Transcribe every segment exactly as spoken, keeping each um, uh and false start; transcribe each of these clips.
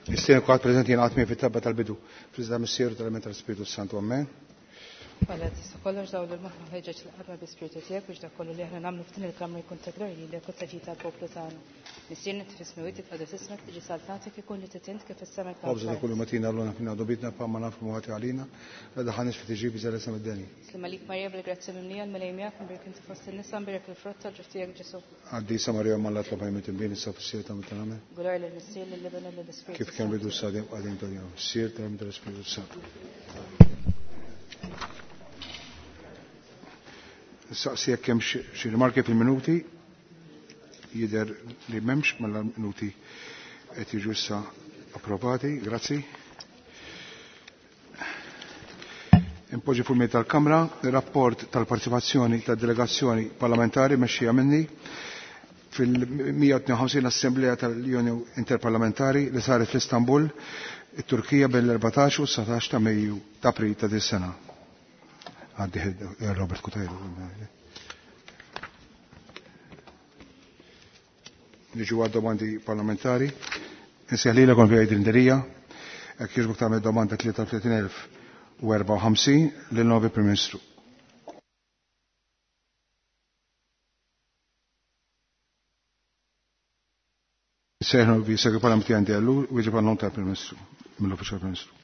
Is-sena kwa preżenti jingħatmi fit-tabba tal-bidu. Friżda Missieru tal-Element tal-Spiritu Santu Amen. Mela tista' kollox dawn il-maħma ħeġġeġ l-qarba bi-spiritu tiegħek biex dak kollu li aħna nagħmlu f'din il-kamra jkun tegraj li lek utaġi tal-poplu tagħna. Nissier nitfis miwiet tqadu tismek tiġi saltatek ikun li titint kif is-sema ta' Obża kullu matina Alluna fina dobitna pa ma nafhom ħati għalina, la daħanix fi tiġi biżal isem id-deni. Slima lik Marija bil-grazzi mimlija l-malejmijak mbirek inti fost in-nisa mbirek il-frott tal-ġuf tiegħek Ġesu. Għaddi sa Marija ma latlob ħajmet imbien issa fis-sir ta' mitaname. Gulaj l-nissier lill-libena lill-Ispiritu. Kif kien bidu sadim qegħdin donjaw. Sir tal-Element tal-Spiritu Santu. Saqsi jekk hemm xi rimarki fil-minuti jidher li m'hemmx mela minuti qed jiġu issa approvati, grazzi. Impoġġi fil-miet tal-Kamra ir-rapport tal-partiċipazzjoni tad-delegazzjoni parlamentari mexxija minni fil-mija u tnejn Assembleja tal-Unjoni Interparlamentari li saret fl-Istanbul, it-Turkija bejn l-erbatax u s-satax ta' Mejju ta' April ta' dis-sena. Għaddi Robert Kutajru. Niġu għad domandi parlamentari. Nseħlila kon fi għid-inderija. Ek jiġbuk ta' domanda tlieta u tletin elf u erba' u ħamsin l-novi Prim Ministru. Seħnu vi segwi parlamenti għandi għallu u iġib għal-non ta' Prim Ministru, mill-Uffiċjal Prim Ministru.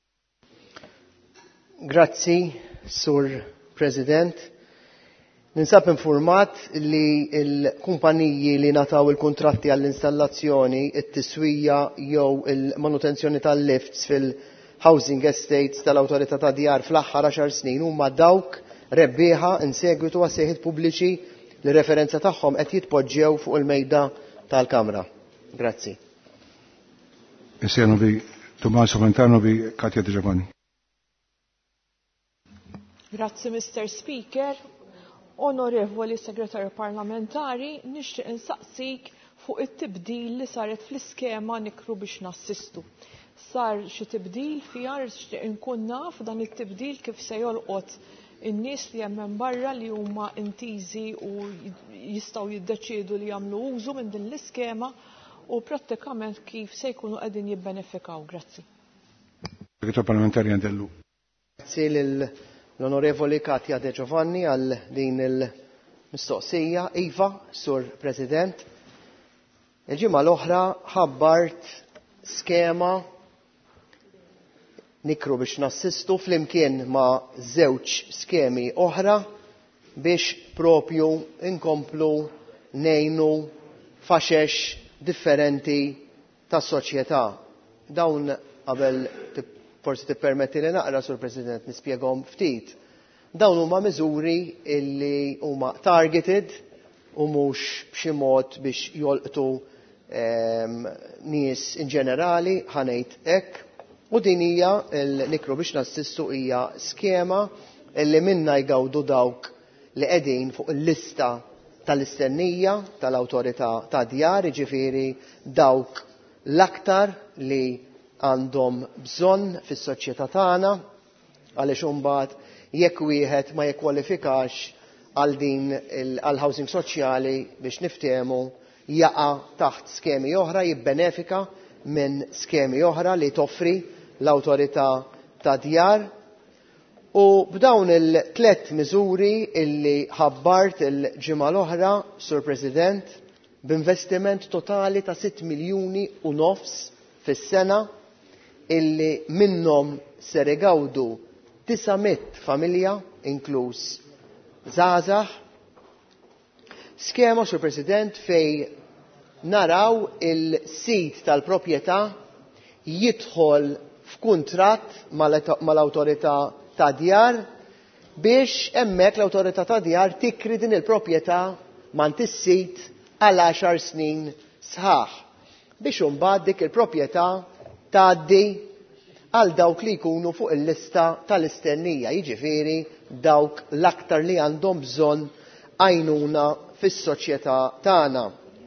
Grazzi, Sur President. Ninsab informat li il-kumpaniji li nataw il-kontratti għall-installazzjoni, it-tiswija jew il-manutenzjoni tal-lifts fil-housing estates tal-Awtorità ta' Djar fl-aħħar għaxar snin huma dawk rebbieħa insegwitu għas-sejħiet pubbliċi li referenza tagħhom qed jitpoġġew fuq il-mejda tal-Kamra. Grazzi. Isenu bi Tommaso Ventano bi Katja Di Giovanni. Grazzi, Mister Speaker. Onorevoli Segretarju Parlamentari, nixtieq insaqsik fuq it-tibdil li saret fl-iskema nikru biex nassistu. Sar xi tibdil fiha nixtieq inkun naf dan it-tibdil kif se jolqot in-nies li hemm hemm barra li huma intiżi u jistgħu jiddeċiedu li jagħmlu użu minn din l-iskema u prattikament kif se jkunu qegħdin jibbenefikaw. Grazzi. Segretarju Parlamentari għandellu. Grazzi l-Onorevoli Katja De Giovanni għal din il-mistoqsija. Iva, Sur President, il-ġimgħa l-oħra ħabbart skema nikru biex nassistu flimkien ma' żewġ skemi oħra biex propju inkomplu nejnu faxex differenti tas-soċjetà. Dawn qabel forsi tippermetti li naqra, Sur President, nispjegahom ftit. Dawn huma miżuri illi huma targeted u mhux b'xi mod biex jolqtu nies in ġenerali ħanejt hekk. U din hija l-nikru biex nassistu hija skema illi minna jgawdu dawk li qegħdin fuq il-lista tal-istennija tal-Awtorità ta' Djar, jiġifieri dawk l-aktar li għandhom bżonn fis-soċjetà tagħna għaliex imbagħad jekk wieħed ma jikkwalifikax għal din għal housing soċjali biex niftehmu jaqa' taħt skemi oħra, jibbenefika minn skemi oħra li toffri l-Awtorità ta' Djar. U b'dawn il-tlet miżuri illi ħabbart il-ġimgħa l-oħra, Sur President, b'investiment totali ta' sitt miljuni u nofs fis-sena illi minnhom ser igawdu tisa'miet familja inkluż żgħażagħ. Skema, Sur President, fej naraw il-sit tal-proprjetà jidħol f'kuntratt mal-Awtorità ta' Djar biex hemmhekk l-Awtorità ta' Djar tikri din il-proprjetà mant is-sit għal għaxar snin sħaħ biex imbagħad dik il-proprjetà tgħaddi għal dawk li jkunu fuq il-lista tal-istennija, jiġifieri dawk l-aktar li għandhom bżonn għajnuna fis-soċjetà tagħna.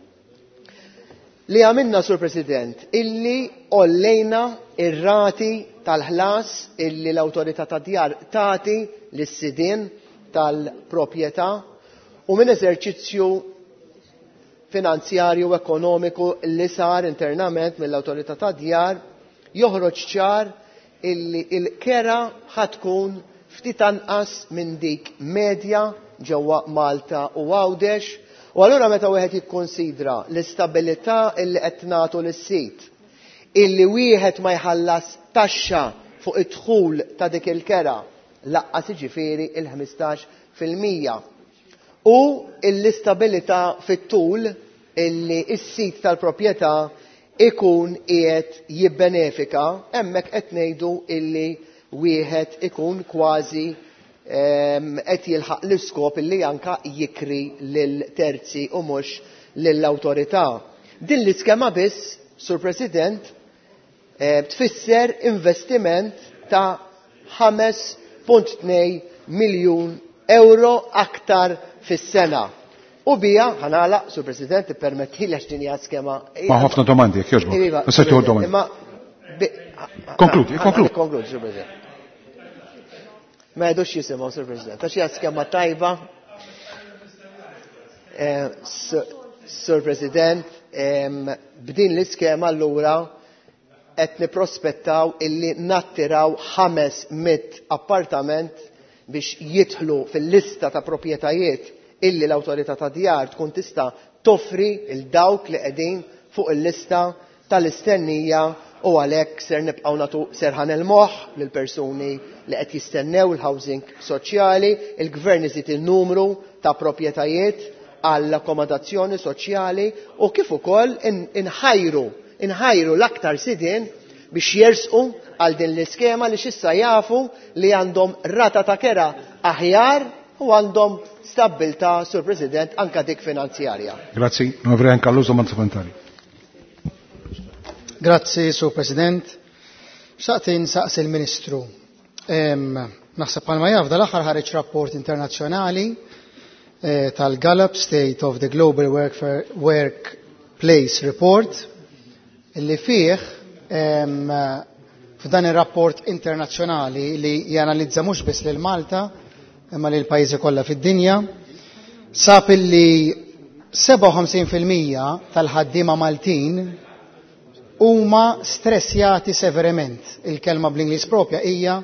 Li għamilna, Sur President, illi ollejna ir-rati tal-ħlas illi l-Awtorità ta' Djar tagħti lis-sidien tal-proprjetà u minn eżerċizzju finanzjarju u ekonomiku li sar internament mill-Awtorità tad-Djar joħroġ ċar illi l-kera ħatkun ftit anqas minn dik medja ġewwa Malta u Għawdex, u allura meta wieħed jikkonsidra l-istabilità illi qed nagħtu lis-sit, illi wieħed ma jħallas taxxa fuq id-dħul ta' dik il-kera laqqas jiġifieri il-ħmistax fil-mija. U l-istabilità fit-tul illi s-sit tal-proprjetà ikun qiegħed jibbenefika, hemmhekk qed ngħidu illi wieħed ikun kważi qed jilħaq l-iskop illi anke jikri lil terzi u mhux lill-awtorità. Din l-iskema biss, Sur President, tfisser investiment ta' ħames punt tnejn miljun euro aktar fis-sena. U bija, ħanala, Sur President, permetti li din hija skema. Ma' ħafna domandi, jekk jogħġbok. Issa tieħu domandi. Konkludi, konkludi. Konkludi, Sur President. Ma jedux jisimgħu, Sur President. Għax hija skema tajba. Sur President, b'din l-iskema allura qed nipprospettaw illi nattiraw ħames mit appartament biex jidħlu fil-lista ta' proprjetajiet illi l-Awtorità tad-Djar tkun tista' toffri il dawk li qegħdin fuq il-lista tal-istennija, u għalhekk ser nibqgħu nagħtu serħan il-moħħ lil persuni li qed jistennew il-housing soċjali, il-Gvern iżid in-numru ta' proprjetajiet għall-akkomodazzjoni soċjali u kif ukoll inħajru inħajru l-aktar sidien biex jersqu għal din l-iskema li xissa jafu li għandhom rata ta' kera aħjar u għandhom stabilta, Sur President, anka dik finanzjarja. Grazzi, Onorevole Caruso Manzamentari. Grazzi, Sur President. Xaqtin saqs il-Ministru. Naħseb palma jaf dal-aħħar ħareġ rapport internazzjonali tal-Gallup State of the Global Workplace Report, illi fih f'dan ir-rapport internazzjonali li janalizza mhux biss lil Malta imma lil pajjiżi kollha fid-dinja, sab illi seba' u ħamsin fil-mija tal-ħaddiema Maltin huma stressjati severament. Il-kelma bl-Ingliż propja hija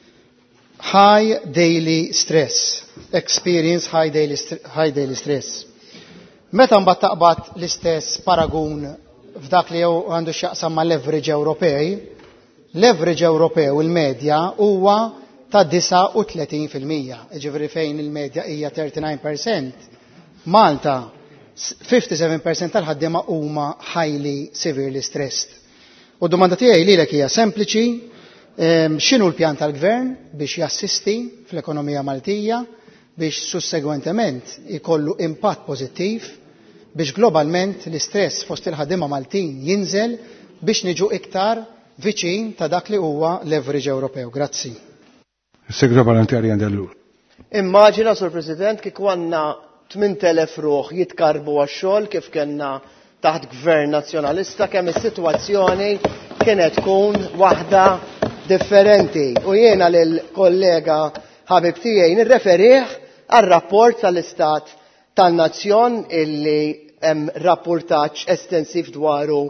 high daily stress, experience high daily, high daily stress. Meta mbagħad taqbad l-istess paragun f'dak li għandu x'jaqsam ma' leverage Ewropej, leverage Ewropew il-medja huwa ta' disa' u tletin fil-mija, ġifieri fejn il-medja hija thirty-nine percent. Malta fifty-seven percent tal-ħaddiema huma highly severely stressed. U d-domanda tiegħi lilek hija sempliċi, x'inhu l-pjan tal-Gvern biex jassisti fl-ekonomija Maltija biex sussegwentement ikollu impatt pożittiv biex globalment l-istress fost il-ħaddiema Maltin jinżel biex niġu iktar viċin ta' dak li huwa leverage Ewropew. Grazzi. Is-Segretarju Parlamentari għandellur. Immaġina, Sur President, kif għandna tmien telef ruħ jitkarbu għax-xogħol kif kellna taħt Gvern nazzjonalista kemm is-sitwazzjoni kienet tkun waħda differenti. U jiena lil kollega ħabib tiegħi nirreferih għar-rapport tal-Istat tan-Nazzjon illi hemm rapportaġġ estensiv dwaru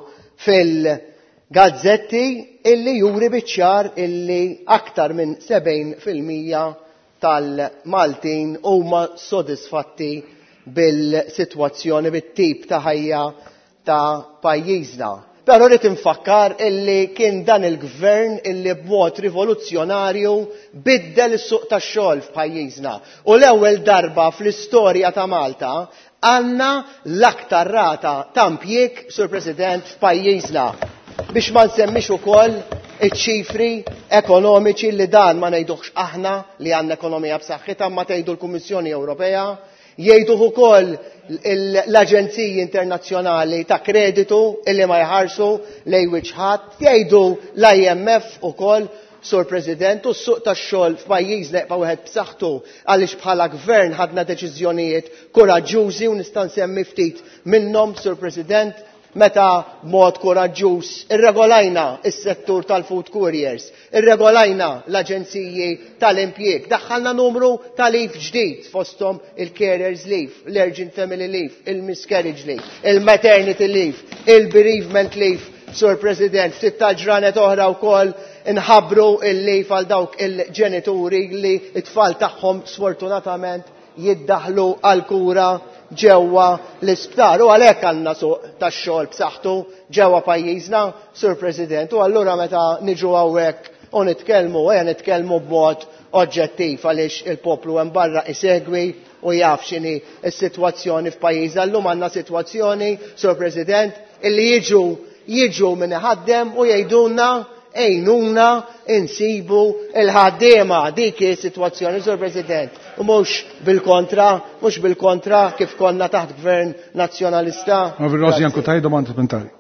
fil-gazzetti illi juri biċ-ċar illi aktar minn sebgħin fil-mija tal-Maltin huma sodisfatti bil-sitwazzjoni bit-tip ta' ħajja ta' pajjiżna. Però rrid infakkar illi kien dan il-Gvern illi b'mod rivoluzzjonarju biddel is-suq tax-xogħol f'pajjiżna. U l-ewwel darba fl-istorja ta' Malta għandna l-aktar rata ta' impjieg, Sur President, f'pajjiżna. Biex ma nsemmix ukoll iċ-ċifri ekonomiċi li dan ma ngħidux aħna li għandna ekonomija b'saħħitha ma tgħidu l-Kummissjoni Ewropea, jgħidu ukoll l-Aġenziji Internazzjonali ta' Kreditu illi ma jħarsu lej wiċħat, jgħidu l-I M F ukoll, Sur President, u s-suq tax-xogħol f'pajjiż neqpa' wieħed b'saħħtu għaliex bħala Gvern ħadna deċiżjonijiet koraġġużi u nista' nsemmi ftit minnhom, Sur President, meta mod koraġġuż irregolajna s-settur tal-food couriers, irregolajna l-aġenziji tal-impjieg, daħħalna numru ta' leave ġdid fosthom il-carers leave, l-urgent family leave, il-miscarriage leave, il-maternity leave, il-bereavement leave. Sur President, ftit ta' ġranet oħra wkoll inħabbru il-leave għal dawk il-ġenituri li t-tfal tagħhom sfortunatament jiddaħlu għal kura ġewwa l-isptar. U għalhekk għandna suq tax-xogħol b'saħħtu ġewwa pajjiżna, Sur President. U allura meta niġu hawnhekk u nitkellmu, ejja nitkellmu b'mod oġġettiv għaliex il-poplu hemm barra isegwi u jaf x'inhi s-sitwazzjoni f'pajjiżna. Llum għandna sitwazzjoni, Sur President, illi jiġu jiġu minn ħaddem u jgħidulna ejnuna insibu il-ħaddiema. Dik hi s-sitwazzjoni, Sur President. U mhux bil-kontra, mhux bil-kontra kif konna taħt gvern nazzjonalista. Rosjan Kutaj, domanda supplementari.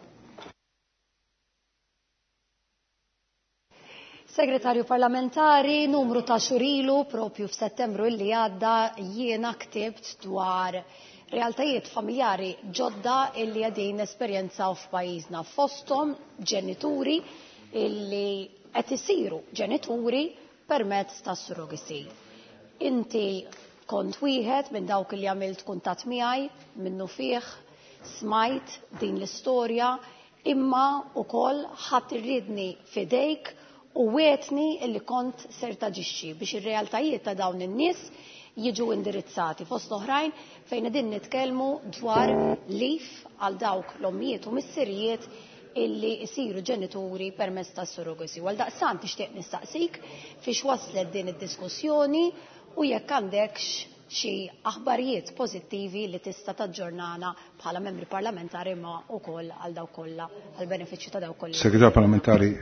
Segretarju parlamentari, numru ta' xurilu propju f'Settembru illi għadda jiena ktibt dwar realtajiet familjari ġodda illi għadin esperjenzaw f'pajjiżna, fosthom ġenituri illi qed isiru ġenituri permezz ta' surrogacy. Inti kont wieħed minn dawk li għamilt kuntatt miegħi minnu fih smajt din l-istorja, imma wkoll ħadd irridni fidejk u wietni illi kont ser taġixxi biex ir-realtajiet ta' dawn in-nies jiġu indirizzati fost oħrajn fejn qegħdin nitkellmu dwar leave għal dawk l-ommijiet u missirijiet illi jsiru ġenituri permezz ta' surrogacy. Għal daqsant tixtieq nistaqsik fiex waslet din id-diskussjoni u jekk għandekx xi aħbarijiet pożittivi li tista' taġġornana bħala membri parlamentari ma wkoll għal dawk kollha għal benefiċċju ta' dawk kollha. Segretar parlamentari.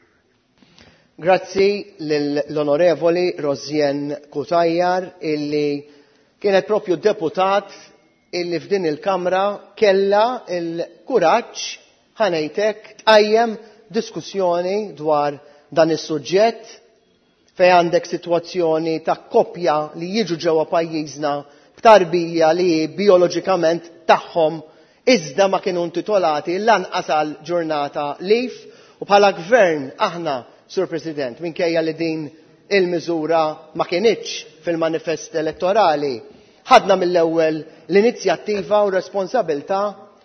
Grazzi l-onorevoli Rosjen Kutajjar illi kienet propju deputat illi f'din il-Kamra kella il-kuraġġ ħanejtek tqajjem diskussjoni dwar dan is-suġġett fejn għandek sitwazzjoni ta' koppja li jiġu ġewwa pajjiżna b'tarbija li bioloġikament tagħhom iżda ma kienu intitolati lanqas għal ġurnata leave u bħala gvern aħna, Sur President, minkejja li din il-miżura ma kienitx fil-manifest elettorali, ħadna mill-ewwel l-inizjattiva u responsabilità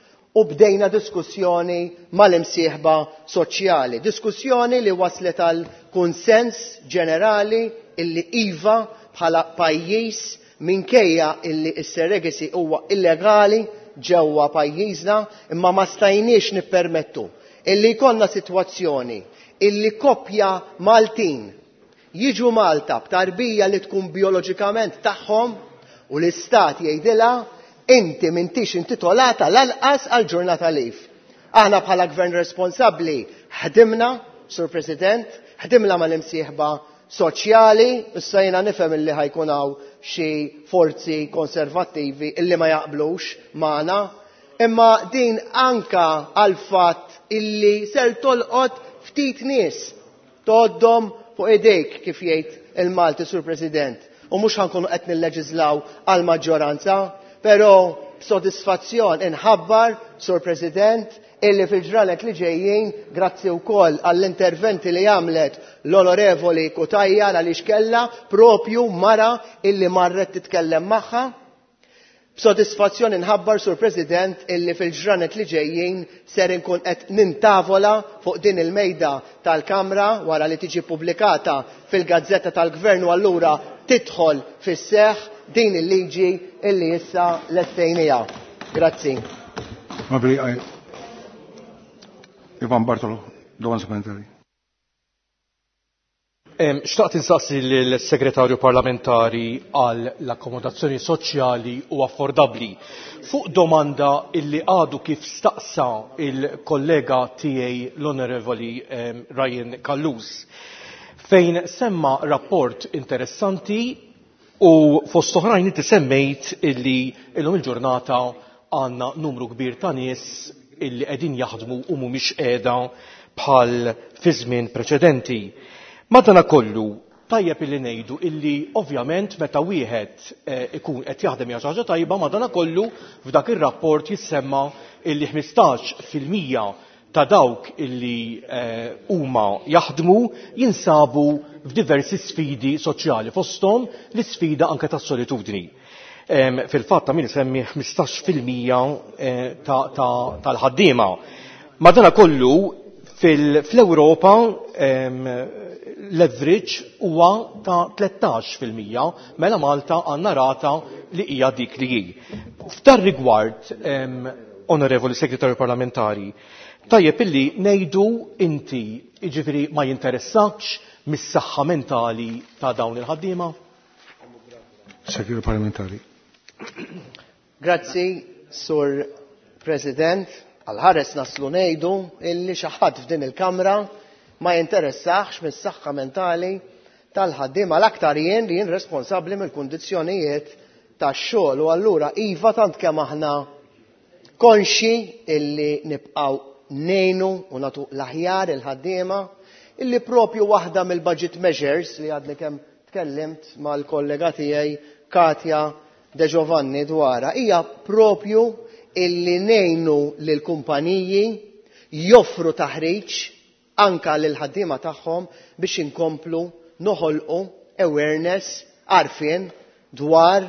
u bdejna diskussjoni mal-imsieħba soċjali. Diskussjoni li waslet għal konsens ġenerali illi iva bħala pajjiż minkejja illi s-surrogacy huwa illegali ġewwa pajjiżna, imma ma stajniex nippermettu illi jkollna sitwazzjoni illi koppja Maltin jiġu Malta b'tarbija li tkun bioloġikament tagħhom u l-istat jgħidilha inti m'intix intitolata lanqas għal ġurnata leave. Aħna bħala gvern responsabbli ħdimna, Sur President, ħdimna mal-imsieħba soċjali, issa jiena nifhem illi ħajkun hawn xi forzi konservattivi illi ma jaqblux magħna, imma din anka għal fatt illi ser tolqot ftit nies toddhom fuq idejk kif jgħid il-Malti, Sur President, u mhux ħankunu qed nilleġislaw għal maġġoranza, però b'sodisfazzjon inħabbar, Sur President, illi fil-ġranet li ġejjin, grazzi wkoll għall-interventi li għamlet l-Onorevoli Kutajjar għaliex kellha propju mara illi marret titkellem magħha. B'sodisfazzjon inħabbar, Sur President, illi fil-ġranet li ġejjin ser inkun qed nintavola fuq din il-mejda tal-Kamra wara li tiġi pubblikata fil-Gazzetta tal-Gvern u allura tidħol fis-seħħ din il-liġi illi issa lestejnija. Grazzi. Ivan Bartolo, domanda supplementari. Xtaqt insaqsi l-Segretarju Parlamentari għal l-akkomodazzjoni soċjali u affordabbli fuq domanda illi għadu kif staqsa il-kollega tiegħi l-Onorevoli Ryan Kallus fejn semma rapport interessanti u fost oħrajn inti semmejt illi illum il-ġurnata għandna numru kbir ta' nies illi qegħdin jaħdmu u mhumiex qiegħda bħal fi żmien preċedenti. Madankollu, tajjeb illi ngħidu illi ovvjament meta wieħed ikun qed jaħdem hija xi ħaġa tajba madankollu f'dak ir-rapport jissemma illi ħmistax fil-mija ta' dawk illi huma jaħdmu jinsabu f'diversi sfidi soċjali fosthom l-isfida anke tas-solitudni. Fil-fatt ta' min isemmi ħmistax fil-mija tal-ħaddiema. Madankollu fl-Ewropa l-average huwa ta' tlettax fil-mija mela Malta għandna rata li hija dik li hi. F'dan rigward, Onorevoli Segretarju Parlamentari, tajjeb illi ngħidu inti jiġifieri ma jinteressakx mis-saħħa mentali ta' dawn il-ħaddiema? Segretarju Parlamentari. Grazzi, Sur President. Għal-ħares naslu ngħidu illi xi ħadd f'din il-Kamra ma jinteressax mis-saħħa mentali tal-ħaddiema l-aktar jien li jien responsabbli mill-kundizzjonijiet tax-xogħol u allura iva tant kemm aħna konxi illi nibqgħu ngħinu u nagħtu l-aħjar il-ħaddiema illi propju waħda mill-budget measures li għadni kemm tkellimt mal-kollega tiegħi Katja De Giovanni dwarha hija propju illi ngħinu lil kumpaniji joffru taħriġ anka lil ħaddiema tagħhom biex inkomplu noħolqu awareness għarfien dwar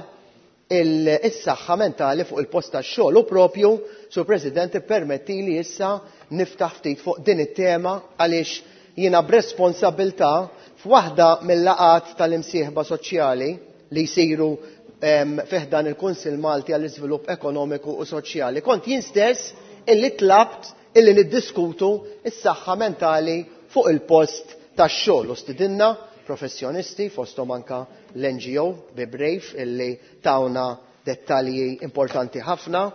is-saħħa mentali fuq il-post tax-xogħol u propju, Sur President, ippermettili issa niftaħ ftit fuq din it-tema għaliex jiena b'responsabbiltà f'waħda mill-laqat tal-imsieħba soċjali li jsiru fih dan il-Kunsill Malti għall-Iżvilupp Ekonomiku u Soċjali. Kont jien stess illi tlabt illi niddiskutu is-saħħa mentali fuq il-post tax-xogħol u stidinna professjonisti fosthom anke l-N G O bi Brave illi tawna dettalji importanti ħafna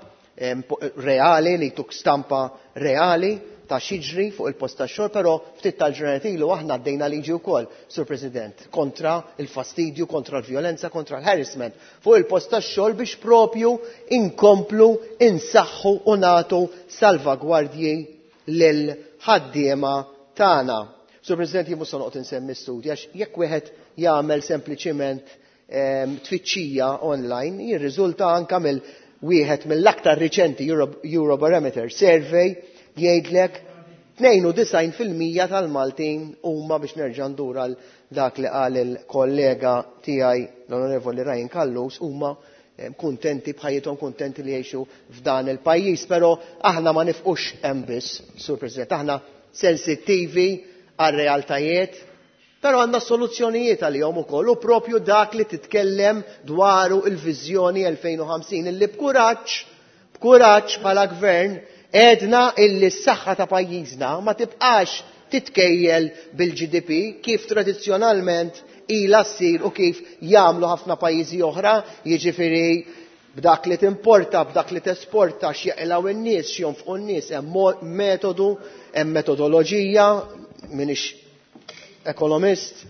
reali li tuk stampa reali ta' xiġri fuq il-post tax-xogħol, però ftit tal-ġranet ilu aħna għaddejna liġi wkoll, Sur President, kontra il-fastidju, kontra l-vjolenza, kontra l-harassment fuq il-post tax-xogħol biex propju inkomplu insaħħu u nagħtu salvagwardji lil ħaddiema tagħna. Sur President, jien mhux se noqgħod insemmi studja għax jekk wieħed jagħmel sempliċiment tfittxija online jirriżulta anke mill wieħed mill-aktar riċenti Eurobarometer survey jgħidlek tnejn u design fil-mija tal-Maltin huma biex nerġa' ndur għal dak li qal il-kollega tiegħi l-Onorevoli Ryan Kallus huma kuntenti bħajjithom, kuntenti li jgħixu f'dan il-pajjiż, però aħna ma nifqux hemm biss, Sur President, aħna sensittivi għar-realtajiet, però għandna soluzzjonijiet għalihom ukoll u propju dak li titkellem dwaru il-viżjoni elfejn u ħamsin illi b'kuraġġ b'kuraġġ bħala gvern għedna illi s-saħħa ta' pajjiżna ma tibqax titkejjel bil-G D P kif tradizzjonalment ilha ssir u kif jagħmlu ħafna pajjiżi oħra, jiġifieri b'dak li timporta, b'dak li tesporta x'jeqilgħu in-nies, x'jonfqu n-nies, hemm metodu, hemm metodoloġija, m'iniex ekonomist,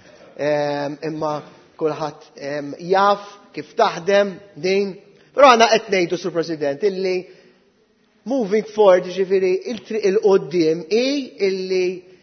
imma kulħadd jaf kif taħdem din. Però għandna qed ngħidu, Sur President, illi moving forward, ġifiri, il-triq il-qoddim, i illi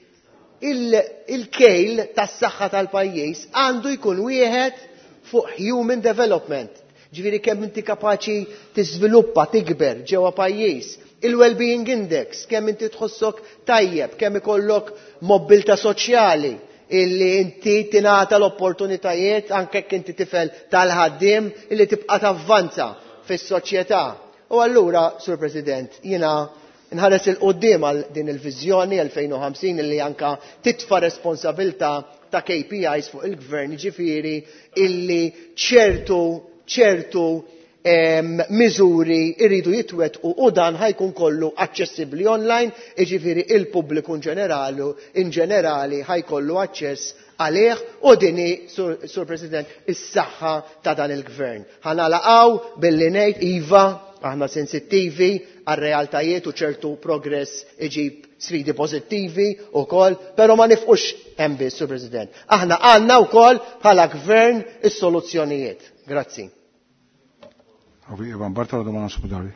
il-kejl tas-saħħa tal-pajjiż għandu jkun wieħed fuq human development. Ġifiri kemm inti kapaċi tiżviluppa, tikber ġewwa pajjiż. Il-well-being index, kemm inti tħossok tajjeb, kemm ikollok mobilità soċjali, illi inti tingħata l-opportunitajiet anke jekk inti tifel tal-ħaddiem illi tibqa' tavvanza fis-soċjetà. U allura, Sur President, jiena nħares il-qoddim għal din il-viżjoni elfejn u ħamsin illi anka titfa' responsabilità ta' K P Is fuq il-Gvern, ġifieri illi ċertu ċertu miżuri irridu jitwettqu u dan ħajkun kollu aċċessibbli online, jiġifieri il-pubbliku in ġenerali ħajkollu aċċess għalih u dini, Sur President, is-saħħa ta' dan il-Gvern. Ħanalaqgħu billi ngħid iva aħna sensittivi għar-realtajiet u ċertu progress iġib sfidi pożittivi wkoll, però ma nifqux hemm biss, Sur President. Aħna għandna wkoll bħala Gvern is-soluzzjonijiet. Grazzi. Avi Ivan Bartolo domanda supplementari.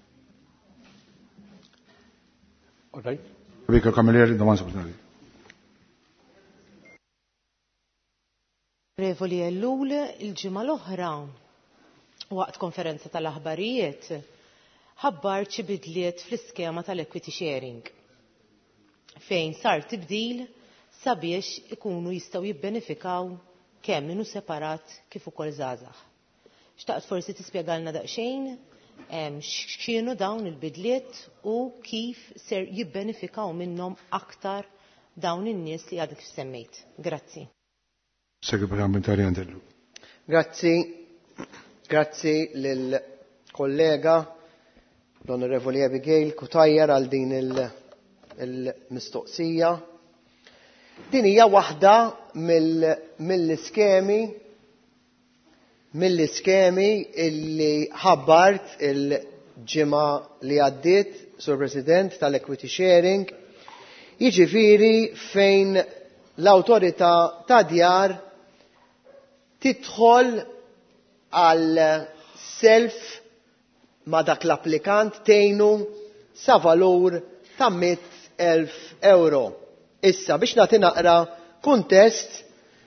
All right. Vice Camilleri domanda supplementari. L-Onorevoli Ellul il-ġimgħa l-oħra waqt konferenza tal-aħbarijiet ħabbar xi bidliet fl-iskema tal-equity sharing fejn sar tibdil sabiex ikunu jistgħu jibbenefikaw kemm minnu separat kif ukoll żgħażagħ. Xtaqt forsi tispjegalna daqsxejn x'kienu dawn il-bidliet u kif ser jibbenefikaw minnhom aktar dawn in-nies li għadek semmejt. Grazzi. Segretarju Andellu. Grazzi. Grazzi lil kollega l-Onorevoli Abigail Kutajjar għal din il-mistoqsija. Din hija waħda mill-iskemi mill-iskemi illi ħabbart il-ġimgħa li għaddiet, Sur President, tal-equity sharing, jiġifieri fejn l-awtorità ta' djar tidħol għal self ma' dak l-applikant tgħinu sa valur ta' miet elf euro. Issa biex nagħti naqra kuntest,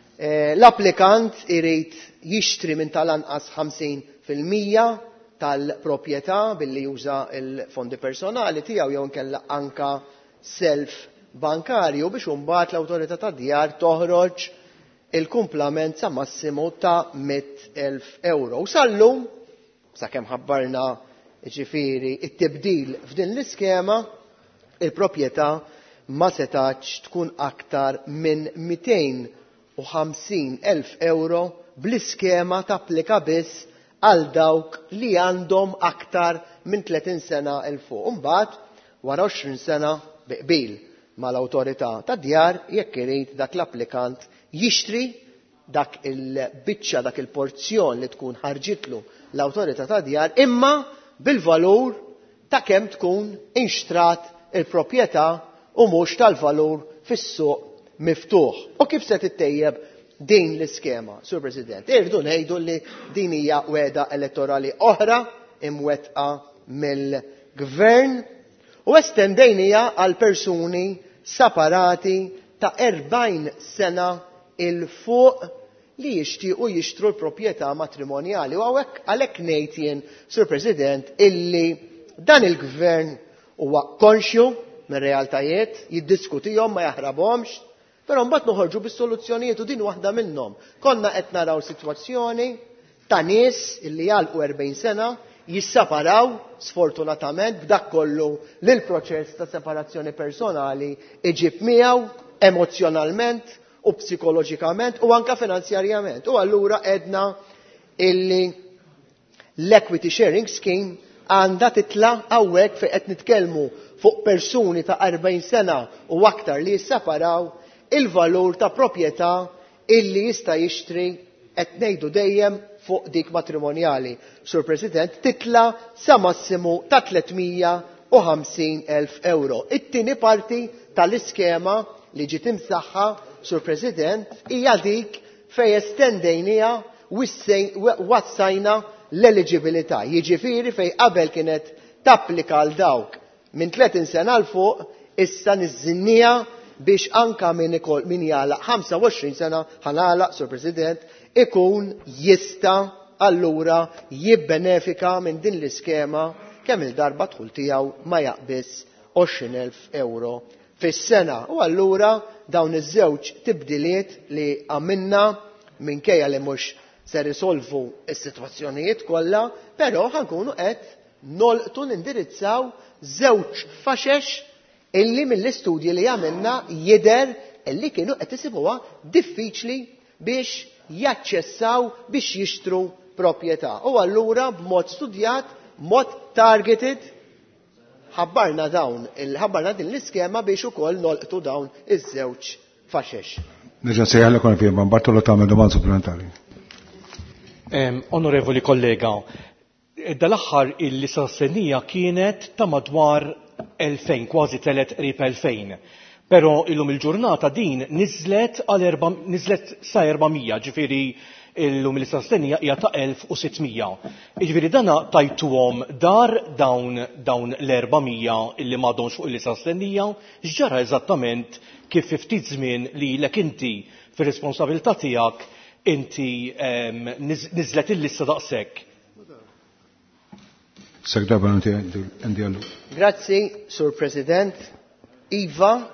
l-applikant irid jixtri minn tal-anqas ħamsin fil-mija tal-proprjetà billi juża l-fondi personali tiegħu jew inkella anka self bankarju biex imbagħad l-awtorità tad-djar toħroġ il-kumplament sa massimu ta' miet elf euro. U sallum, sakemm ħabbarna ġifieri it-tibdil f'din l-iskema, il-proprjetà ma setax tkun aktar minn mitejn u ħamsin elf euro bl-iskema tapplika biss għal dawk li għandhom aktar minn tletin sena il fuq. Imbagħad wara għoxrin sena biqbil mal-awtorità tad-djar jekk irid dak l-applikant jixtri dak il-biċċa dak il-porzjon li tkun ħarġitlu l-awtorità tad-djar imma bil-valur ta' kemm tkun inxtrat il-proprjetà u mhux tal-valur fis-suq miftuħ. U kif se tittejjeb din l-iskema, Sur President? Irdu ngħidu li din hija weda elettorali oħra imwettqa mill-Gvern u estendejnija għal persuni separati ta' erbgħin sena il fuq li jixtiequ jixtru l-proprjetà matrimonjali. U hawnhekk għalhekk ngħid jien, Sur President, illi dan il-Gvern huwa konxju mir-realtajiet, jiddiskutihom ma jaħrabhomx, però mbagħad noħorġu bis-soluzzjonijiet u din waħda minnhom. Konna qed naraw sitwazzjoni ta' nies illi jgħalqu erbgħin sena jissaparaw sfortunatament b'dak kollu li l-proċess ta' separazzjoni personali iġib miegħu emozjonalment u psikoloġikament u anke finanzjarjament. U allura edna illi l-equity sharing scheme għandha titla' hawnhekk fejn qed nitkellmu fuq persuni ta' erbgħin sena u aktar li jissaparaw il-valur ta' proprjetà illi jista' jixtri qed ngħidu dejjem fuq dik matrimonjali. Sur President, titla' sa massimu ta' tlietmija u ħamsin elf euro. It-tieni parti tal-iskema li ġiet imsaħħa, Sur President, hija dik fejn estendejnija wassajna l-eligibilità. Jiġifieri fejn qabel kienet tapplika għal dawk minn tletin sena l fuq, issa niżinnija biex anka min ikoll min jagħlaq ħamsa u għoxrin sena ħanagħlaq, Sur President, ikun jista' allura jibbenefika minn din l-iskema kemm il-darba dħul tiegħu ma jaqbis għoxrin elf euro fis-sena. U allura dawn iż-żewġ tibdiliet li għamilna minkejja li mhux se risolvu s-sitwazzjonijiet kollha, però ħankunu qed nolqtu nindirizzaw żewġ faxex illi mill-istudji li għamilna jidher illi kienu qed isibuha diffiċli biex jaċċessaw biex jixtru proprjetà. U allura b'mod studjat, mod targeted, ħabbarna dawn, ħabbarna din l-iskema biex ukoll nolqtu dawn iż-żewġ faxex. Nerġa' nsejjaħlek wara fejn Bartolo tagħmel domanda supplementari. Onorevoli kollega, dal-aħħar il-sostennija kienet ta' madwar elfejn, kważi telet qrib elfejn. Però illum il-ġurnata din niżlet għal niżlet sa erbamija, ġifieri illum il-sostennija hija ta' elf u sittmija. Ġifieri dana tajtuhom dar dawn dawn l-erbamija illi m'għadhomx fuq il-sostennija, x'ġara eżattament kif ftit żmien li lek inti fir-responsabilità tiegħek inti niżlet il-lista daqshekk. Segretar Parlamentari Andiallu. Grazzi, Sur President. Iva,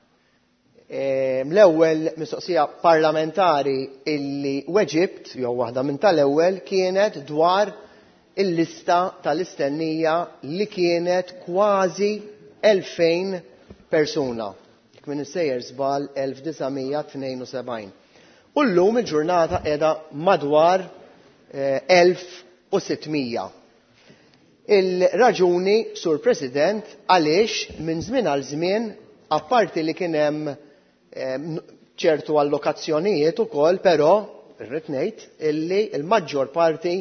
l-ewwel mistoqsija parlamentari illi weġibt, jew waħda minn tal-ewwel, kienet dwar il-lista tal-istennija li kienet kważi elfejn persuna. Kmin issejjer żball elf tisa' tnejn u sebgħin. U llum il-ġurnata qiegħda madwar elf u sittmija. Il-raġuni, Sur President, għaliex minn żmien għal żmien, apparti li kien hemm ċertu allokazzjonijiet ukoll, però irrid ngħid illi l-maġġor parti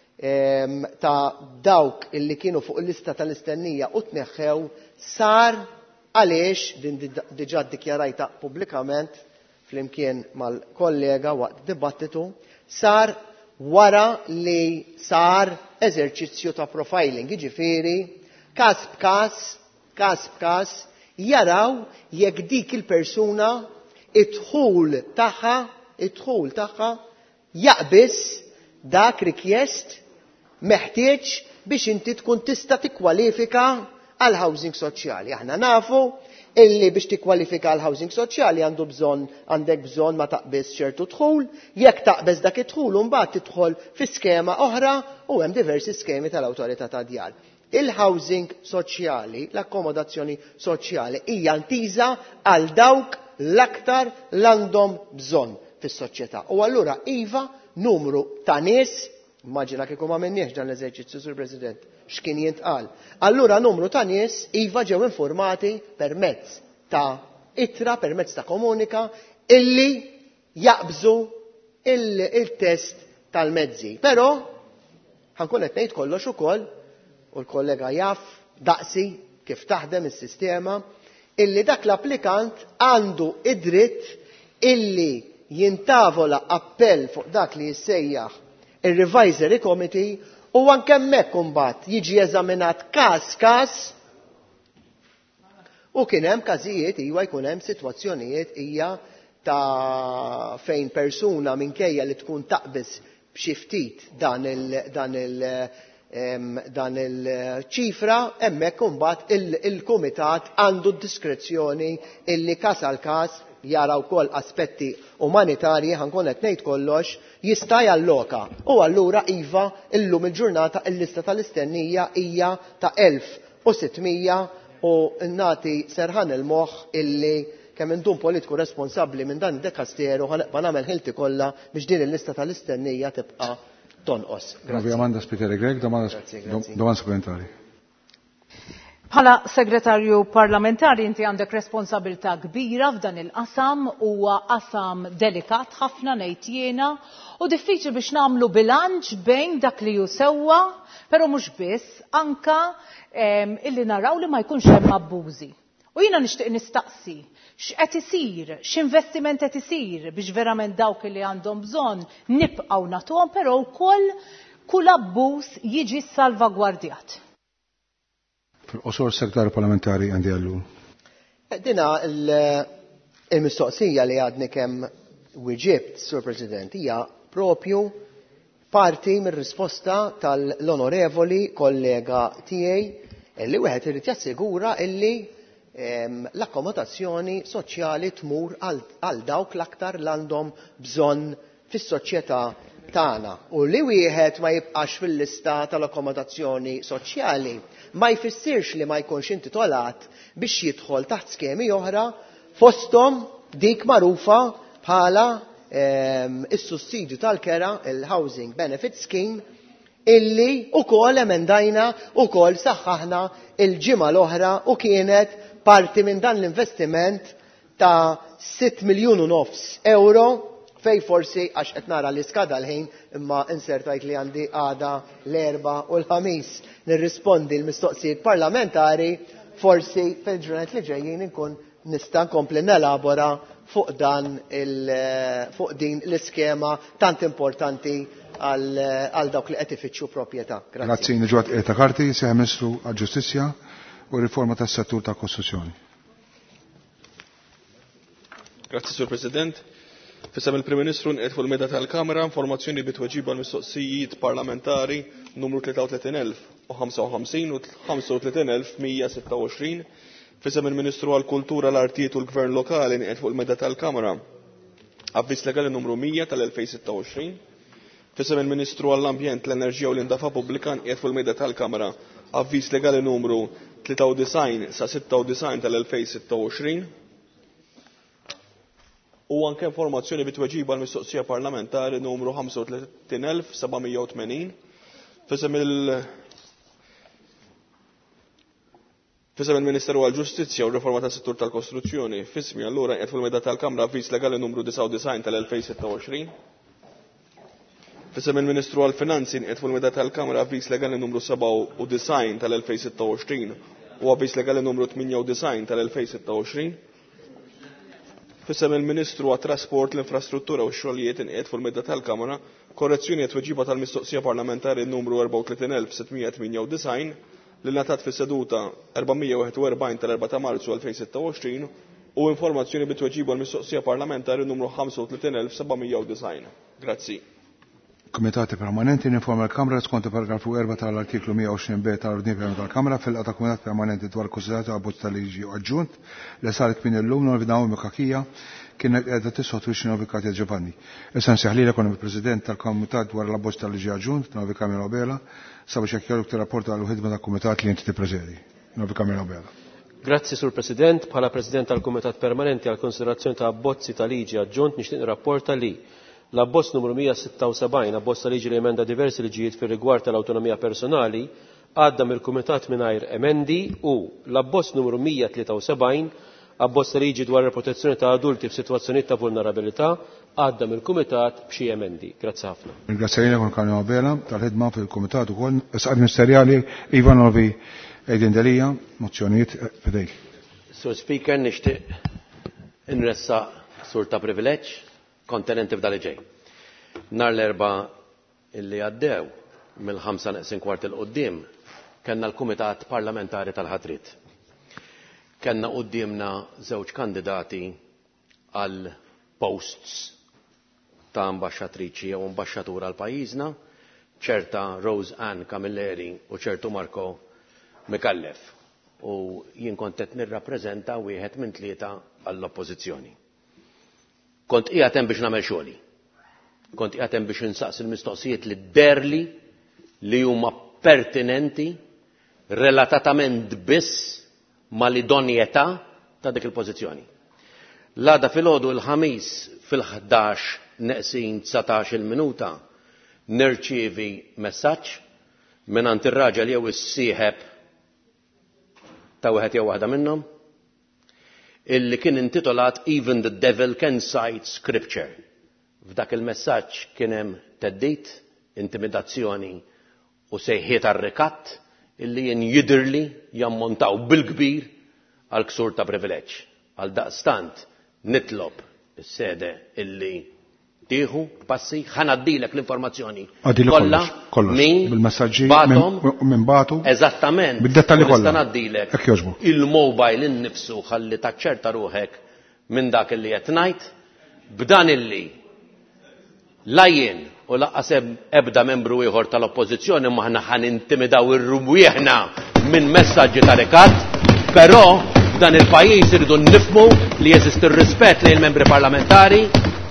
ta' dawk illi kienu fuq il-lista tal-istennija u tneħħew sar għaliex din diġà ddikjarajta pubblikament flimkien mal-kollega waqt dibattitu, sar wara li sar eżerċizzju ta' profiling, jiġifieri każ b'każ, każ b'każ jaraw jekk dik il-persuna id-dħul tagħha, id-dħul tagħha jaqbis dak rikjest meħtieġ biex inti tkun tista' tikkwalifika għal housing soċjali. Aħna nafu illi biex tikkwalifika għal housing soċjali għandu bżonn għandek bżonn ma taqbis ċertu dħul, jekk taqbes dak id-dħul u mbagħad tidħol fi skema oħra u hemm diversi skemi tal-awtorità ta' djar. Il-housing soċjali, l-akkomodazzjoni soċjali hija ntiża għal dawk l-aktar l-għandhom bżonn fis-soċjetà. U allura iva numru ta' nies, immaġina kieku ma minniex dan l-eżerċizzju, Sur President, x'kien jintqal. Allura numru ta' nies iva ġew informati permezz ta' ittra, permezz ta' komunika, illi jaqbżu il-test tal-mezzi. Però ħankun qed ngħid kollox ukoll, u l-kollega jaf daqsi kif taħdem is-sistema, illi dak l-applikant għandu id-dritt illi jintavola appell fuq dak li jissejjaħ il-Revisory Committee u anke hemmhekk imbagħad jiġi eżaminat każ każ u kien hemm każijiet iwa jkun hemm sitwazzjonijiet hija ta' fejn persuna minkejja li tkun taqbis b'xi ftit dan il dan il dan il-ċifra hemmhekk imbagħad il-kumitat għandu d-diskrezzjoni illi każ għal każ jara wkoll aspetti umanitarji ħankun qed ngħid kollox jista' jalloka. U allura iva illum il-ġurnata l-lista tal-istennija hija ta' elf u sittmija u nagħti serħan il-moħħ illi kemm indun politiku responsabbli minn dan id-dekasteru ħanqba nagħmel ħilti kollha biex din il-lista tal-istennija tibqa' tonqos. Domanda Spiteri Greg, domanda supplementari. Bħala segretarju parlamentari inti għandek responsabilità kbira f'dan il-qasam huwa qasam delikat ħafna ngħid jiena u diffiċli biex nagħmlu bilanċ bejn dak li hu sewwa, però mhux biss anka illi naraw li ma jkunx hemm abbużi. U jiena nixtieq nistaqsi x'qed isir, x'investiment qed isir biex verament dawk li għandhom bżonn nibqgħu nagħtuhom, però wkoll kull abbuż jiġi salvagwardjat. Fil-qosor Segretarju Parlamentari Andiallu. Dina il-mistoqsija li għadni kemm wieġibt, Sur President, hija propju parti mir-risposta tal-onorevoli kollega tiegħi li wieħed irid jassigura illi l-akkomodazzjoni soċjali tmur għal dawk l-aktar l għandhom bżonn fis-soċjetà tagħna. U li wieħed ma jibqax fil-lista tal-akkomodazzjoni soċjali ma jfissirx li ma jkunx intitolat biex jidħol taħt skemi oħra fosthom dik magħrufa bħala is-sussidju tal-kera, il-Housing Benefit Scheme, illi ukoll emendajna ukoll saħħaħna il-ġimgħa l-oħra u kienet parti minn dan l-investiment ta' sitt miljun u nofs euro fej forsi għax qed nara li skada l-ħin imma insertajt li għandi għada l-erba u l-ħamis nirrispondi l-mistoqsijiet parlamentari forsi fil-ġranet li ġejjin inkun nista' nkompli nelabora fuq dan fuq din l-iskema tant importanti għal dawk li qed ifittxu proprjetà. Grazzi. Niġwat Eta Karti, Seħ Ministru għall-Ġustizzja u riforma tas-settur ta' Kostruzzjoni. Grazzi, Sur President. Fisem il-Prim Ministru nqiegħed fuq il-mejda tal-Kamra informazzjoni bitweġiba l-mistoqsijiet parlamentari numru tlieta u tletin elf u ħamsa u ħamsin u ħamsa u tletin elf mija sitta u għoxrin. Fisem il-Ministru għall-Kultura, l-Artijiet u l-Gvern Lokali nqiegħed fuq il-mejda tal-Kamra avviż legali numru mija tal-elfejn sitta u għoxrin. Fisem il-Ministru għall-Ambjent, l-Enerġija u l-Indafa Pubblika nqiegħed fuq il-mejda tal-Kamra avviż legali numru tlieta u design sa sitta u design tal-elfejn sitta u għoxrin. U anke informazzjoni bitweġiba l-mistoqsija parlamentari numru ħamsa u tletin elf sebgħmija u tmenin. Fisem il Fisem il-Ministeru għall-Ġustizzja u r-Riforma tas-Settur tal-Kostruzzjoni fismi allura qed fil-mejda tal-Kamra avviż legali numru disa' u design tal-elfejn sitta u għoxrin. Fisem il-Ministru għall-Finanzi qed fil-mejda tal-Kamra avviż legali numru seba' u design tal-elfejn sitta u għoxrin u avviż legali numru tminja u design tal-elfejn sitta u għoxrin. Fisem il-Ministru għat-Trasport, l-Infrastruttura u x-Xogħlijiet inqiegħed fil-mejda tal-Kamra korrezzjoni qed tweġiba tal-mistoqsija parlamentari numru erba' u tletin elf sittmija tminja u design li ngħatat fis-seduta erba'mija u wieħed u erbgħin tal-erba' ta' Marzu elfejn sitta u għoxrin u informazzjoni bitweġiba l-mistoqsija parlamentari numru ħamsa u tletin elf sebgħmija u design. Grazzi. Komitati Permanenti ninforma l-Kamra skont paragrafu erba' tal-artiklu mija u għoxrin b tal-Ordni tal-Kamra fil-qata Komitat Permanenti dwar konsideratu abbozz tal-liġi aġġunt li saret min illum Norvinaw Mikakija kienet qiegħda tissostwixxi Novikatja Giovanni. Issa nseħħlilek President tal-Komitat dwar l-abbozz tal-liġi aġġunt Novika Mirabela sabiex jekk jogħġbok tirrapporta għall-ħidma tal-Kumitat li inti tippreżedi. Novika Mirabela. Grazzi Sur President, bħala President tal-Kumitat Permanenti għal konsiderazzjoni ta' abbozzi ta' liġi aġġunt nixtieq nirrapporta li l-abbozz numru mija sitta u sebgħin abbozz ta' liġi li emenda diversi liġijiet fir-rigward tal-awtonomija personali għadda mill-Kumitat mingħajr emendi u l-abbozz numru mija tlieta u sebgħin abbozz ta' liġi dwar il-protezzjoni ta' adulti f'sitwazzjonijiet ta' vulnerabilità għadda mill-Kumitat b'xi emendi. Grazzi ħafna. Ringrazzjajna kon Kamra Mabela tal-ħidma fil-Kumitat ukoll isqad ministerjali Ivan Novi Ejdin Delija, mozzjonijiet fidejk. Sur Speaker, nixtieq inressa sur ta' privileġġ kontenenti f'dal ġej. Nar l-erba' illi għaddew mill-ħamsa neqsin kwart il-qoddim kellna l-Kumitat Parlamentari tal-Ħatrit. Kellna qudiemna żewġ kandidati għal posts ta' ambaxxatriċi jew ambaxxatura għal pajjiżna, ċerta Rose Ann Camilleri u ċertu Marco Mikallef. U jien kont qed nirrappreżenta wieħed minn tlieta għall-oppożizzjoni. Kont qiegħed hemm biex nagħmel xogħli. Kont qiegħed hemm biex insaqsi l-mistoqsijiet li dderli li huma pertinenti relatatament biss mal-idonjetà ta' dik il-pożizzjoni. L-għada filgħodu l-ħamis fil-ħdax neqsin tsatax il-minuta nirċievi messaġġ mingħand ir-raġel jew is-sieħeb ta' wieħed jew waħda minnhom illi kien intitolat Even the Devil Can Cite Scripture. F'dak il-messaġġ kien hemm teddid, intimidazzjoni u sejħiet għar-rikatt illi jien jidhirli jammontaw bil-kbir għal ksur ta' privileġġ. Għal daqstant nitlob is-sede illi tieħu passi ħanaddilek l-informazzjoni kollha min bil-messaġġi minn batu eżattament bid-dettalji kollha ħanaddilek il-mobile innifsu ħalli taċċerta ruħek minn dak illi qed ngħid b'dan illi la jien u laqqas ebda membru ieħor tal-oppożizzjoni ma aħna ħanintimidaw irrwieħna minn messaġġi ta' rikatt, però f'dan il-pajjiż irridu nifhmu li jeżisti r-rispett lejn membri parlamentari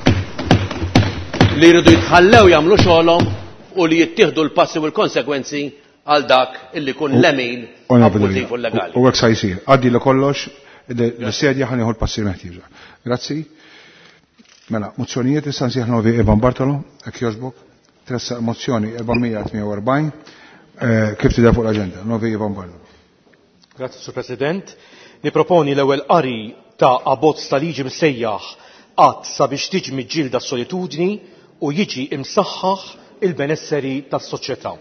li jridu jitħallew jagħmlu xogħolhom u li jittieħdu l-passi u l-konsekwenzi għal dak illi kun lemin abbużiv u legali. U hekk sa jsir. Għaddi li kollox l-sedja ħan jieħu l-passi meħtieġa. Grazzi. Mela, mozzjonijiet issa nsieħ Novi Ivan Bartolo, hekk jogħġbok. Tressa mozzjoni erba'mija tmija u erbgħin kif tidher fuq l-aġenda. Novi Ivan Bartolo. Grazzi, Sur President. Niproponi l-ewwel qari ta' abbozz ta' liġi msejjaħ qatt sabiex tiġmi ġilda s-solitudni u jiġi imsaħħaħ il-benesseri tas-soċjetà.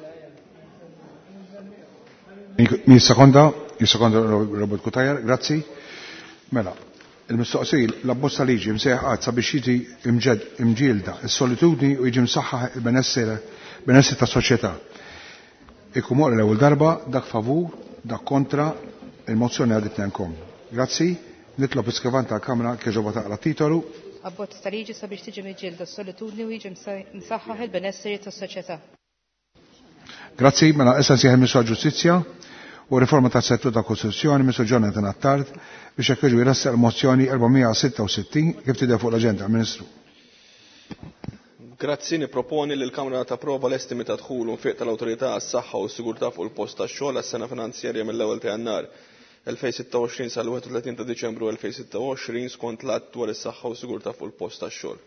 Mi sekonda, mi sekonda Robert Kutajer, grazzi. Mela, il-mistoqsil l-abbozza liġi msejħat sabiex jiġi imġilda s-solitudni u jiġi msaħħaħ il-benesseri tas-soċjetà. Ikumor l-ewwel darba dak favur, dak kontra il-mozzjoni għadit nenkom. Grazzi, nitlob iskrivan tal-Kamra kieġoba taqra titolu abbozz ta' liġi sabiex tiġi miġġielda s-solitudni u jiġi msaħħaħ il-benesseri tas-soċjetà. Grazzi, mela issa nsieħ il-Ministru Ġustizzja u riforma ta' settur ta' Kostituzzjoni Ministru Jonathan Attard biex jekk jiġu jressaq il-mozzjoni erba'mija kif tidher fuq l-aġenda. Ministru. Grazzi, nipproponi li l-Kamra tapprova l-estimi ta' dħul u nfiq tal-Awtorità għas-Saħħa u s-Sigurtà fuq il-post tax-xogħol għas-sena finanzjarja mill-ewwel ta' Jannar elfejn sitta u għoxrin sal-wieħed u tletin ta' Diċembru elfejn sitta u għoxrin skont l-att dwar is-saħħa u s-sigurtà fuq il-post tax-xogħol.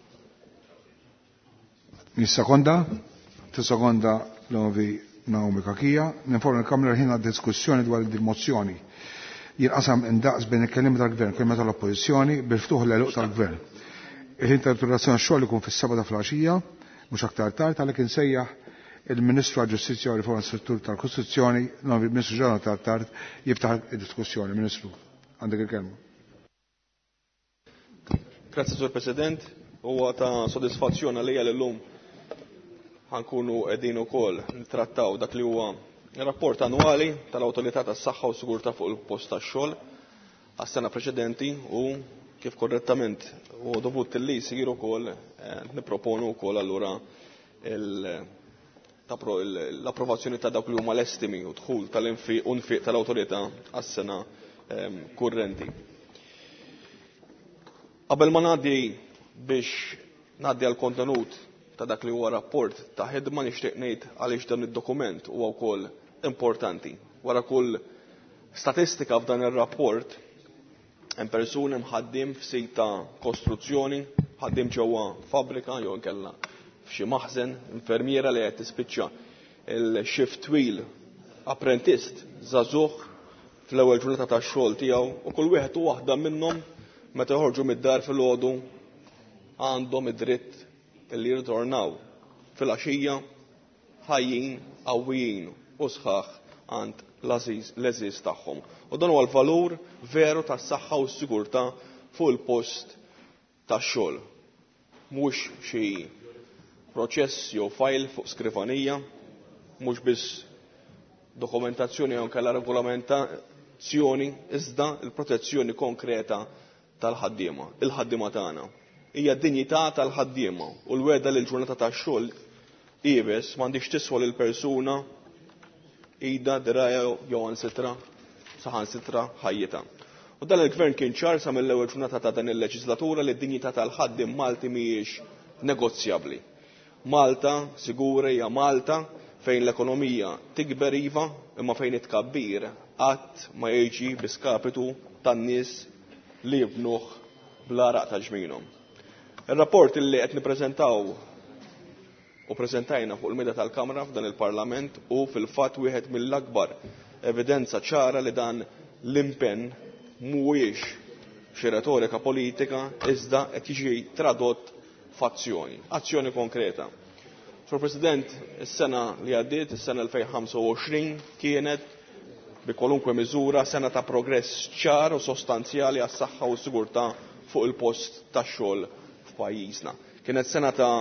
Nis-sekonda, tis-sekonda l-ovi Naomi Kakija, ninforma l-Kamra ħin diskussjoni dwar il-mozzjoni jinqasam indaqs bejn il-kellim tal-Gvern kelma tal-Oppożizzjoni bil-ftuħ l-eluq tal-Gvern. Il-ħin tal-interpretazzjoni xogħol ikun fis-seba ta' filgħaxija, mhux aktar tard, għalhekk insejjaħ il-Ministru għall-Ġustizzja u Riforma tas-Settur tal-Kostituzzjoni, l-Ministru Jonathan Attard, jiftaħ id-diskussjoni. Ministru, għandek il-kelma. Grazzi, Sur President. Huwa ta' sodisfazzjon għalija l-lum ħankunu qegħdin ukoll nittrattaw dak li huwa ir-rapport annwali tal-Awtorità tas-Saħħa u s-Sigurtà fuq il-post tax-xogħol għas-sena preċedenti u kif korrettament u dovut li jsir ukoll nipproponu wkoll allura l-approvazzjoni ta' dawk li huma l-estimi u dħul tal-infiq u nfiq tal-Awtorità għas-sena kurrenti. Qabel ma ngħaddi biex ngħaddi għall kontenut ta' dak li huwa rapport ta' ħidma nixtieq ngħid għaliex dan id-dokument huwa wkoll importanti. Wara kull statistika f'dan ir-rapport hemm persuni mħaddiem f'sit ta' kostruzzjoni, ħaddiem ġewwa fabbrika jew inkella f'xi maħżen, infermiera li qed tispiċċa il-shift twil apprentist żagħżugħ fl-ewwel ġurnata tax-xogħol tiegħu u kull wieħed u waħda minnhom meta joħorġu mid-dar filgħodu għandhom id-dritt li jirtornaw fil-għaxija ħajjin qawwijin u sħaħ għand l-eżiż tagħhom. U dan huwa l-valur veru tas-saħħa u s-sigurtà fuq il-post tax-xogħol. Mhux xi proċess jew file fuq skrivanija, mhux biss dokumentazzjoni jew kellha regolamentazzjoni, iżda l-protezzjoni konkreta tal-ħaddiema, il-ħaddiema tagħna. Hija d-dinjità tal-ħaddiema u l-weda li l-ġurnata tax-xogħol qiebes m'għandix tiswa lil persuna ida diraja jew ansitra saħansitra ħajjita. U dan il-Gvern kien ċar sa mill-ewwel ġurnata ta' dan il-leġislatura li d-dinjità tal-ħaddiem Malti mhijiex negozjabbli. Malta sigura hija Malta fejn l-ekonomija tikber iva imma fejn it-tkabbir qatt ma jiġi biskapitu tan-nies li jibnuh bl-araq ta' ġmienhom. Ir-rapport li qed nippreżentaw u preżentajna fuq il-meda tal-Kamra f'dan il-Parlament u fil-fatt wieħed mill-akbar evidenza ċara li dan l-impenn mhuwiex xi retorika politika iżda qed jiġi tradott f'azzjoni, azzjoni konkreta. Sur President, is-sena li għaddiet, is-sena elfejn ħamsa u għoxrin kienet bi kwalunkwe miżura sena ta' progress ċar u sostanzjali għas-saħħa u s-sigurtà fuq il-post tax-xogħol f'pajjiżna. Kienet sena ta'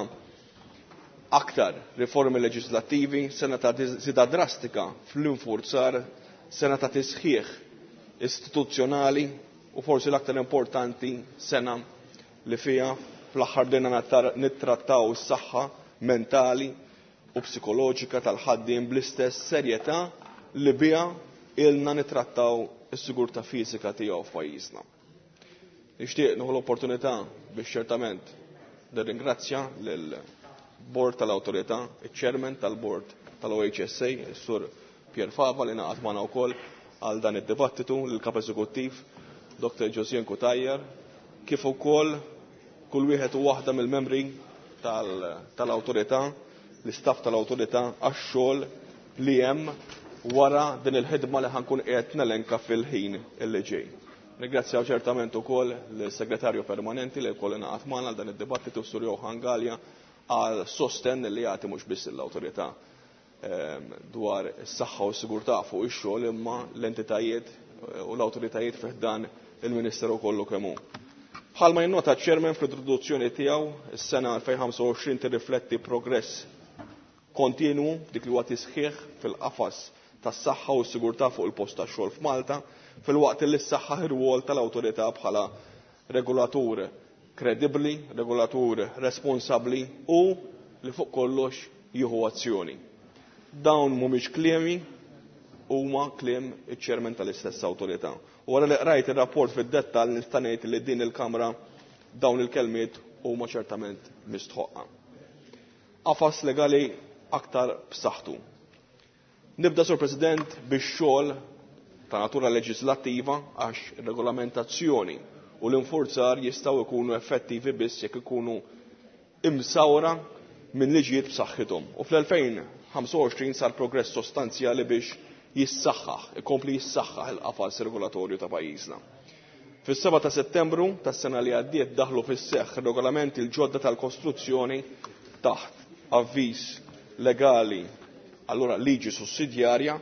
aktar riformi leġislattivi, sena ta' żieda drastika fl-infurzar, sena ta' tisħiħ istituzzjonali u forsi l-aktar importanti sena li fiha fl-aħħar dejna nittrattaw is-saħħa mentali u psikoloġika tal-ħaddiem bl-istess serjetà li biha ilna nittrattaw is-sigurtà fiżika tiegħu f'pajjiżna. Nixtieq nieħu l-opportunità biex ċertament nirringrazzja lil Bord tal-Awtorità, iċ-Chairman tal-Bord tal-O H S A, is-Sur Pier Fava li naqgħod magħna wkoll għal dan id-dibattitu lill-Kap Eżekuttiv, Doktor Josien Kutajjar, kif ukoll kull wieħed u waħda mill-membri tal-Awtorità, l-istaff tal-Awtorità għax-xogħol li hemm wara din il-ħidma li ħankun qiegħed nelenka fil-ħin illi ġej. Nirringrazzjaw ċertament ukoll l-Segretarju Permanenti li wkoll ingħaqad magħna għal dan id-dibattitu Sur Johan Galja għal sosten li jagħti mhux biss l-Awtorità dwar is-saħħa u s-sigurtà fuq ix-xogħol imma l-entitajiet u l-awtoritajiet fih dan il-Ministeru kollu kemm hu. Bħalma jinnota ċ-Chairman fl-introduzzjoni tiegħu is-sena elfejn ħamsa u għoxrin tirrifletti progress kontinwu dik li huwa tisħiħ fil-qafas tas-saħħa u s-sigurtà fuq il-post tax-xogħol f'Malta filwaqt li s-saħħa ir-rwol tal-Awtorità bħala regolatur kredibbli, regolatur responsabbli u li fuq kollox jieħu azzjoni. Dawn mhumiex kliemi huma kliem iċ-ċermen tal-istess awtorità. U wara li qrajt ir-rapport fid-dettall nista' ngħid li din il-Kamra dawn il-kelmiet huma ċertament mistħoqqa. Qafas legali aktar b'saħħtu. Nibda, Sur President, bix-xogħol ta' natura leġislattiva għax ir-regolamentazzjoni u l-infurzar jistgħu jkunu effettivi biss jekk ikunu imsawra minn liġijiet b'saħħithom. U fl-elfejn ħamsa u għoxrin sar progress sostanzjali biex jissaħħaħ, ikompli jissaħħaħ il-qafas regolatorju ta' pajjiżna. Fis-seba' ta' Settembru tas-sena li għaddiet daħlu fis-seħħ regolamenti l-ġodda tal-kostruzzjoni taħt avviż legali, allura liġi sussidjarja,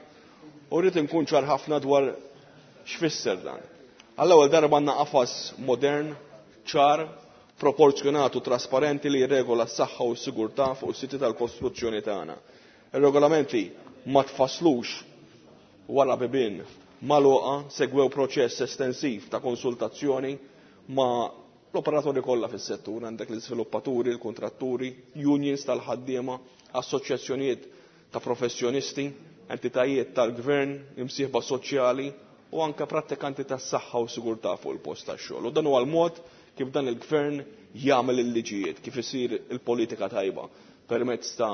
u rrid inkun ċar ħafna dwar x'fisser dan. Għall-ewwel darba għandna qafas modern, ċar, proporzjonat u trasparenti li jirregola s-saħħa u s-sigurtà fuq is-siti tal-kostruzzjoni tagħna. Ir-regolamenti ma tfasslux wara bibien magħluqa, segwew proċess estensiv ta' konsultazzjoni ma' l-operatori kollha fis-settur, għandek l-iżviluppaturi, l-kontratturi, unions tal-ħaddiema, assoċjazzjonijiet ta' professjonisti, entitajiet tal-gvern, imsieħba soċjali u anke prattikanti tas-saħħa u sigurtà fuq il-post tax-xogħol. U dan huwa l-mod kif dan il-gvern jagħmel il-liġijiet, kif isir il-politika tajba permezz ta'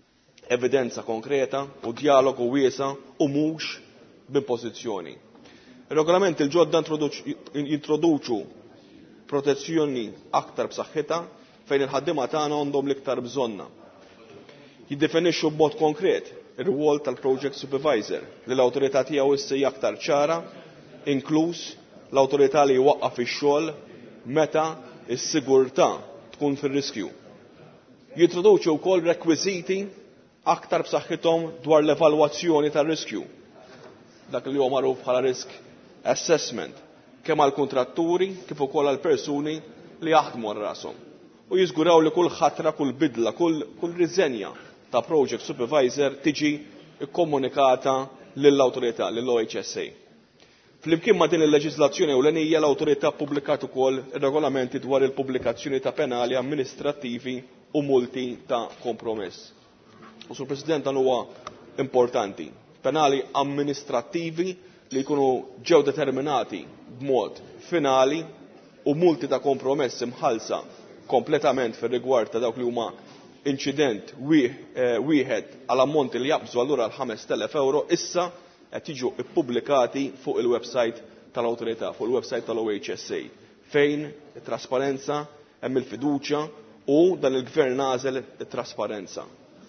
evidenza konkreta u dialogu wiesa u mhux b'impożizzjoni. Ir-regolamenti l-ġodda jintroduċu protezzjoni aktar b'saħħitha fejn il-ħaddiema tagħna għandhom l-iktar bżonna. Jiddefinixxu b'mod konkret ir-rwol tal-project supervisor li l-awtorità tiegħu issa hija aktar ċara, inkluż l-awtorità li jwaqqaf ix-xogħol meta s-sigurtà tkun fir-riskju. Jintroduċu wkoll rekwiżiti aktar b'saħħithom dwar l-evalwazzjoni tar-riskju. Dak li huwa magħruf bħala risk assessment, kemm għall kuntratturi kif ukoll għall persuni li jaħdmu għal rashom. U jiżguraw li kull ħatra, kull bidla, kull, kull riżenja ta' project supervisor tiġi kkomunikata lill-awtorità, lill-O H S A. Flimkien ma' din il-leġiżlazzjoni ewlenija l-awtorità ppubblikat ukoll ir-regolamenti dwar il-pubblikazzjoni ta' penali amministrattivi u multi ta' kompromess. U Sur President dan huwa importanti. Penali amministrattivi li jkunu ġew determinati b'mod finali u multi ta' kompromess imħallsa kompletament fir-rigward ta' dawk li huma inċident wieħed għal ammonti li jaqbżu allura għal ħames telef euro issa qed jiġu ppubblikati fuq il-website tal-awtorità, fuq il-website tal-O H S A, fejn it-trasparenza hemm il-fiduċja u dan il-gvern nażel it-trasparenza.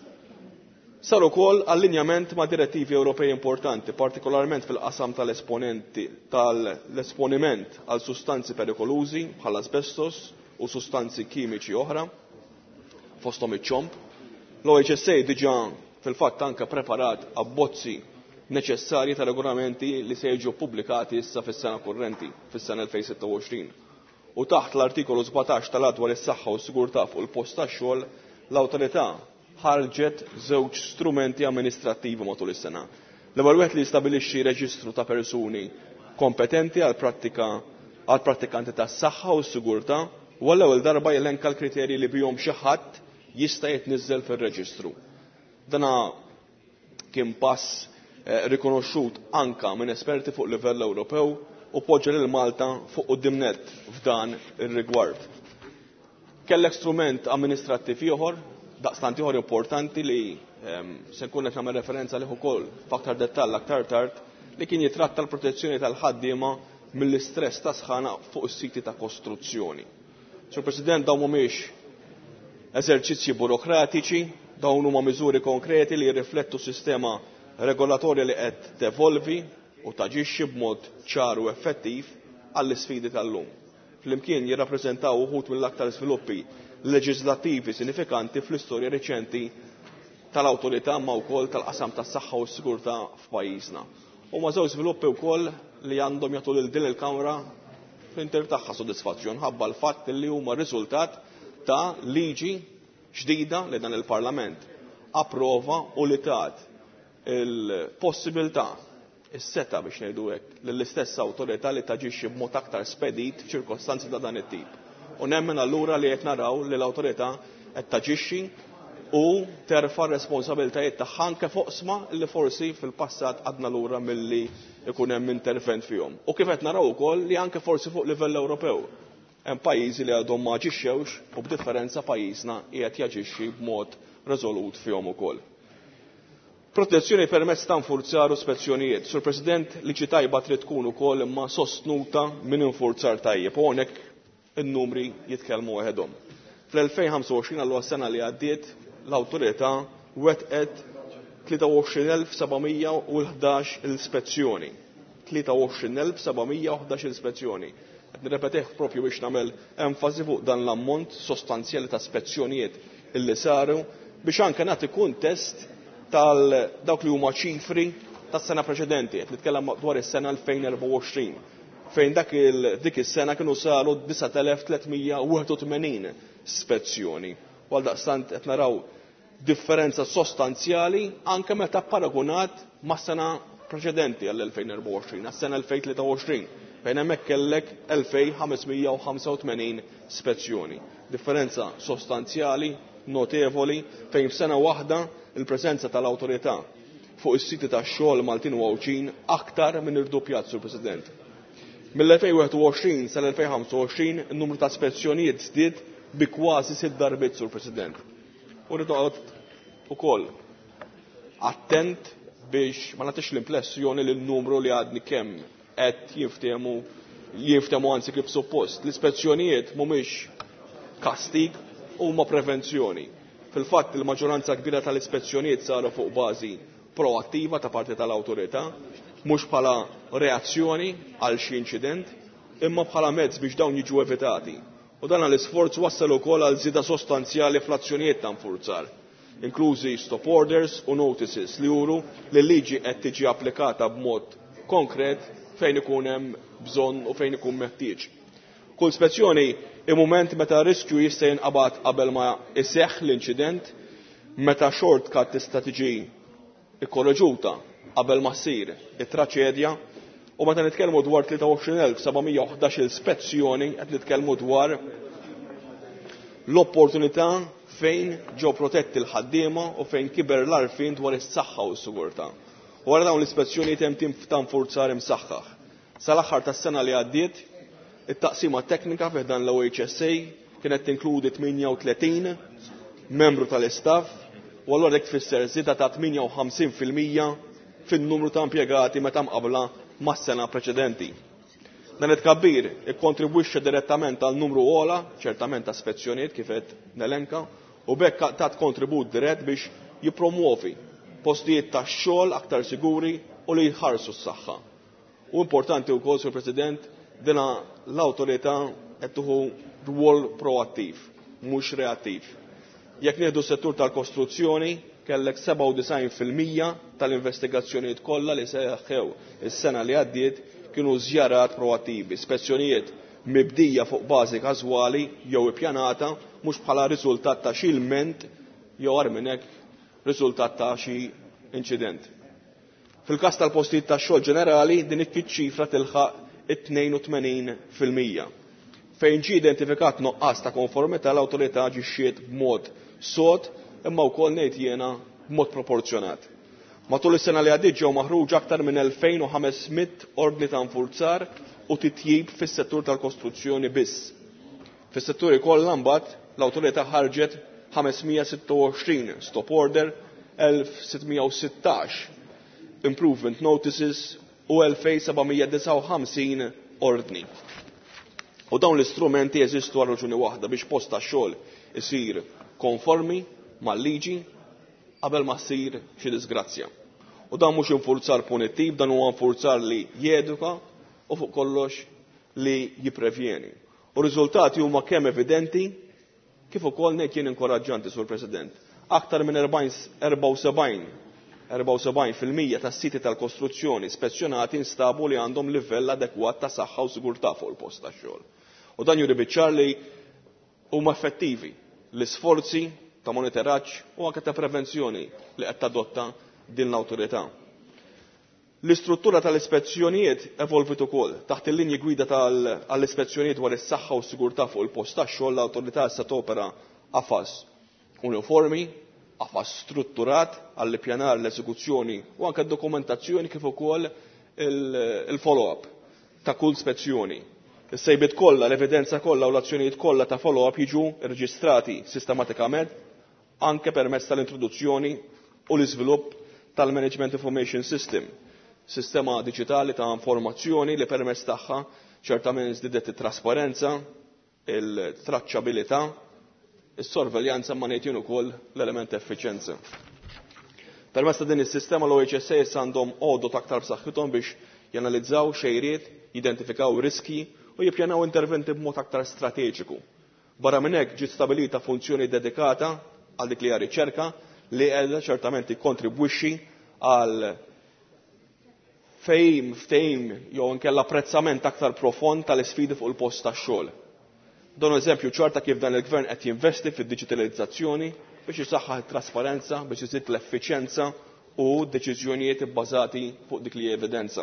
Sar ukoll allinjament ma' direttivi Ewropej importanti, partikolarment fil-qasam tal-esponenti tal-esponiment għal sustanzi perikolużi bħal asbestos u sustanzi kimiċi oħra, fosthom iċ-ċomp. L-O H S A diġà fil-fatt anke preparat abbozzi neċessarji ta' regolamenti li se jiġu pubblikati issa fis-sena kurrenti, fis-sena elfejn sitta u għoxrin. U taħt l-artikolu sebgħatax tal-att dwar is-saħħa u s-sigurtà fuq il-post tax-xogħol, l-awtorità ħarġet żewġ strumenti amministrattivi matul is-sena. L-ewwel wieħed li jistabbilixxi reġistru ta' persuni kompetenti għal prattika għal prattikanti tas-saħħa u s-sigurtà u għall-ewwel darba jelenka l-kriterji li bihom xi ħadd jista' jitniżżel fir-reġistru. Dana kien pass eh, rikonoxxut anka minn esperti fuq livell Ewropew u poġġa lil Malta fuq quddiem-nett f'dan ir-rigward. Kellek strument amministrattiv ieħor daqstant ieħor importanti li um, se nkun qed nagħmel referenza lih ukoll f'aktar dettall aktar tard li kien jitratta l-protezzjoni tal-ħaddiema mill-istress ta' sħana fuq is-siti ta' kostruzzjoni. Sur President, dawn mhumiex eżerċizzji burokratiċi, dawn huma miżuri konkreti li jirriflettu sistema regolatorja li qed tevolvi u taġixxi b'mod ċar u effettiv għall-isfidi tal-lum. Flimkien jirrappreżentaw uħud mill-aktar sviluppi leġislattivi sinifikanti fl-istorja reċenti tal-awtorità ma wkoll tal-qasam tas-saħħa u s-sigurtà f'pajjiżna. Huma żewġ żviluppi wkoll li għandhom jagħtu lil din il-Kamra fl-inter tagħha sodisfazzjon ħabba l-fatt li huma riżultat ta' liġi ġdida li dan il-Parlament approva u li tat il-possibilità is-seta biex ngħidu hekk lill-istess awtorità li taġixxi b'mod aktar spedit f'ċirkostanzi ta' dan it-tip. U nemmen allura li qed naraw li l-awtorità qed taġixxi u terfa' responsabiltajiet tagħha anke fuq sma li forsi fil-passat għadna lura milli ikun hemm intervent fihom. U kif qed naraw ukoll li anke forsi fuq livell Ewropew hemm pajjiżi li għadhom ma ġixxewx u b'differenza pajjiżna qiegħed jaġixxi b'mod reżolut fihom ukoll. Protezzjoni permezz ta' nfurzar u spezzjonijiet. Sur President, liġi tajba trid tkun ukoll imma sostnuta minn infurzar tajjeb u hawnhekk in-numri jitkellmu waħedhom. Fl-elfejn ħamsa u għoxrin għallu għas-sena li għaddiet l-awtorità wettqet tlieta u għoxrin elf sebgħmija u ħdax il-spezzjoni. tlieta u għoxrin elf sebgħmija u ħdax il-spezzjoni. Qed nirrepetih propju biex nagħmel enfasi fuq dan l-ammont sostanzjali ta' spezzjonijiet illi saru biex anke nagħti kuntest tal dawk li huma ċifri tas-sena preċedenti, qed nitkellem dwar is-sena elfejn u erba' u għoxrin, fejn dak dik is-sena kienu saru disa' elef tlietmija u wieħed u tmenin spezzjoni. Għal daqstant qed naraw differenza sostanzjali anke meta paragunat mas-sena preċedenti għall-elfejn u erba' u għoxrin, għas-sena elfejn u tlieta u għoxrin, fejn hemmhekk kellek elfejn ħamesmija u ħamsa u tmenin spezzjoni. Differenza sostanzjali notevoli fejn f'sena waħda il-preżenza tal-awtorità fuq is-siti tax-xogħol Maltin u Għawġin aktar minn irdupjat, Sur President. Mill-elfejn u wieħed u għoxrin sal-elfejn ħamsa u għoxrin in-numru ta' spezzjonijiet żdied bi kważi sitt darbiet, Sur President. U rrid noqgħod ukoll attent biex ma nagħtix l-impressjoni li n-numru li għadni kemm qed jinftehmu jinftehmu anzi kif suppost. L-ispezzjonijiet mhumiex kastig huma prevenzjoni. Fil-fatt il-maġġoranza kbira tal-ispezzjonijiet saru fuq bażi proattiva ta' parti tal-awtorità, mhux bħala reazzjoni għal xi inċident, imma bħala mezz biex dawn jiġu evitati. U dan l-isforz wassal ukoll għal żieda sostanzjali fl-azzjonijiet ta' nfurzar, inklużi stop orders u notices li juru li l-liġi qed tiġi applikata b'mod konkret fejn ikun hemm bżonn u fejn ikun meħtieġ. Kull spezzjoni il-moment meta riskju jista' jinqabad qabel ma jseħħ l-inċident, meta shortcut tista' tiġi ikkorreġuta qabel ma ssir it-traċedja, u meta nitkellmu dwar tlieta u għoxrin elf sebgħmija u ħdax il-spezzjoni qed nitkellmu dwar l-opportunità fejn ġew protetti l-ħaddiema u fejn kiber l-arfin dwar is-saħħa u s-sigurtà. Wara dawn l-ispezzjonijiet hemm tim ta' nfurzar imsaħħaħ. Sal-aħħar tas-sena li għaddiet, it-taqsima teknika fih dan l-O H S A kienet tinkludi tminja u tletin membru tal-istaff u allura dik tfisser żieda ta' tminja u ħamsin fil-mija fin-numru ta' impjegati meta mqabbla mas-sena preċedenti. Dan it-tkabbir ikkontribwixxa direttament għal numru ogħla ċertament ta' spezzjonijiet kif qed nelenka u bekk tat kontribut dirett biex jippromuovi postijiet tax-xogħol aktar siguri u li jħarsu s-saħħa. U importanti wkoll, Sur President, dina l-awtorità qed tieħu rwol proattiv, mhux reattiv. Jekk nieħdu s-settur tal-kostruzzjoni, kellek seba' u design fil-mija tal-investigazzjonijiet kollha li seħħew is-sena li għaddiet kienu żjarat proattivi, spezzjonijiet mibdija fuq bażi każwali jew ippjanata mhux bħala riżultat ta' xi ilment jew għar minn hekk riżultat ta' xi inċident. Fil-każ tal-postijiet tax-xogħol ġenerali din iċ-ċifra tilħaq it-tnejn u tmenin fil-mija. Fejn ġie identifikat noqqas ta' konformità l-awtorità ġixxiet b'mod sod imma wkoll ngħid jiena b'mod proporzjonat. Matul is-sena li għaddiet ġew maħruġ aktar minn elfejn u ħamesmija ordni ta' nfurzar u titjib fis-settur tal-kostruzzjoni biss. Fis-setturi kollha mbagħad l-awtorità ħarġet ħamesmija sitta u għoxrin stop order, elf sittmija u sittax improvement notices u elfejn sebgħmija disa' u ħamsin ordni. U dawn l-istrumenti jeżistu għal raġuni waħda biex post tax-xogħol isir konformi mal-liġi qabel ma ssir xi disgrazzja. U dan mhux infurzar punittiv, dan huwa infurzar li jeduka u fuq kollox li jipprevjeni. U riżultati huma kemm evidenti kif ukoll ngħid jien inkoraġġanti, Sur President. Aktar minn erba' u sebgħin fil-mija tas-siti tal-kostruzzjoni spezzjonati instabu li għandhom livell adekwat ta' saħħa u sigurtà fuq il-post tax-xogħol. U dan juri biċ-ċar li huma effettivi l-isforzi ta' monitoraġġ u anke ta' prevenzjoni li qed tadotta din l-awtorità. L-istruttura tal-ispezzjonijiet evolvit ukoll. Taħt il-linji gwida tal-ispezzjonijiet dwar is-saħħa u s-sigurtà fuq il-post tax-xogħol l-awtorità issa topera qafas uniformi, qafas strutturat għall-ippjanar l-eżekuzzjoni u anke d-dokumentazzjoni kif ukoll il-follow-up ta' kull spezzjoni. Is-sejbiet kollha, l-evidenza kollha u l-azzjonijiet kollha ta' follow-up jiġu rreġistrati sistematikament anke permezz tal-introduzzjoni u l-iżvilupp tal-Management Information System, sistema diġitali ta' informazzjoni li permezz tagħha ċertament żdiedet it-trasparenza, il-traċċabilità, is-sorveljanza ma ngħidin ukoll l-element effiċjenza. Permezz ta' din is-sistema l-O H S A issa għandhom għodot aktar b'saħħithom biex janalizzaw xejriet, jidentifikaw riski u jippjanaw interventi b'mod aktar strateġiku. Barra minn hekk ġiet stabilita funzjoni dedikata għal dik li hija riċerka li qiegħda ċertament ikkontribwixxi għal fejm, ftehim jew inkella apprezzament aktar profond tal-isfidi fuq il-post tax-xogħol. Dan eżempju ċarta kif dan il-Gvern qed jinvesti fid-diġitalizzazzjoni biex isaħħaħ it-trasparenza, biex iżid l-effiċjenza u deċiżjonijiet ibbażati fuq dik li evidenza.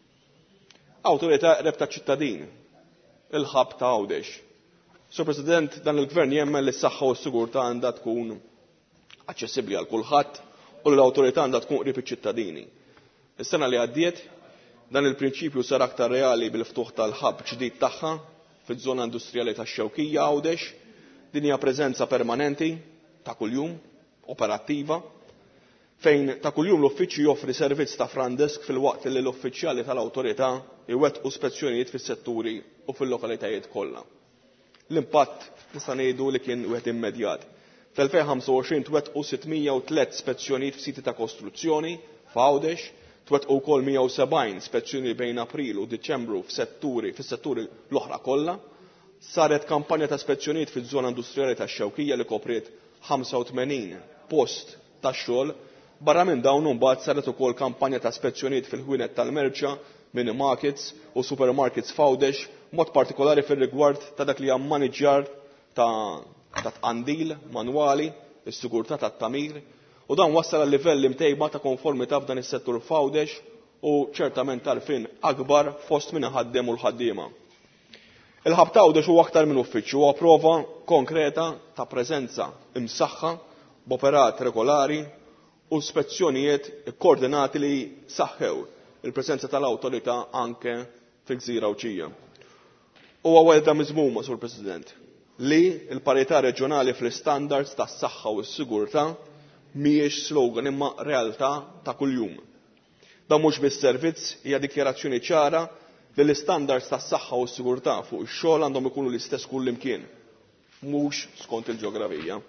Awtorità qreb taċ-ċittadin, il-ħabb ta' Għawdex. Sur President, dan il-Gvern jemmen li s-saħħa u s-sigurtà għandha tkun aċċessibbli għal kulħadd u l-awtorità għandha tkun qrib iċ-ċittadini. Is-sena li għaddiet dan il-prinċipju sar aktar reali bil-ftuħ tal-ħabb ġdid tagħha fiż-żona industrijali tax-Xewkija Għawdex. Din hija preżenza permanenti ta' kuljum, operattiva, fejn ta' kuljum l-uffiċċju joffri servizz ta' front desk fil-waqt li l-uffiċjali tal-awtorità iwettqu spezzjonijiet fis-setturi u fil-lokalitajiet kollha. L-impatt nista' ngħidu li kien wieħed immedjat. Fl-elfejn u ħamsa u għoxrin twettqu sittmija u tliet spezzjonijiet f'siti ta' kostruzzjoni f'Għawdex, twettqu wkoll mija u sebgħin spezzjoni bejn April u Diċembru f'setturi fis-setturi l-oħra kollha. Saret kampanja ta' spezzjonijiet fiż-żona industrijali tax-Xewkija li kopriet ħamsa u tmenin post tax-xogħol. Barra minn dawn imbagħad saret ukoll kampanja ta' spezzjonijiet fil-ħwienet tal-merċa, mini markets u supermarkets f'Għawdex, mod partikolari fir-rigward ta' dak li hija maniġġjar ta' ta' tqandil manwali, is-sigurtà tat-tamir, u dan wassal għal livelli mtejba ta' konformità f'dan is-settur f'Għawdex u ċertament tarfin akbar fost min ħaddem u l-ħaddiema. Il-ħabb ta' Għawdex huwa aktar minn uffiċċju, huwa prova konkreta ta' preżenza imsaħħa b'operat regolari u spezzjonijiet koordinati li saħħew il-preżenza tal-awtorità anke fil-Gżira Awċija. Huwa welda miżmuma, Sur President, li l-parità reġjonali fl-istandards tas-saħħa u s-sigurtà mhijiex slogan imma realtà ta' kuljum. Dan mhux bis-servizz hija dikjarazzjoni ċara li l-istandards tas-saħħa u s-sigurtà fuq ix-xogħol għandhom ikunu l-istess kull imkien, mhux skont il-ġeografija.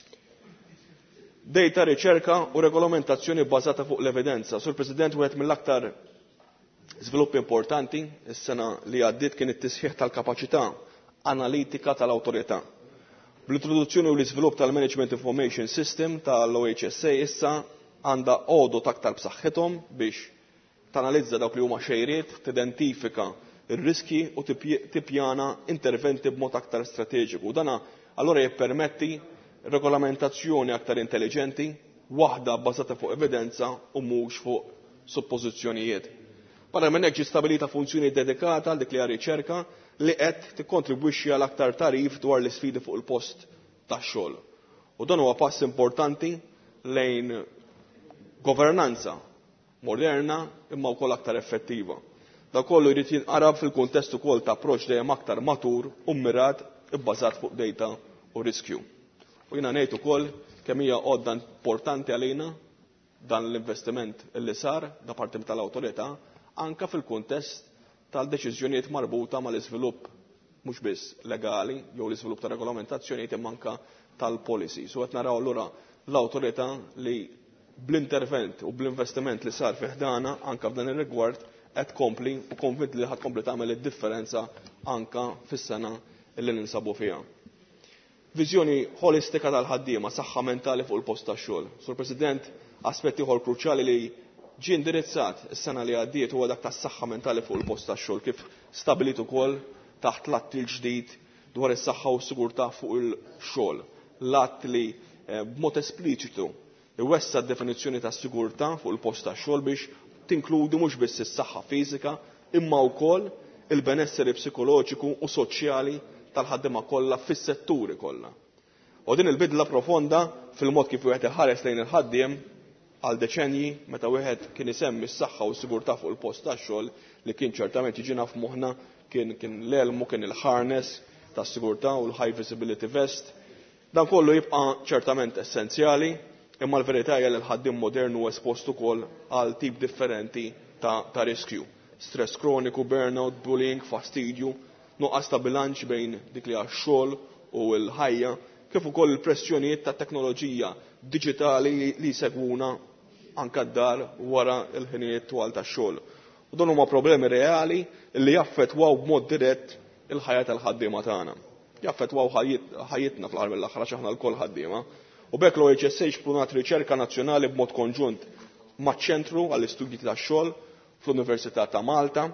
Data riċerka u regolamentazzjoni bbażata fuq l-evidenza. Sur President, wieħed mill-aktar żviluppi importanti is-sena li għaddiet kien it-tisħiħ tal-kapaċità analitika tal-awtorità. Bl-introduzzjoni u l-iżvilupp tal-Management Information System tal-O H S A issa għandha għodot aktar b'saħħithom biex tanalizza dawk li huma xejriet, tidentifika r-riski u tippjana interventi b'mod aktar strateġiku. Dana allura jippermetti regolamentazzjoni aktar intelligenti, waħda bbażata fuq evidenza u mhux fuq suppożizzjonijiet. Barra minn hekk ġie stabilita funzjoni dedikata għal dik li hija riċerka li qed tikkontribwixxi għal aktar tarif dwar l-isfidi fuq il-post tax-xogħol. U dan huwa pass importanti lejn governanza moderna imma wkoll aktar effettiva. Da kollu jrid jinqarab fil-kuntest ukoll ta' approċċ dejjem aktar matur u mmirat ibbażat fuq data u riskju. U jiena ngħid ukoll kemm hija għodda importanti għalina dan l-investiment li sar da parti tal-awtorità anke fil-kuntest tal-deċiżjonijiet marbuta mal-iżvilupp mhux biss legali jew l-iżvilupp ta' regolamentazzjonijiet imma anke tal-policy. So qed naraw allura l-awtorità li bl-intervent u bl-investiment li sar fih dana anke f'dan ir-rigward qed kompli u konvint li ħadd kompli tagħmel id-differenza anke fis-sena li ninsabu fiha. Viżjoni holistika tal-ħaddiema, saħħa mentali fuq il-post tax-xogħol. Sur President, aspetti ieħor kruċjali li ġie indirizzat is-sena li għaddiet huwa dak tas-saħħa mentali fuq il-post tax-xogħol kif stabbilit ukoll taħt l-att il-ġdid dwar is-saħħa u s-sigurtà fuq il-xogħol. L-att li b'mod espliċitu iwessa d-definizzjoni ta' sigurtà fuq il-post tax-xogħol biex tinkludi mhux biss is-saħħa fiżika imma wkoll il-benesseri psikoloġiku u soċjali tal-ħaddiema kollha fis-setturi kollha. U din il-bidla profonda fil-mod kif wieħed iħares lejn il-ħaddiem għal deċenji meta wieħed kien isemmi s-saħħa u s-sigurtà fuq il-post tax-xogħol li kien ċertament jiġina f'moħħna kien kien l-elmu kien il-harness tas-sigurtà u l-high visibility vest. Dan kollu jibqa' ċertament essenzjali, imma l-verità hija li l-ħaddiem modern huwa espost ukoll għal tip differenti ta', ta riskju. Stress kroniku, burnout, bullying, fastidju, nuqqas ta' bilanċ bejn dik li għax-xogħol u l-ħajja, kif ukoll il-pressjonijiet ta' teknoloġija diġitali li jsegwuna anke d-dar wara l-ħinijiet twal tax-xogħol. U dan huma problemi reali li jaffettwaw b'mod dirett il-ħajja tal-ħaddiema tagħna. Jaffettwaw ħajjitna fl-aħħar mill-aħħar għax aħna l-koll ħaddiema. U bekk l-O H S A xprunat riċerka nazzjonali b'mod konġunt maċ-ċentru għall-istudji tax-xogħol fl-Università ta' Malta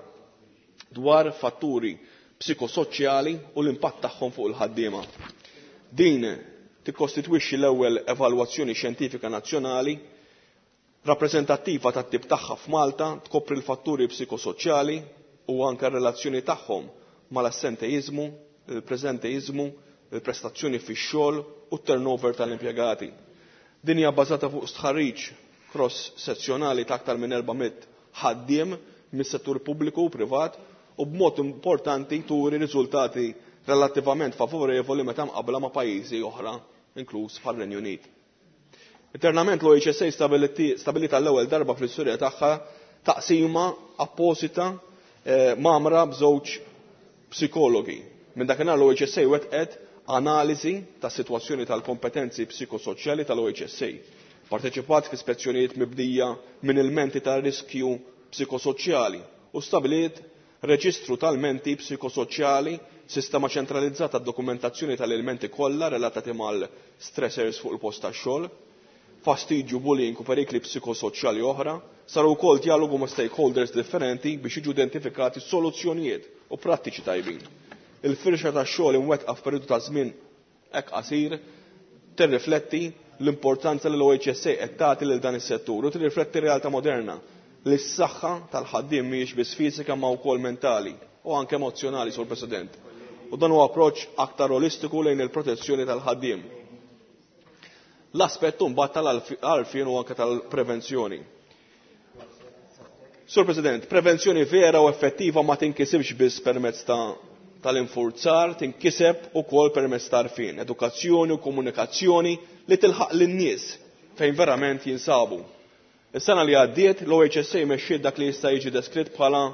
dwar fatturi psikosoċjali u l-impatt tagħhom fuq il-ħaddiema. Din tikkostitwixxi l-ewwel evalwazzjoni xjentifika nazzjonali rappreżentattiva tat-tip tagħha f'Malta, tkopri l-fatturi psikosoċjali u anke r-relazzjoni tagħhom mal-assentejiżmu, il-preżentejiżmu, il-prestazzjoni fix-xogħol u t-turnover tal-impjegati. Din hija bbażata fuq stħarriġ cross-sezzjonali ta' aktar minn erba'miet ħaddiem mis-settur pubbliku u privat u b'mod importanti turi riżultati relattivament favorevoli meta mqabbla ma' pajjiżi oħra, inkluż bħar-Renju Unit. Internament l-O H S A stabilita l-ewwel darba fl-istorja tagħha taqsima apposita eh, mamra b'żewġ psikologi. Minn dakinhar l-O H S A wettqet analiżi tas-sitwazzjoni tal-kompetenzi psikosoċjali tal-O H S A. Parteċipat f'ispezzjonijiet mibdija minn il-menti tar-riskju psikosoċjali u stabiliet reġistru tal-menti psikosoċjali, sistema ċentralizzata d-dokumentazzjoni tal-elementi kollha relatati mal-stressors fuq il-post tax-xogħol, fastidju, bullying u perikli psikosoċjali oħra, saru wkoll dialogu ma' stakeholders differenti biex jiġu identifikati soluzzjonijiet u prattiċi tajbin. Il-firxa tax-xogħol imwettqa f'perjodu ta' żmien hekk qasir tirrifletti l-importanza li l-O H S A qed tagħti lil dan is-settur u tirrifletti r-realtà moderna li s-saħħa tal-ħaddiem mhijiex biss fiżika ma wkoll mentali u anke emozzjonali, Sur President. U dan huwa approċċ aktar olistiku lejn il-protezzjoni tal-ħaddiem. L-aspett mbagħad tal-għarfien u anke tal-prevenzjoni. Sur President, prevenzjoni vera u effettiva ma tinkisibx biss permezz ta' tal-infurzar, tinkiseb ukoll permezz ta' għarfien, edukazzjoni u komunikazzjoni li tilħaq lin-nies fejn verament jinsabu. Is-sena li għaddiet l-O H S A mexxiet dak li jista' jiġi deskritt bħala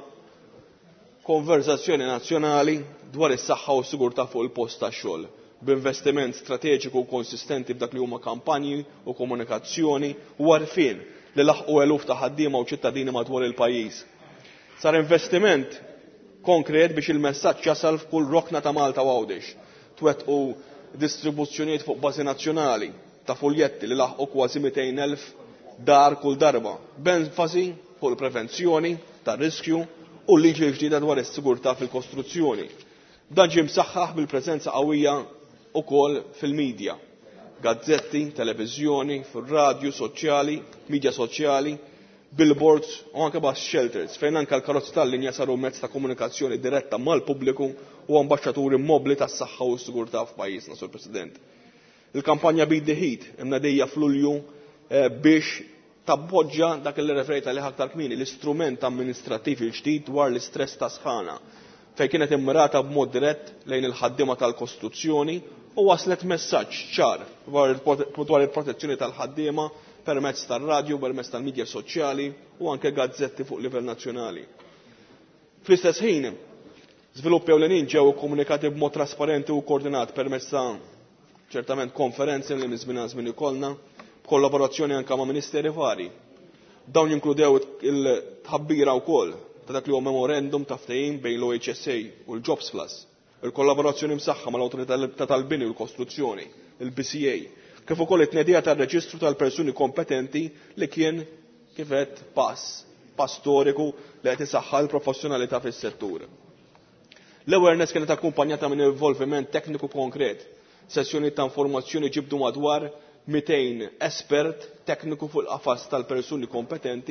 konverzazzjoni nazzjonali dwar is-saħħa u s-sigurtà fuq il-post tax-xogħol, b'investiment strateġiku u konsistenti f'dak li huma kampanji u komunikazzjoni u għarfien li laħqu eluf ta' ħaddiema u ċittadini madwar il-pajjiż. Sar investiment konkret biex il-messaġġ jasal f'kull rokna ta' Malta u Għawdex. Twettqu distribuzzjonijiet fuq bażi nazzjonali ta' fuljetti li laħqu kważi mitejn elf dar kull darba, b'enfasi fuq il-prevenzjoni tar-riskju u l-liġi ġdida dwar is-sigurtà fil-kostruzzjoni. Dan ġie msaħħaħ bil-preżenza qawwija wkoll fil-medja, gazzetti, televiżjoni, fir-radju soċjali, midja soċjali, billboards u anke bus shelters fejn anke l-karozzi tal-linja saru mezz ta' komunikazzjoni diretta mal-pubbliku u ambaxxaturi mobbli tas-saħħa u s-sigurtà f'pajjiżna, Sur President. Il-kampanja Beat the Heat imnedejja f'Lulju biex tabboġġa dak li referejt għalih aktar kmieni l-istrument amministrattiv il-ġdid dwar l-istress ta' sħana fejn kienet immirata b'mod dirett lejn il-ħaddiema tal-kostruzzjoni u waslet messaġġ ċar dwar il-protezzjoni tal-ħaddiema permezz tar-radju, permezz tal-midja soċjali u anke gazzetti fuq livell nazzjonali. Fl-istess ħin, żviluppi ewlenin ġew komunikati b'mod trasparenti u koordinat permezz ta' ċertament konferenzi li minn żmien żmien ikollna, kollaborazzjoni anke ma' ministeri vari. Dawn jinkludew il-tħabbira wkoll ta' dak li huwa memorandum ta' ftehim bejn l-O H S A u l-Jobs Plus, il-kollaborazzjoni msaħħa mal-Awtorità tal-Bini u l-Kostruzzjoni, il-B C A, kif ukoll it-tnedija tar-reġistru tal-persuni kompetenti li kien kif qed pass, pass storiku li qed isaħħa l-professjonalità fis-settur. L-awareness kienet akkumpanjata minn involviment tekniku konkret, sessjoni ta' informazzjoni ġibdu madwar mitejn espert tekniku fuq il-qafas tal-persuni kompetenti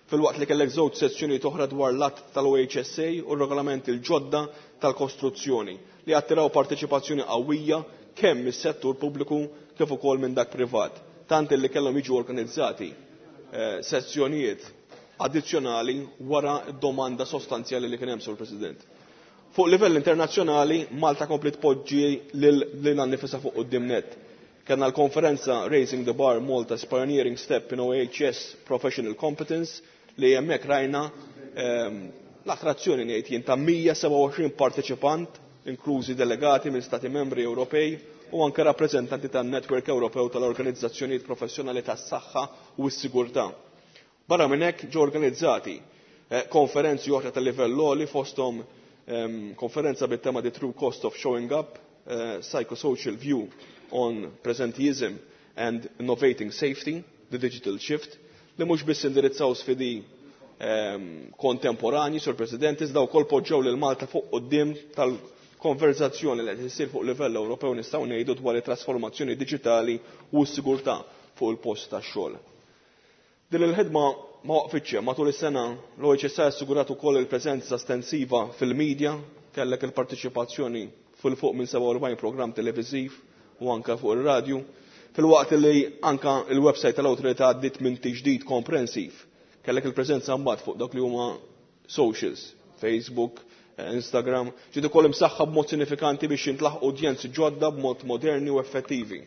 fil-waqt li kellek żewġ sezzjonijiet oħra dwar l-att tal-O H S A u r-regolamenti l-ġodda tal-kostruzzjoni li attiraw parteċipazzjoni qawwija kemm mis-settur pubbliku kif ukoll minn dak privat, tant li kellhom jiġu organizzati sezzjonijiet addizzjonali wara d-domanda sostanzjali li kien hemm sur President. Fuq livell internazzjonali, Malta komplet poġġi lil nifisha fuq quddiem net. Kellna l-konferenza Raising the Bar Malta's Pioneering Step in O H S Professional Competence li hemmhekk rajna l-attrazzjoni ngħid jien ta' mija seba' u għoxrin parteċipant, inklużi delegati minn Stati membri Ewropej u anke rappreżentanti tan-Netwerk Ewropew tal-Organizzazzjonijiet Professjonali tas-Saħħa u s-Sigurtà. Barra minn hekk ġew organizzati konferenzi oħra tal livell għoli fosthom konferenza bit-tema The True Cost of Showing Up, Psychosocial View on Presenteeism and Innovating Safety, The Digital Shift, li mhux biss indirizzaw sfidi kontemporanji sur President iżda wkoll poġġew lil Malta fuq quddiem tal-konverzazzjoni li qed issir fuq livell Ewropew nistgħu ngħidu dwar it-trasformazzjoni diġitali u s-sigurtà fuq il-post tax-xogħol. Din il-ħidma ma waqfitx matul is-sena l-O H S A assigurat ukoll il-preżenza estensiva fil-medja, kellek il-parteċipazzjoni fil-fuq minn seba' u erbgħin programm televiżiv u anke fuq ir-radju, fil-waqt li anke il-website tal-Awtorità għaddiet minn tiġdid komprensiv. Kellek il-preżenza mbagħad fuq dak li huma socials, Facebook, Instagram, ġiet ukoll imsaħħa b'mod sinifikanti biex jintlaħqu udjenzi ġodda b'mod moderni u effettivi.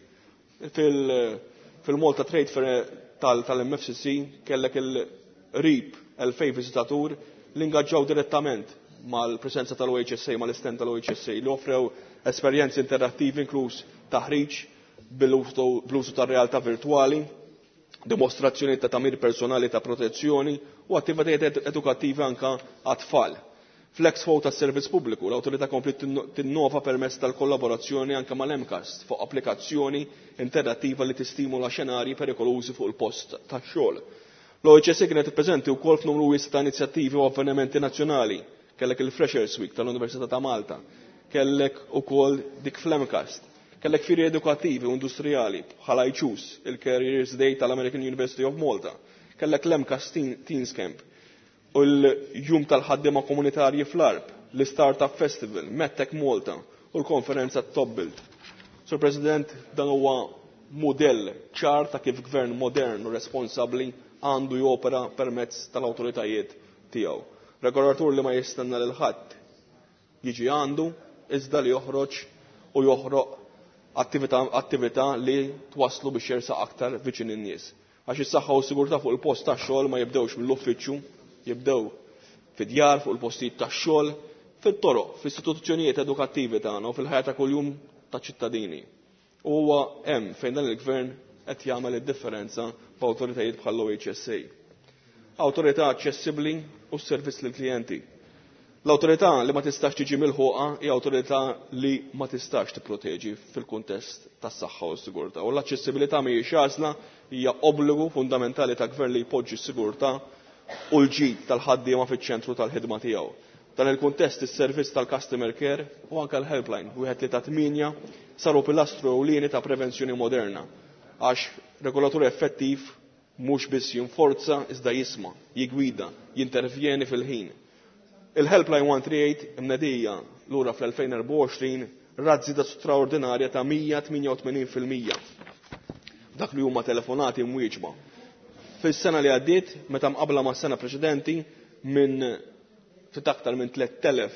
Fil-Malta Trade Fair tal-M F C C kellek il-rib elfej viżitatur li ingaġġaw direttament mal-presenza tal-O H S A, mal-istent tal-O H S A, li offrew esperjenzi interattivi inkluż taħriġ bil-użu tar-realtà virtwali, dimostrazzjoni ta' tamir personali ta' protezzjoni u attivitajiet edukattivi anke għat-tfal. Fl-Expo tas-Servizz Pubbliku l-Awtorità komplet tinnova permezz tal-kollaborazzjoni anke mal-Emcast fuq applikazzjoni interattiva li tistimula xenarji perikolużi fuq il-post tax-xogħol. L-O H S A kienet preżenti wkoll f'numru wiesa ta' inizjattivi u avvenimenti nazzjonali. Kellek il-Freshers Week tal-Università ta' Malta, kellek ukoll dik fl-Emcast, kellek firri edukattivi u industrijali bħala I Choose, il-Careers Day tal-American University of Malta, kellek l-Emcast Teens Camp u l-Jum tal-ħaddiema komunitarji fl-Arb, l-Startup Festival, Medtech Malta u l-konferenza Top Build. Sur President, dan huwa modell ċar ta' kif gvern modern u responsabbli għandu jopera permezz tal-awtoritajiet tiegħu. Regolatur li ma jistenna lil ħadd jiġi għandu iżda li joħroġ u joħroq attività li twaslu biex jersaq aktar viċin in-nies. Għax is-saħħa u s-sigurtà fuq il-post tax-xogħol ma jibdewx mill-uffiċċju, jibdew fid-djar fuq il-postijiet tax-xogħol, fit-toroq, fl-istituzzjonijiet edukattivi tagħna u fil-ħajja ta' kuljum taċ-ċittadini. U huwa hemm fejn dan il-gvern qed jagħmel id-differenza b'awtoritajiet bħall-O H S A. Awtorità aċċessibbli u s-servizz lill-klijenti. L-awtorità li ma tistax tiġi milħuqa hija awtorità li ma tistax tipproteġi fil-kuntest tas-saħħa u s-sigurtà. U l-aċċessibilità mhijiex għażla hija obbligu fundamentali ta' gvern li jpoġġi s-sigurtà u l-ġid tal-ħaddiema fiċ-ċentru tal-ħidma tiegħu. Dan il-kuntest is-servizz tal-customer care u anke l-helpline wieħed li ta' tminja saru pilastru ewlieni ta' prevenzjoni moderna għax regolatur effettiv mhux biss jinforza iżda jisma', jigwida, jintervjeni fil-ħin. Il-Helpline one three eight imnedija lura fl-elfejn u erba' u għoxrin razzida straordinarja ta' mija tminja u tmenin fil-mija. Dak li huma telefonati mwieġba. Fis-sena li għaddiet, meta mqabbla ma' sena preċedenti, minn fit aktar minn tliet telef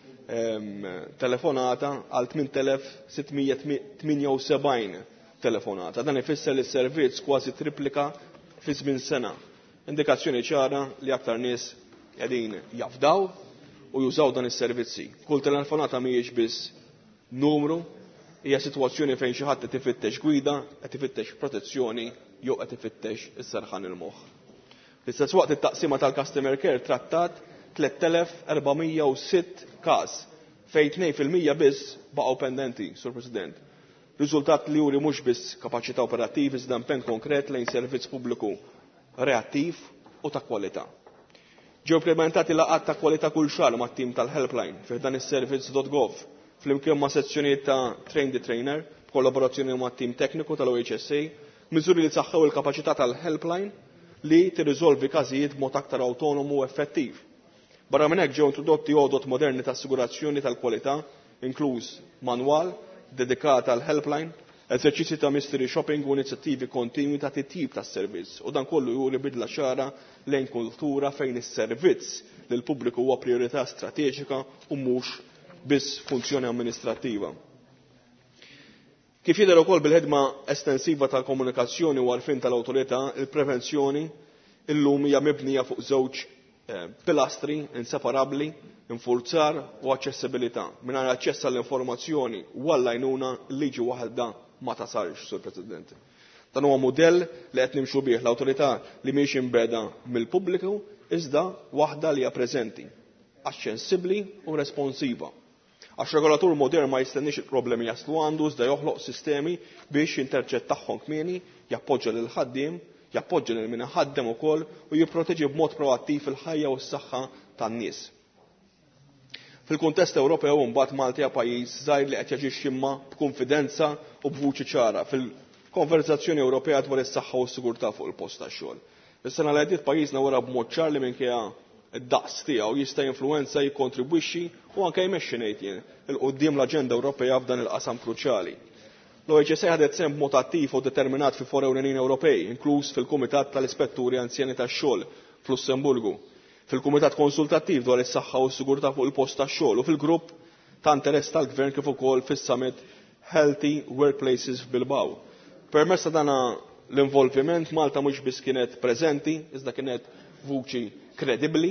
telefonata għal tmien telef sittmija tminja u sebgħin telefonata. Dan ifisser li s-servizz kważi triplika fi żmien sena. Indikazzjoni ċara li aktar nies qegħdin jafdaw u jużaw dan is-servizzi. Kull telefonata mhijiex biss numru, hija sitwazzjoni fejn xi ħadd qed ifittex gwida, qed ifittex protezzjoni jew qed ifittex is-serħan il-moħħ. Fl-istess waqt it-taqsima tal-customer care trattat tliet telef erba'mija u sitt każ fejn tnejn fil-mija biss baqgħu pendenti, Sur President. Riżultat li juri mhux biss kapaċità operattiv iżda impenn konkret lejn servizz pubbliku reattiv u ta' kwalità. Ġew implementati laqgħat ta' kwalità kull xahar mat-tim tal-Helpline fih dan is-servizz dot gov flimkien ma' sezzjonijiet ta' Train the Trainer b'kollaborazzjoni mat-tim tekniku tal-O H S A, miżuri li saħħew il-kapaċità tal-Helpline li tirriżolvi każijiet b'mod aktar awtonomu u effettiv. Barra minn hekk ġew introdotti għodot moderni ta' assigurazzjoni tal-kwalità, inkluż manwal dedikat għal helpline, eżerċizzi ta' mystery shopping u inizjattivi kontinwi ta' titjib tas-servizz u dan kollu juri bidla ċara lejn kultura fejn is-servizz lil pubbliku huwa priorità strateġika u mhux biss funzjoni amministrattiva. Kif jidher ukoll bil-ħidma estensiva tal-komunikazzjoni u għarfien tal-awtorità, il-prevenzjoni illum hija mibnija fuq żewġ pilastri inseparabbli, infurzar u aċċessibilità. Mingħajr aċċess għall-informazzjoni u għall-għajnuna liġi waħda ma tasalx, Sur President. Dan huwa mudell li qed nimxu bih l-awtorità li mhix imbeda mill-pubbliku iżda waħda li hija preżenti, aċċessibbli u responsiva. Għax regolatur modern ma jistennix il-problemi jaslu għandu iżda joħloq sistemi biex jinterċettaħħom kmieni, jappoġġa lil ħaddiem, jappoġġa lil min ħaddem ukoll u jipproteġi b'mod proattiv il-ħajja u s-saħħa tan-nies. Fil-kuntest Ewropew mbagħad Malta hija pajjiż żgħir li qed jaġixxi imma b'kunfidenza u b'vuċi ċara fil-konverzazzjoni Ewropea dwar is-saħħa u s-sigurtà fuq il-post tax-xogħol. Is-sena li għaddiet pajjiżna wara b'mod ċar li minkejja id-daqs tiegħu jista' jinfluwenza jikkontribwixxi u anke jmexxi ngħid jien il-qudiem l-Aġenda Ewropea f'dan il-qasam kruċjali. L-O H S A ħadet sehem b'mod attiv u determinat fi fora ewlenin Ewropej, inkluż fil-Kumitat tal-Ispetturi Anzjani tax-Xogħol f'Lussemburgu, fil-Kumitat Konsultattiv dwar is-saħħa u s-sigurtà fuq il-post tax-xogħol u fil-grupp ta' interess tal-Gvern kif ukoll fis-Summit Healthy Workplaces f'Bilbao. Permezz ta' dan l-involviment Malta mhux biss kienet preżenti, iżda kienet vuċi kredibbli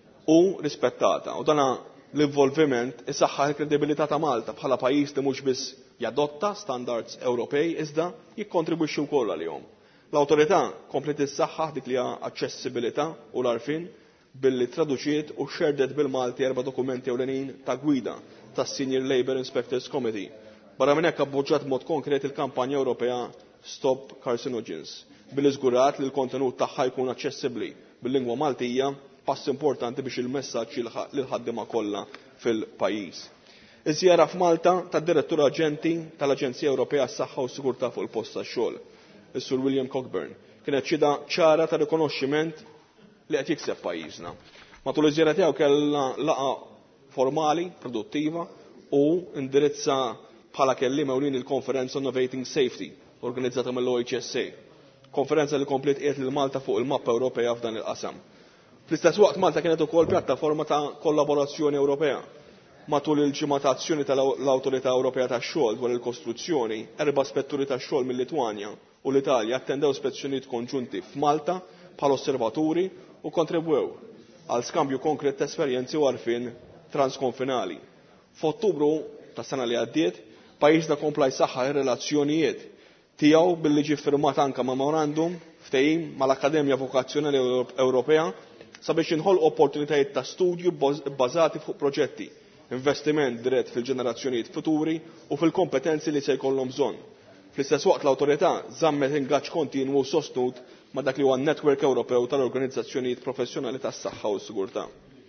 u rispettata. U dan l-involviment isaħħaħ il-kredibilità ta' Malta bħala pajjiż li mhux biss jadotta standards Ewropej iżda jikkontribwixxi wkoll għalihom. L-awtorità komplet issaħħaħ dik li hija aċċessibilità u l-għarfien billi traduċiet u xerdet bil-Malti erba' dokumenti ewlenin ta' gwida tas-Senior Labour Inspectors Committee. Barra minn hekk abboġġjat b'mod konkret il-kampanja Ewropea Stop Carcinogens billi żgurat li l-kontenut tagħha jkun aċċessibbli bil-lingwa Maltija, pass importanti biex il-messaġġ jilħaq lil ħaddiema kollha fil-pajjiż. Iż-żjara f'Malta tad-Direttur Aġenti tal-Aġenzija Ewropea għas-Saħħa u s-Sigurtà fuq il-post tax-xogħol, is-Sur William Cockburn, kienet xhieda ċara ta' rikonoxximent li qed jikseb pajjiżna. Matul iż-żjara tiegħu kellha laqgħa formali, produttiva u indirizza bħala kelliem ewlien il-konferenza Innovating Safety organizzata mill-O H S A. Konferenza li komplet qiegħed lil Malta fuq il-mappa Ewropea f'dan il-qasam. Fl-istess waqt Malta kienet ukoll pjattaforma ta' kollaborazzjoni Ewropea. Matul il-ġimgħa ta' azzjoni tal-Awtorità Ewropea tax-xogħol dwar il-kostruzzjoni, erba' spetturi tax-xogħol mill-Litwanja u l-Italja attendew spezzjonijiet konġunti f'Malta bħal osservaturi u kontribwew għal skambju konkret ta' esperjenzi u għarfien transkonfinali. F'Ottubru tas-sena li għaddiet, pajjiżna kompla jsaħħaħ ir-relazzjonijiet tiegħu billi ġie ffirmat anke memorandum ftehim mal-Akkademja Vokazzjonali Ewropea sabiex inħolqu opportunitajiet ta' studju bbażati fuq proġetti, investiment dirett fil-ġenerazzjonijiet futuri u fil-kompetenzi li se jkollhom bżonn. Fl-istess waqt l-awtorità żammet ingaġġ kontinwu sostnut ma' dak li huwa n-Netwerk Ewropew tal-Organizzazzjonijiet Professjonali tas-Saħħa u s-Sigurtà.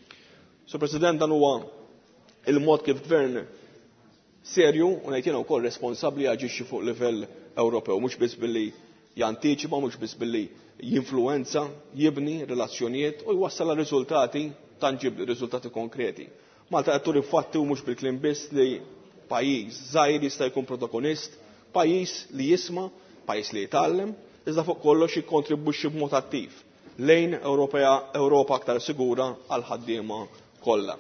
Sur President, dan huwa il-mod kif gvern serju u ngħid jiena wkoll responsabbli jaġixxi fuq livell Ewropew, mhux biss billi jantiċipa, mhux biss billi jinfluwenza, jibni relazzjonijiet u jwassal riżultati tangibbli, riżultati konkreti. Malta qed turi fatti u mhux bil-kliem biss li pajjiż żgħir jista' jkun protagonist, pajjiż li jisma', pajjiż li jitgħallem, iżda fuq kollox jikkontribwixxi b'mod attiv lejn Ewropea Ewropa aktar sigura għal ħaddiema kollha.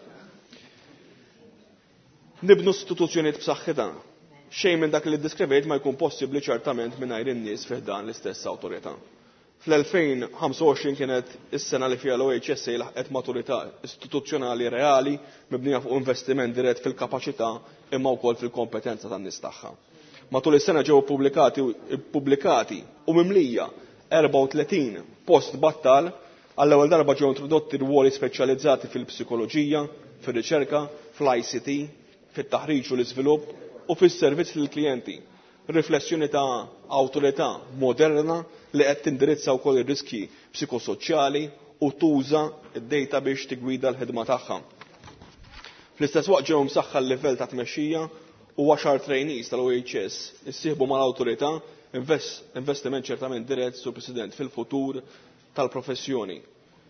Nibnu istituzzjonijiet b'saħħitha. Xejn minn dak li ddiskrivejt ma jkun possibbli ċertament mingħajr in-nies fih dan l-istess awtorità. Fl-elfejn u ħamsa u għoxrin kienet is-sena li fiha l-O H S A laħqet maturità istituzzjonali reali mibnija fuq investiment dirett fil-kapaċità imma wkoll fil-kompetenza tan-nies tagħha. Matul is-sena ġew pubblikati u mimlija erba' u tletin post battal għall-ewwel darba ġew introdotti rwoli speċjalizzati fil-psikoloġija, fir-riċerka, fl-I C T, fit-taħriġ u l-iżvilupp u fis-servizz lill-klijenti. Riflessjoni ta' awtorità moderna li qed tindirizza wkoll ir-riskji psikosoċjali u tuża d-dejta biex tigwida l-ħidma tagħha. Fl-istess waqt ġew msaħħa l-livell ta' tmexxija u għaxar trainees tal-O H S issieħbu mal-awtorità investiment ċertament dirett, Sur President, fil-futur tal-professjoni.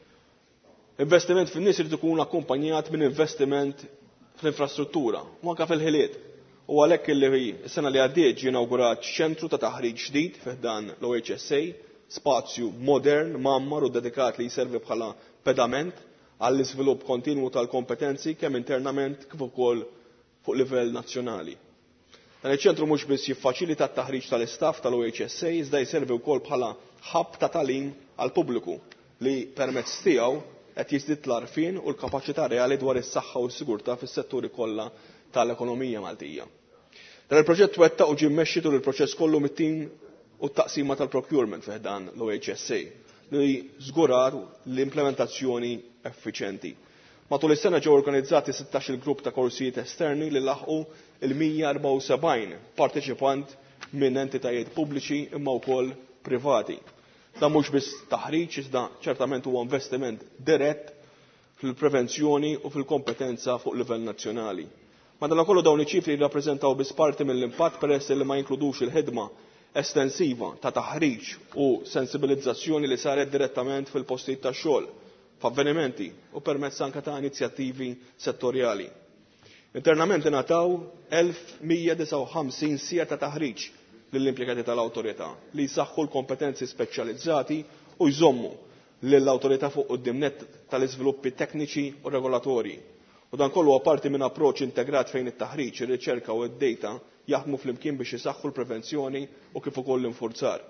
Investiment fin-nies irid ikun akkumpanjat minn investiment fl-infrastruttura, u anke fil-ħiliet. U għalhekk illi s-sena li għaddiet ġie inawgurat ċentru ta' taħriġ ġdid fih dan l-O H S A, spazju modern, mammar u dedikat li jservi bħala pedament għall-iżvilupp kontinwu tal-kompetenzi kemm internament kif ukoll fuq livell nazzjonali. Dan iċ-ċentru mhux biss jiffaċilita t-taħriġ tal-istaff tal-O H S A iżda jservi wkoll bħala ħabb ta' tagħlim għall-pubbliku li permezz tiegħu qed jiżdied l-għarfien u l-kapaċità reali dwar is-saħħa u s-sigurtà fis-setturi kollha tal-ekonomija Maltija. Dan il-proġett wettaq u ġie mmexxi tul il-proċess kollu mit-tim u t-taqsima tal-procurement fih dan l-O H S A li żgurar l-implementazzjoni effiċjenti. Matul is-sena ġew organizzati sittax il grupp ta' korsijiet esterni li laħqu il-mija erba' u sebgħin parteċipant minn entitajiet pubbliċi imma wkoll privati. Dan mhux biss taħriġ iżda ċertament huwa investiment dirett fil-prevenzjoni u fil-kompetenza fuq livell nazzjonali. Madankollu dawn iċ-ċifri jirrappreżentaw biss parti mill-impatt peress li ma jinkludux il-ħidma estensiva ta' taħriġ u sensibilizzazzjoni li saret direttament fil-postijiet tax-xogħol, f'avvenimenti u permezz anke ta' inizjattivi settorjali. Internament ingħataw elf mija disa' u ħamsin sija ta' taħriġ lill-impjegati tal-awtorità li jsaħħu l-kompetenzi speċjalizzati u jżommu lill-awtorità fuq quddiem-nett tal-iżviluppi tekniċi u regolatorji. U dan kollu huwa parti minn approċċ integrat fejn it-taħriġ, ir-riċerka u d-data jaħdmu flimkien biex isaħħu l-prevenzjoni u kif ukoll l-infurzar.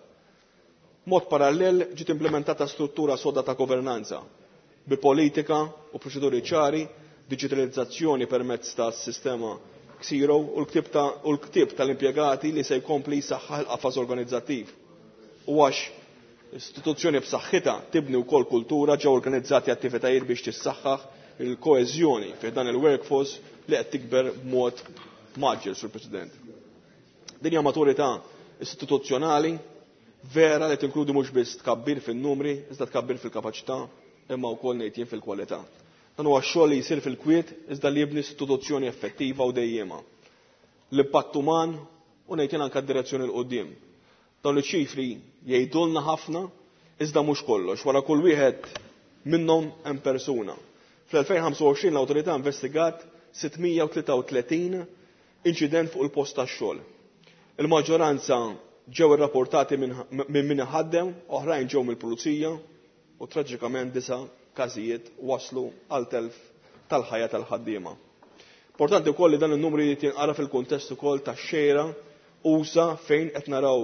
Mod parallel ġiet implementata struttura soda ta' governanza bi politika u proċeduri ċari, diġitalizzazzjoni permezz tas-sistema Xero u l-ktib tal-impjegati li se jkompli jsaħħaħ il-qafas organizzattiv. U għax istituzzjoni b'saħħitha tibni wkoll kultura ġew organizzati attivitajiet biex tissaħħaħ il-koeżjoni fi dan il-workforce li qed tikber b'mod maġġel, Sur President. Din hija maturità istituzzjonali vera li tinkludi mhux biss tkabbir fin-numri iżda tkabbir fil-kapaċità imma wkoll ngħid fil-kwalità. Dan huwa x-xogħol li jsir fil-kwiet iżda li jibni istituzzjoni effettiva u dejjema. L-impatt uman u ngħid anke d-direzzjoni l qudiem. Dawn iċ-ċifri jgħidulna ħafna iżda mhux kollox, wara kull wieħed minnhom hemm persuna. Fl-elfejn ħamsa u għoxrin l-awtorità investigat sittmija u tlieta u tletin inċident fuq il-post tax-xogħol. Il-maġġoranza ġew irrapportati minn min iħaddem, oħrajn ġew mill-pulizija u traġikament disa' każijiet waslu għal telf tal-ħajja tal-ħaddiema. Importanti wkoll li dan in-numru jinqara fil-kuntest ukoll tax-xejra usa fejn qed naraw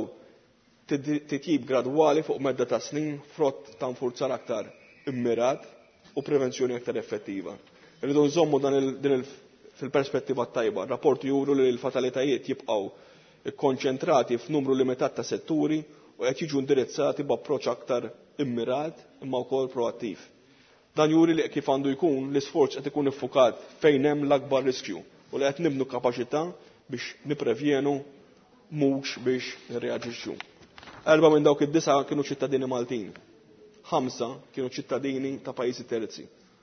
titjib gradwali fuq medda ta' snin frott ta' nfurzar aktar immirat u prevenzjoni aktar effettiva. Irridu nżommu dan fil-perspettiva tajba. Rapporti juru li l-fatalitajiet jibqgħu ikkonċentrati f'numru limitat ta' setturi u qed jiġu indirizzati b'approċċ aktar immirat imma wkoll proattiv. Dan juri li kif għandu jkun l-isforz qed ikun iffukat fejn hemm l-akbar riskju u li qed nibnu kapaċità biex nipprevjenu mhux biex nirreaġixxu. Erba' minn dawk id-disa' kienu ċittadini Maltin. Ħamsa kienu ċittadini ta' pajjiżi terzi.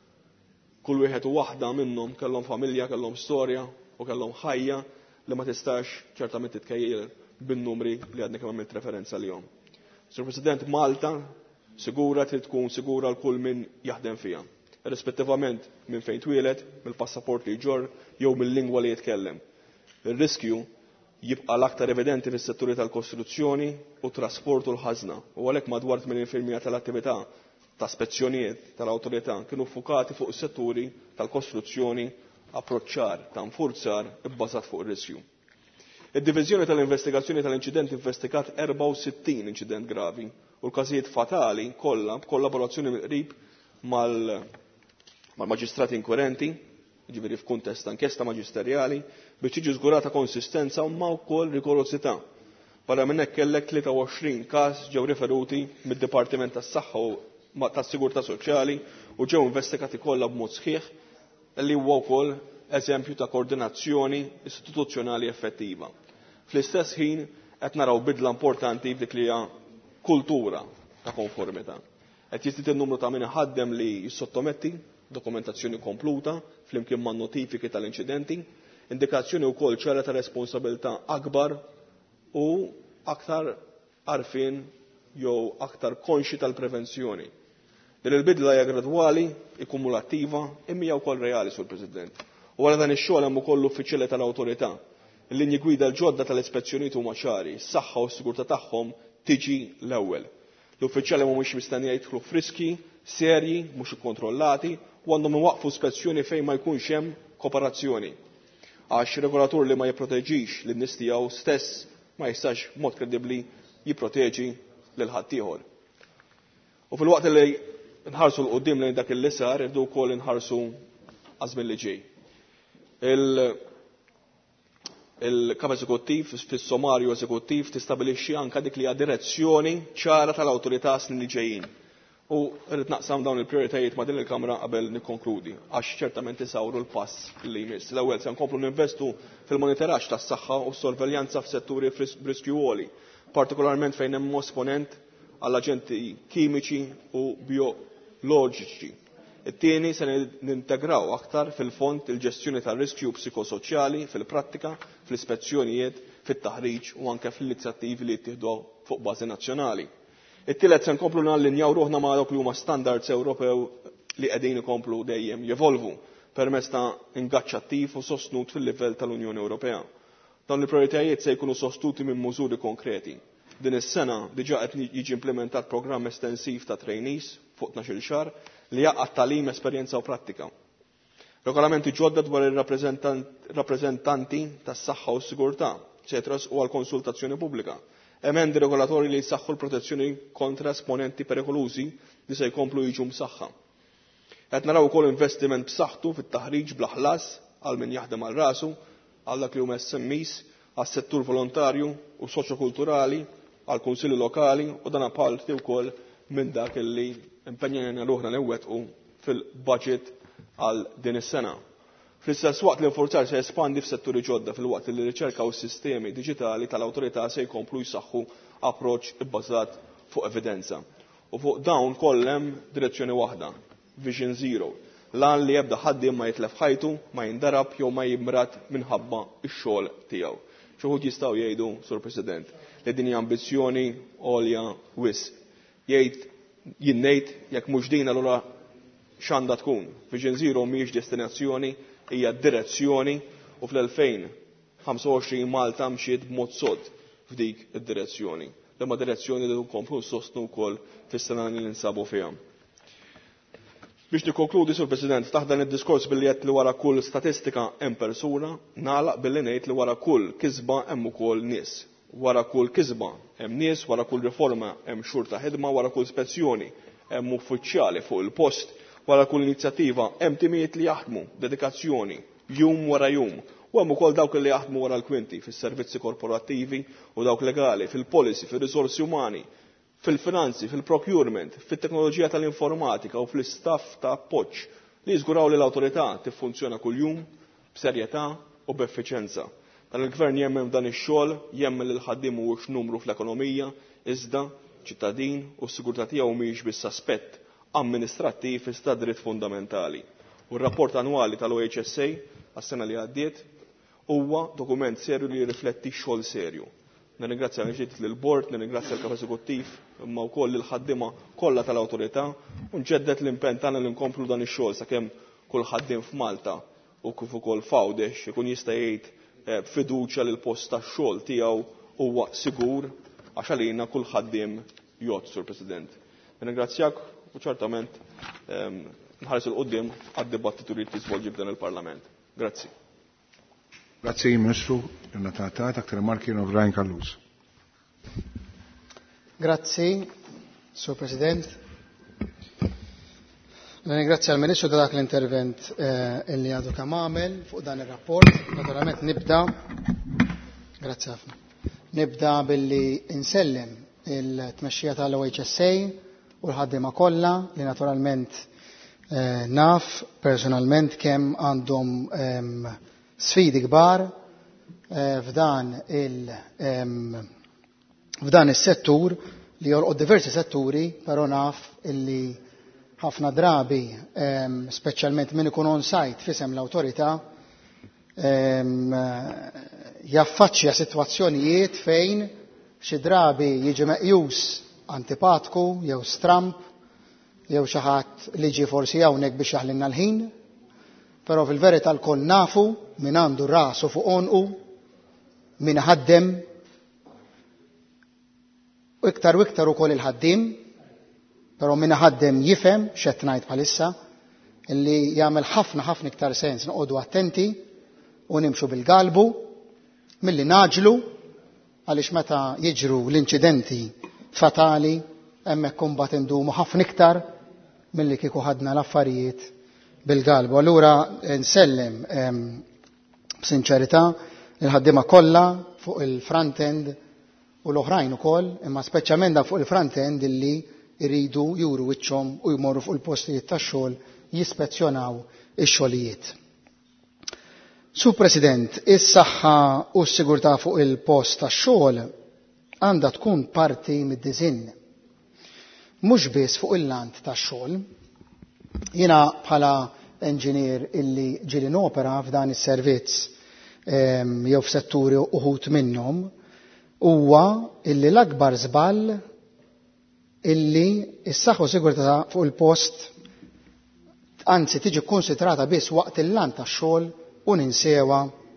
Kull wieħed u waħda minnhom kellhom familja, kellhom storja u kellhom ħajja li ma tistax ċertament titkejjel bin-numri li għadni kemm għamilt referenza lihom. Sur President, Malta sigura trid tkun sigura l kull min jaħdem fiha, irrispettivament minn fejn twieled, mill-passaport li jġorr jew mill-lingwa li jitkellem. Ir-riskju jibqa' l-aktar evidenti fis-setturi tal-kostruzzjoni u trasport u l-ħażna u għalhekk madwar tmien fil-mija tal-attività ta' spezzjonijiet tal-awtorità kienu ffukati fuq is-setturi tal-kostruzzjoni approċċar ta' nfurzar ibbażat fuq ir-riskju. Id-Diviżjoni tal-Investigazzjoni tal-Inċident investigat erba' u sittin inċident gravi u l-każijiet fatali kollha b'kollaborazzjoni mill-qrib mal-maġistrati inkurrenti, jiġifieri f'kuntest ta' inkjesta maġisterjali biex tiġi żgurata konsistenza u ma wkoll rigorożità. Barra minn hekk kellek tlieta u għoxrin każ ġew riferuti mid-Dipartiment tas-Saħħa u tas-Sigurtà Soċjali u ġew investigati kollha b'mod sħiħ li huwa wkoll eżempju ta' koordinazzjoni istituzzjonali effettiva. Fl-istess ħin qed naraw bidla importanti f'dik li hija kultura ta' konformità. Qed jiżdied in-numru ta' min iħaddem li jissottometti dokumentazzjoni kompluta flimkien ma' notifiki tal-inċidenti, indikazzjoni wkoll ċara ta' responsabilità akbar u aktar għarfien jew aktar konxi tal-prevenzjoni Din il-bidla hija gradwali, ikkumulattiva, imma hija wkoll reali, Sur President. U wara dan ix-xogħol hemm ukoll uffiċjali tal-awtorità. Il-linji gwida l-ġodda tal-ispezzjonijiet huma ċari, s-saħħa u s-sigurtà tagħhom tiġi l-ewwel. L-uffiċjali mhumiex mistennija jidħlu f'riski serji mhux ikkontrollati u għandhom iwaqqfu spezzjoni fejn ma jkunx hemm kooperazzjoni. Għax regolatur li ma jipproteġix lin-nies tiegħu stess ma jistax b'mod kredibbli jipproteġi lil ħaddieħor. U fil-waqt li nħarsu l-qudiem lejn dak il-li sar, irdu wkoll inħarsu għażmien li ġej. Il-kap eżekuttiv fis-sommarju eżekuttiv tistabilixxi anke dik li hija direzzjoni ċara tal-awtorità snin li ġejjin. U rrid naqsam dawn il-prijoritajiet ma' din il-Kamra qabel nikkonkludi, għax ċertament isawru l-pass li jmiss. L-ewwel se nkomplu ninvestu fil-monitoraġġ tas-saħħa u s-sorveljanza f'setturi b'riskju għoli, partikolarment fejn hemm esponent għall aġenti kimiċi u bioloġiċi. It-tieni se nintegraw aktar fil-fond il-ġestjoni tar-riskju psikosoċjali fil-prattika, fl-ispezzjonijiet, fit-taħriġ u anke fl-inizjattivi li jittieħdu fuq bażi nazzjonali. It-tielet se nkomplu nallinjaw ruħna ma' dawk li huma standards Ewropew li qegħdin ikomplu dejjem jevolvu permezz ta' ingaġġ attiv u sostnut fil-livell tal-Unjoni Ewropea. Dawn il-prioritajiet se jkunu sostuti minn mużuri konkreti. Din is-sena diġà qed jiġi implementat programm estensiv ta' trainees fuq tnax-il xahar li jaqgħad tagħlim, esperjenza u prattika. Regolamenti ġodda dwar ir-rappreżentanti tas-saħħa u s-sigurtà se jitrasqu għal konsultazzjoni pubblika. Emendi regolatorji li jsaħħu l-protezzjoni kontra esponenti perikolużi li se jkomplu jiġu msaħħa. Qed naraw ukoll investiment b'saħħtu fit-taħriġ bla ħlas għal min jaħdem għal rasu, għal dak li huma S M Es, għas-settur volontarju u soċjokulturali, għal kunsilli lokali u dan apparti wkoll minn dak li impenjajna ruħna li wettqu fil-budget għal din is-sena. Fl-istess waqt li l-forzar se jespandi f'setturi ġodda fil-waqt li riċerka u s-sistemi diġitali tal-awtorità se jkomplu jsaħħu approċċ bbażat fuq evidenza. U fuq dawn kollhem direzzjoni waħda, Vision Zero, lan li jebda ħaddiem ma jitlef ħajtu, ma jindarab jew ma jimrat minħabba x-xogħol tiegħu. Xi wħud jistgħu jgħidu, Sur President, li din hija ambizzjoni għolja wisq. Jgħid jien ngħid jekk mhux din allura x'għandha tkun. Vision Zero mhijiex destinazzjoni, hija direzzjoni u fl-elfejn ħamsa u għoxrin Malta mxiet b'mod sod f'dik id-direzzjoni. Lemma direzzjoni li nkomplu nsostnu wkoll fis-sena li ninsabu fiha. Biex nikkonkludi, Sur President, taħt dan id-diskors billi qed li wara kull statistika hemm persuna, nagħlaq billi ngħid li wara kull kisba hemm ukoll nies. Wara kull kisba hemm nies, wara kull riforma hemm xhur ta' ħidma, wara kull spezzjoni hemm uffiċjali fuq il-post, wara kull inizjattiva hemm timijiet li jaħdmu dedikazzjoni jum wara jum u hemm ukoll dawk li jaħdmu wara l-kwinti fis-servizzi korporattivi u dawk legali, fil-policy, fir-risorsi umani, fil-finanzi, fil-procurement, fit-teknoloġija tal-informatika u fl-istaff ta' appoġġ li jiżguraw li l-awtorità tiffunzjona kuljum b'serjetà u b'effiċjenza. Dan il-Gvern jemmem dan ix-xogħol, jemmel li l-ħaddiem mhuwiex numru fl-ekonomija, iżda ċittadin u s-sigurtà tiegħu mhijiex biss aspett amministrattiv iżda dritt fundamentali. U r-rapport annwali tal-O H S A għas-sena li għaddiet huwa dokument serju li jirrifletti xogħol serju. Nirringrazzja ġiet lill-Bord, nirringrazzja l-Kap Eżekuttiv, imma wkoll il-ħaddiema kollha tal-awtorità u nġeddet l-impenn tagħna li nkomplu dan ix-xogħol sakemm kull ħaddiem f'Malta u kif ukoll f'Għawdex ikun jista' jgħid b'fiduċja li l-post tax-xogħol tiegħu huwa sigur għax għalina kull ħaddiem jgħod, Sur President. Nirringrazzjak u ċertament nħares il-qoddim għad-dibattitu li jisvolġi b'dan il-Parlament. Grazzi. Grazzi, Ministru, il-natat, aktar marki Brian Carlus. Grazzi, Sur President. Ringrazzja l-Ministru ta' dak l-intervent illi għadu kemm għamel fuq dan ir-rapport. Naturalment nibda, grazzi ħafna. Nibda billi insellem il-tmexxija tal-O H S A u l-ħaddiema kollha li naturalment naf personalment kemm għandhom sfidi kbar f'dan il f'dan is-settur li jorqod diversi setturi, però naf illi ħafna drabi, speċjalment min ikun on site fisem l-awtorità, jaffaċċja sitwazzjonijiet fejn xi drabi jiġi meqjus antipatku jew stramp jew xi ħadd li ġie forsi hawnhekk biex jaħlilna l-ħin, però fil-verità lkoll nafu min għandu rasu fuq onqu, min ħaddem, u iktar u iktar ukoll il-ħaddiem, però min ħaddem jifhem x'qed ngħid bħalissa, illi jagħmel ħafna ħafna iktar sens noqogħdu attenti u nimxu bil-galbu milli naġlu għaliex meta jiġru l-inċidenti fatali hemmhekk imbagħad indumu ħafna iktar milli kieku ħadna l-affarijiet bil-galbu. Allura nsellem b'sinċerità il-ħaddiema kollha fuq il-front end u l-oħrajn ukoll, imma speċjalment dak fuq il-front end illi jridu juru wiċċhom u jmorru fuq il-postijiet tax-xogħol jispezzjonaw ix-xogħlijiet. Sur President, is-saħħa u s-sigurtà fuq il-post tax-xogħol għandha tkun parti mid-disinn. Mhux biss fuq il-lant tax-xogħol. Jiena bħala enġinier illi ġieli nopera f'dan is-servizz jew f'setturi uħud minnhom huwa illi l-akbar żball illi s-saħħa u s-sigurtà fuq il-post anzi tiġi konsidrata biss waqt il-lant tax-xogħol u ninsewa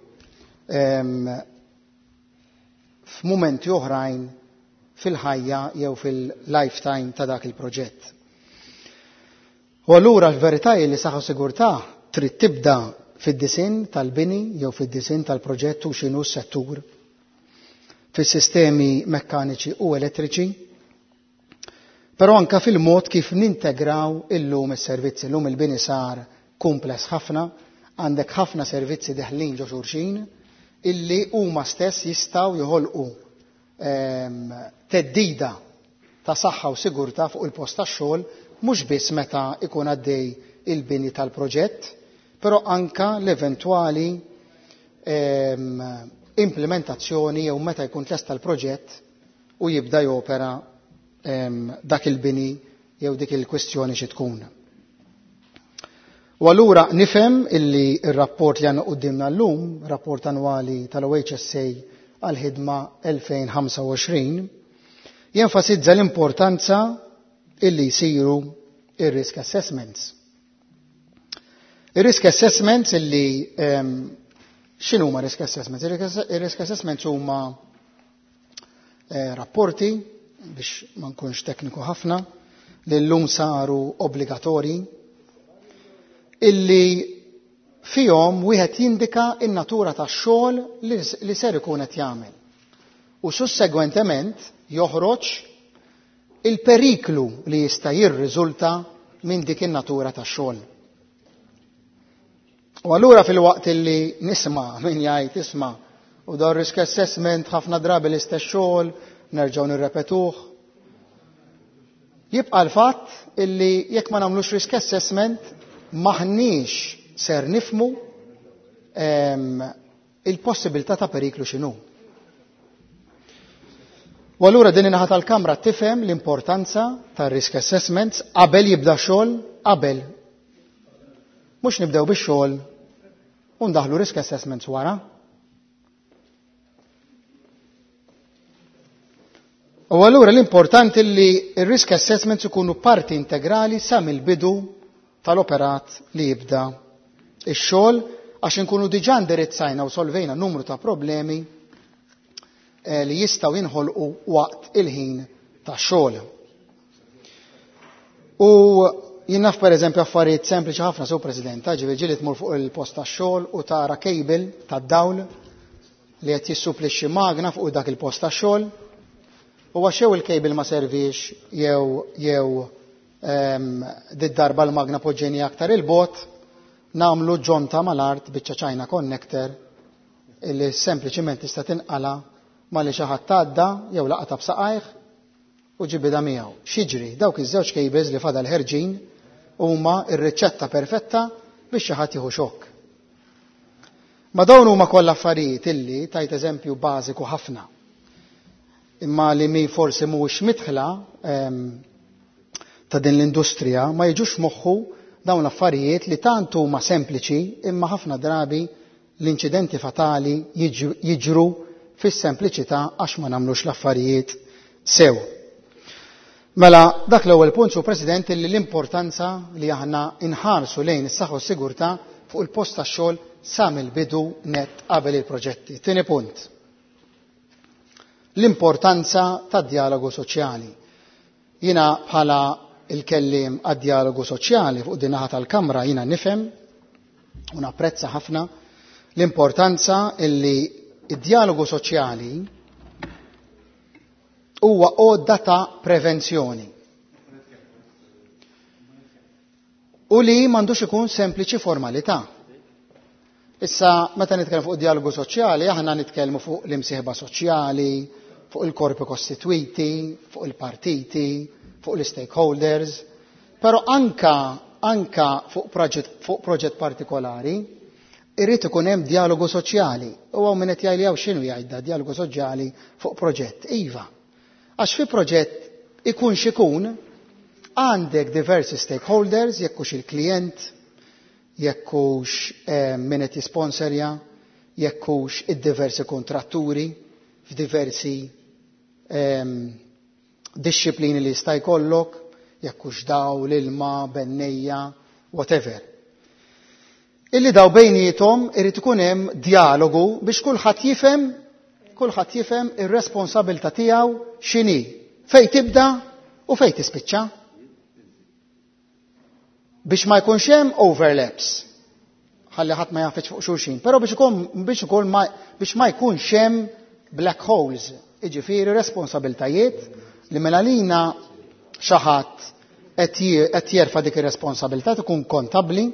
f'mumenti oħrajn fil-ħajja jew fil-lifetime ta' dak il-proġett. U allura l-verità li saħħa u sigurtà trid tibda fid-disinn tal-bini jew fid-disinn tal-proġett u x'inhu s-settur, fis-sistemi mekkaniċi u elettriċi, però anke fil-mod kif nintegraw illum is-servizzi. Illum il-bini sar kumpless ħafna, għandek ħafna servizzi deħlin ġo xulxin illi huma stess jistgħu joħolqu teddida ta' saħħa u sigurtà fuq il-post tax-xogħol mhux biss meta ikun għaddej il-bini tal-proġett, però anke l-eventwali implementazzjoni jew meta jkun tlesta l-proġett u jibda jopera dak il-bini jew dik il-kwestjoni xi tkun. U allura nifhem illi r-rapport li għandna qudiemna llum, rapport annwali tal-O H S A għall-ħidma elfejn u ħamsa u għoxrin, jenfasizza l-importanza illi jsiru ir-risk assessments. Ir-risk assessments illi x'inhu huma risk assessments? Ir-risk assessments huma rapporti biex ma nkunx tekniku ħafna li llum saru obbligatorji illi fihom wieħed jindika n-natura tax-xogħol li ser ikun qed jagħmel u sussegwentement joħroġ il-periklu li jista' jirriżulta minn dik in-natura tax-xogħol. U allura fil-waqt illi nisma' min jgħid isma' u dar risk assessment ħafna drabi l-istess xogħol nerġgħu nirrepetuh. Jibqa' l-fatt illi jekk ma nagħmlux risk assessment maħniex ser nifmu il-possibilità ta' periklu x'inhu. U allura din in-naħa tal-Kamra tifhem l-importanza tar-risk assessments qabel jibda xogħol qabel. Mhux nibdew bix-xogħol u ndaħlu risk assessments wara. U allura l-importanti li r-risk assessments ikunu parti integrali sa mill-bidu tal-operat li jibda ix-xogħol għax inkunu diġà indirizzajna u solvejna numru ta' problemi li jistgħu jinħolqu waqt il-ħin tax-xogħol. U jien naf pereżempju affarijiet sempliċi ħafna sew President, ġifieri ġieli tmur fuq il-post tax-xogħol u tara kejbil tad-dawl li qed jissupplixxi magna fuq dak il-post tax-xogħol. U għaxew il-kejbil ma servix jew jew did-darba l-magna poġġeni aktar il-bot, namlu ġonta mal-art biċċa ċajna connector illi sempliċiment tista' tinqala ma li xi ħadd tgħadda jew laqata b'saqajh u ġibida miegħu. X'jiġri dawk iż-żewġ kejbils li fadal ħerġin huma r-riċetta perfetta biex xi ħadd jieħu xokk. Ma dawn huma kollha affarijiet illi tajt eżempju bażiku ħafna. Imma li mi forsi mhuwiex midħla ta' din l-industrija ma jiġux moħħu dawn l-affarijiet li tant huma sempliċi imma ħafna drabi l-inċidenti fatali jiġru fis-sempliċità għax ma nagħmlux l-affarijiet sew. Mela, dak l-ewwel punt, Sur President, li l-importanza li aħna inħarsu lejn is-saħħa u s-sigurtà fuq il-post tax-xogħol sa mill-bidu net qabel il-proġetti. Tieni punt. L-importanza tad-dialogu soċjali. Jiena bħala il-kellim għad-dialogu soċjali fuq din naħa tal-Kamra jiena nifhem u napprezza ħafna l-importanza illi id-dialogu soċjali huwa għodda ta' prevenzjoni. U li m'għandux ikun sempliċi formalità. Issa meta nitkellmu fuq dialogu soċjali, aħna nitkellmu fuq l-imsieħba soċjali, fuq il-korpi kostitwiti, fuq il-partiti, fuq l-stakeholders, però anka anka fuq proġett fuq proġett partikolari irrid ikun hemm dialogu soċjali. U hawn min qed jgħid hawn x'inhu jgħidha dialogu soċjali fuq proġett. Iva. Għax fi proġett ikun x'ikun għandek diversi stakeholders, jekk hux il-klient, jekk hux min qed jisponsorja, jekk hux id-diversi kontratturi f'diversi disċiplini li jista' jkollok, jekk hux daw l-ilma, bennejja, whatever. Illi daw bejniethom irid ikun hemm dialogu biex kulħadd jifhem kulħadd jifhem ir-responsabilità tiegħu x'inhi, fejn tibda u fejn tispiċċa. Biex ma jkunx hemm overlaps. Ħalli ħadd ma jafetx fuq xulxin, però biex ikun biex ikun ma biex ma jkunx hemm black holes, jiġifieri responsabiltajiet li mela lina xi ħadd qed jerfa' dik ir-responsabilità tkun kontabbli.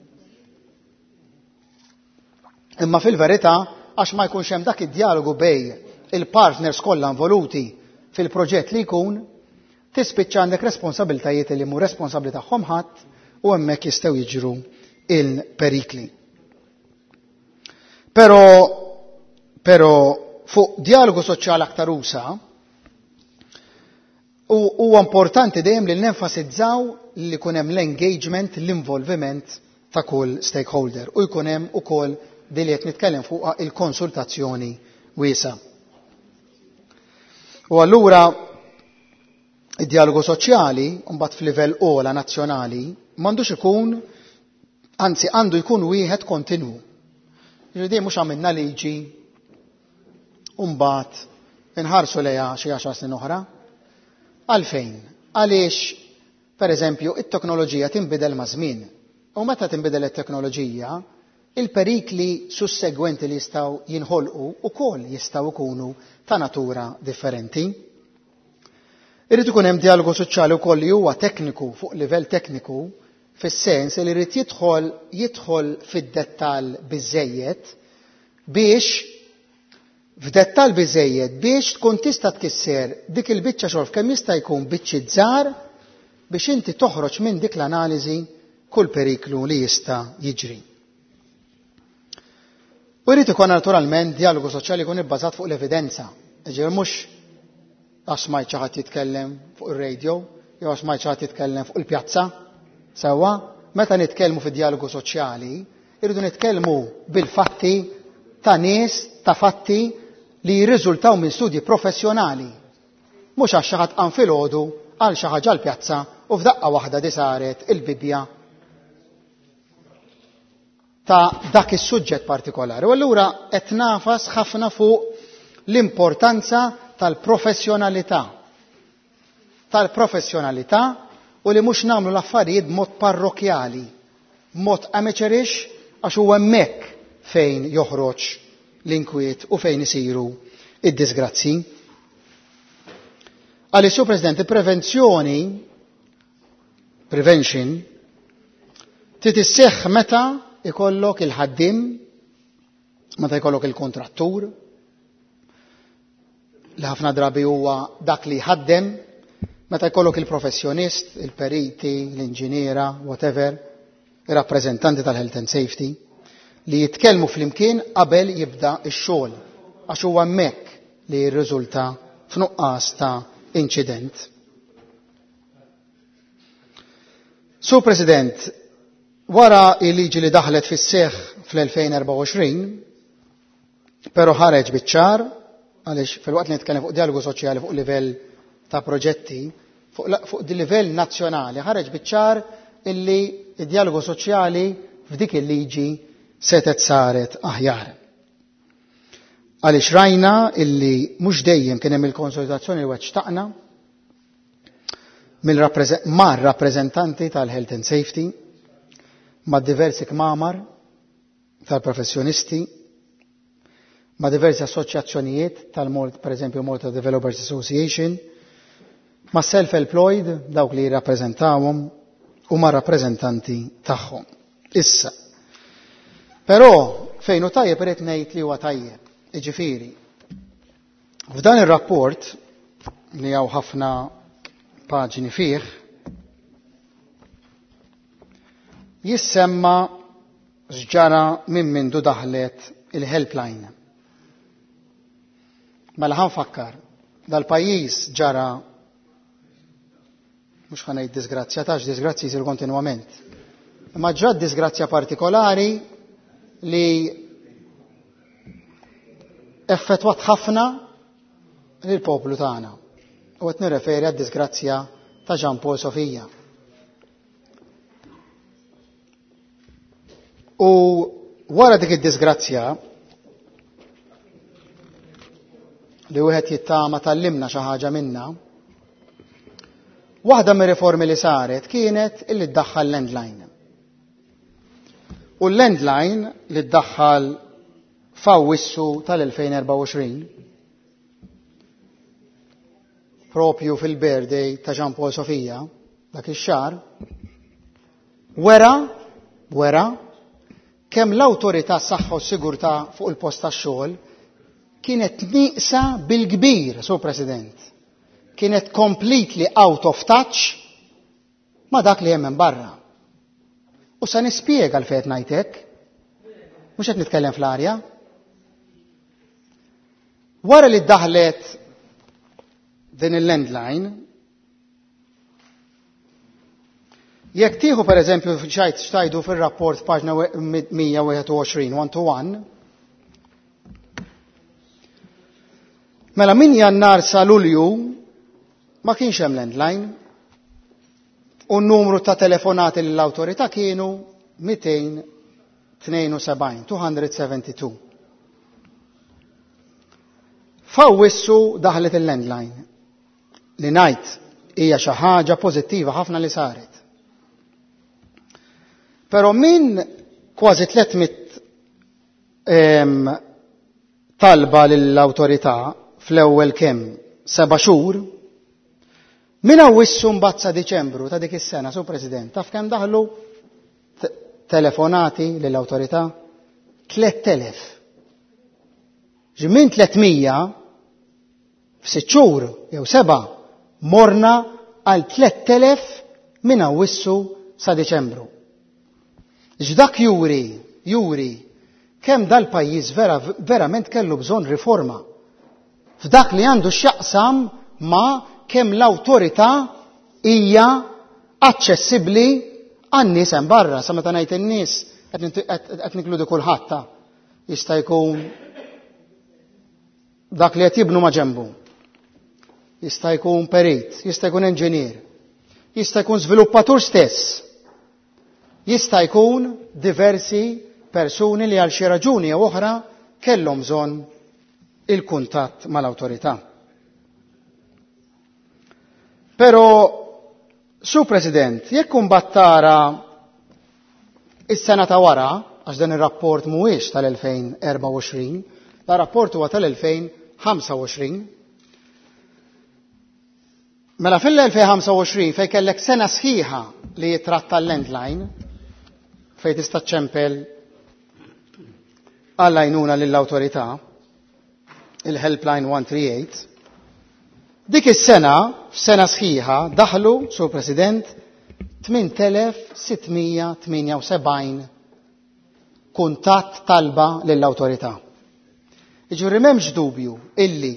Imma fil-verità għax ma jkunx hemm dak id-dialogu bej il-partners kollha involuti fil-proġett li jkun, tispiċċa għandek responsabiltajiet li mhu responsabbli tagħhom ħadd u hemmhekk jistgħu jiġru il-perikli. Però però fuq dialogu soċjali aktar usa huwa importanti dejjem li nenfasizzaw li jkun hemm l-engagement, l-involviment ta' kull stakeholder u jkun hemm ukoll billi qed nitkellem fuqha il-konsultazzjoni wiesa'. U allura id-dialogu soċjali mbagħad f'livell ogħla nazzjonali m'għandux ikun, anzi għandu jkun wieħed kontinwu. Jiġifieri mhux għamilna liġi u mbagħad inħarsu lejha xi għaxar snin oħra. Għalfejn? Għaliex pereżempju it-teknoloġija tinbidel ma' żmien. U meta tinbidel it-teknoloġija, il-perikli sussegwenti li jistgħu jinħolqu wkoll jistgħu jkunu ta' natura differenti. Irid ikun hemm dialogu soċjali wkoll li huwa tekniku fuq livell tekniku fis-sens li jrid jidħol jidħol fid-dettall biżejjed biex f'dettall biżejjed biex tkun tista' tkisser dik il-biċċa xogħol kemm jista' jkun biċċi żgħar biex inti toħroġ minn dik l-analiżi kull periklu li jista' jiġri. U jrid ikun naturalment dialogu soċjali jkun ibbażat fuq l-evidenza. Ġifier mhux għax smajt xi ħadd jitkellem fuq ir-radio, jew għax smajt xi ħadd jitkellem fuq il-pjazza. Sewwa, meta nitkellmu fid-dialogu soċjali, irridu nitkellmu bil-fatti ta' nies ta' fatti li jirriżultaw minn studji professjonali. Mhux għax xi ħadd qam filgħodu għal xi ħaġa l-pjazza u f'daqqa waħda di saret il-bibja ta' dak is-suġġett partikolari. U allura qed nafas ħafna fuq l-importanza tal-professjonalità. Tal-professjonalità u li mhux nagħmlu l-affarijiet b'mod parrokjali, b'mod amateurish għax huwa hemmhekk fejn joħroġ l-inkwiet u fejn isiru id-disgrazzi. Għaliex, Sur President, il-prevenzjoni, prevention, trid isseħħ meta ikollok il-ħaddim, meta jkollok il-kontrattur, li ħafna drabi huwa dak li ħaddem, meta jkollok il-professjonist, il-periti, l-inġiniera, whatever, ir-rappreżentanti tal-health and safety, li jitkellmu flimkien qabel jibda x-xogħol, għax huwa hemmhekk li jirriżulta f'nuqqas ta' inċident. Sur President, wara il-liġi li daħlet fis-seħħ fl-elfejn u erba' għoxrin, però ħareġ biċ-ċar għaliex fil-waqt li nitkellem fuq dialogu soċjali fuq livell ta' proġetti, fuq di livell nazzjonali ħareġ biċ-ċar illi id-dialogu soċjali f'dik il-liġi setet saret aħjar. Għaliex rajna illi mhux dejjem kien hemm il-konsolidazzjoni li weċtaqna mar rappreżentanti tal-Health and Safety, ma' diversi kmamar tal-professjonisti, ma' diversi assoċjazzjonijiet tal-Malta, per eżempju Malta Developers Association, ma' self-employed dawk li jirrappreżentawhom u ma' rappreżentanti tagħhom. Issa. Però fejn hu tajjeb irid ngħid li huwa tajjeb. Jiġifieri. F'dan ir-rapport li hawn ħafna paġni fih jissemma x'ġara minn mindu daħlet il-helpline. Mela ħanfakkar dal-pajjiż ġara mhux ħa ngħid disgrazzja tax disgrazzi jsir kontinwament. Imma ġrad disgrazzja partikolari li effettwat ħafna lill poplu tagħna. U qed nirreferi għad-disgrazzja ta' Jean Paul Sofija. U wara dik id-disgrazzja li wieħed jittama tallimna xi ħaġa minnha, waħda mir-riformi li saret kienet illi ddaħħal landline. U l-landline li ddaħħal f'Awwissu tal-elfejn u erba' u għoxrin propju fil-birthday ta' Jean Paul Sofija dak ix-xahar wera wera kemm l-awtorità saħħa u sigurtà fuq il-post tax-xogħol kienet nieqsa bil-kbir, Sur President. Kienet completely out of touch ma' dak li hemm barra. U se nispjega l-fejn ngħid hekk. Mhux qed nitkellem fl-arja. Wara li ddaħlet din il-landline, jekk tieħu pereżempju xajt xtajdu fir-rapport paġna mija wieħed u għoxrin, one to one, mela min Jannar sa Lulju ma kienx hemm landline u n-numru ta' telefonati lill-awtorità kienu two seventy-two, two seventy-two. F'Awwissu daħlet il-landline li ngħid hija xi ħaġa pożittiva ħafna li saret. Però minn kważi tlietmit talba lill-awtorità fl-ewwel kemm seba' xhur, min Awwissu mbagħad sa Diċembru ta' dik is-sena, Sur President, taf kemm daħlu telefonati lill-awtorità? tliet elef. Ġimmin tlietmija f'sitt xhur jew seba' morna għal tliet elef min Awwissu sa Diċembru. X'dak juri, juri kemm dal-pajjiż vera verament kellu bżonn riforma f'dak li għandu x'jaqsam ma' kemm l-awtorità hija aċċessibbli għan-nies hemm barra. Sa meta ngħid in-nies qed ninkludi kulħadd jista' jkun dak li qed jibnu ma' ġenbu. Jista' jkun perit, jista' jkun inġinier, jista' jkun żviluppatur stess. Jista' jkun diversi persuni li għal xi raġuni jew oħra kellhom bżonn il-kuntatt mal-awtorità. Però, Sur President, jekk imbagħad tara is-sena ta' wara, għax dan ir-rapport mhuwiex tal-elfejn u erba' u għoxrin, da rapport huwa tal-elfejn u ħamsa u għoxrin. Mela fil-elfejn u ħamsa u għoxrin fejn kellek sena sħiħa li jitratta l-landline, fejn tista' ċempel għal għajnuna lill-awtorità, il-helpline one thirty-eight, dik is-sena, f'sena sħiħa, daħlu, Sur President, eight thousand six hundred seventy-eight kuntatt talba lill-awtorità. Jiġifieri m'hemmx dubju illi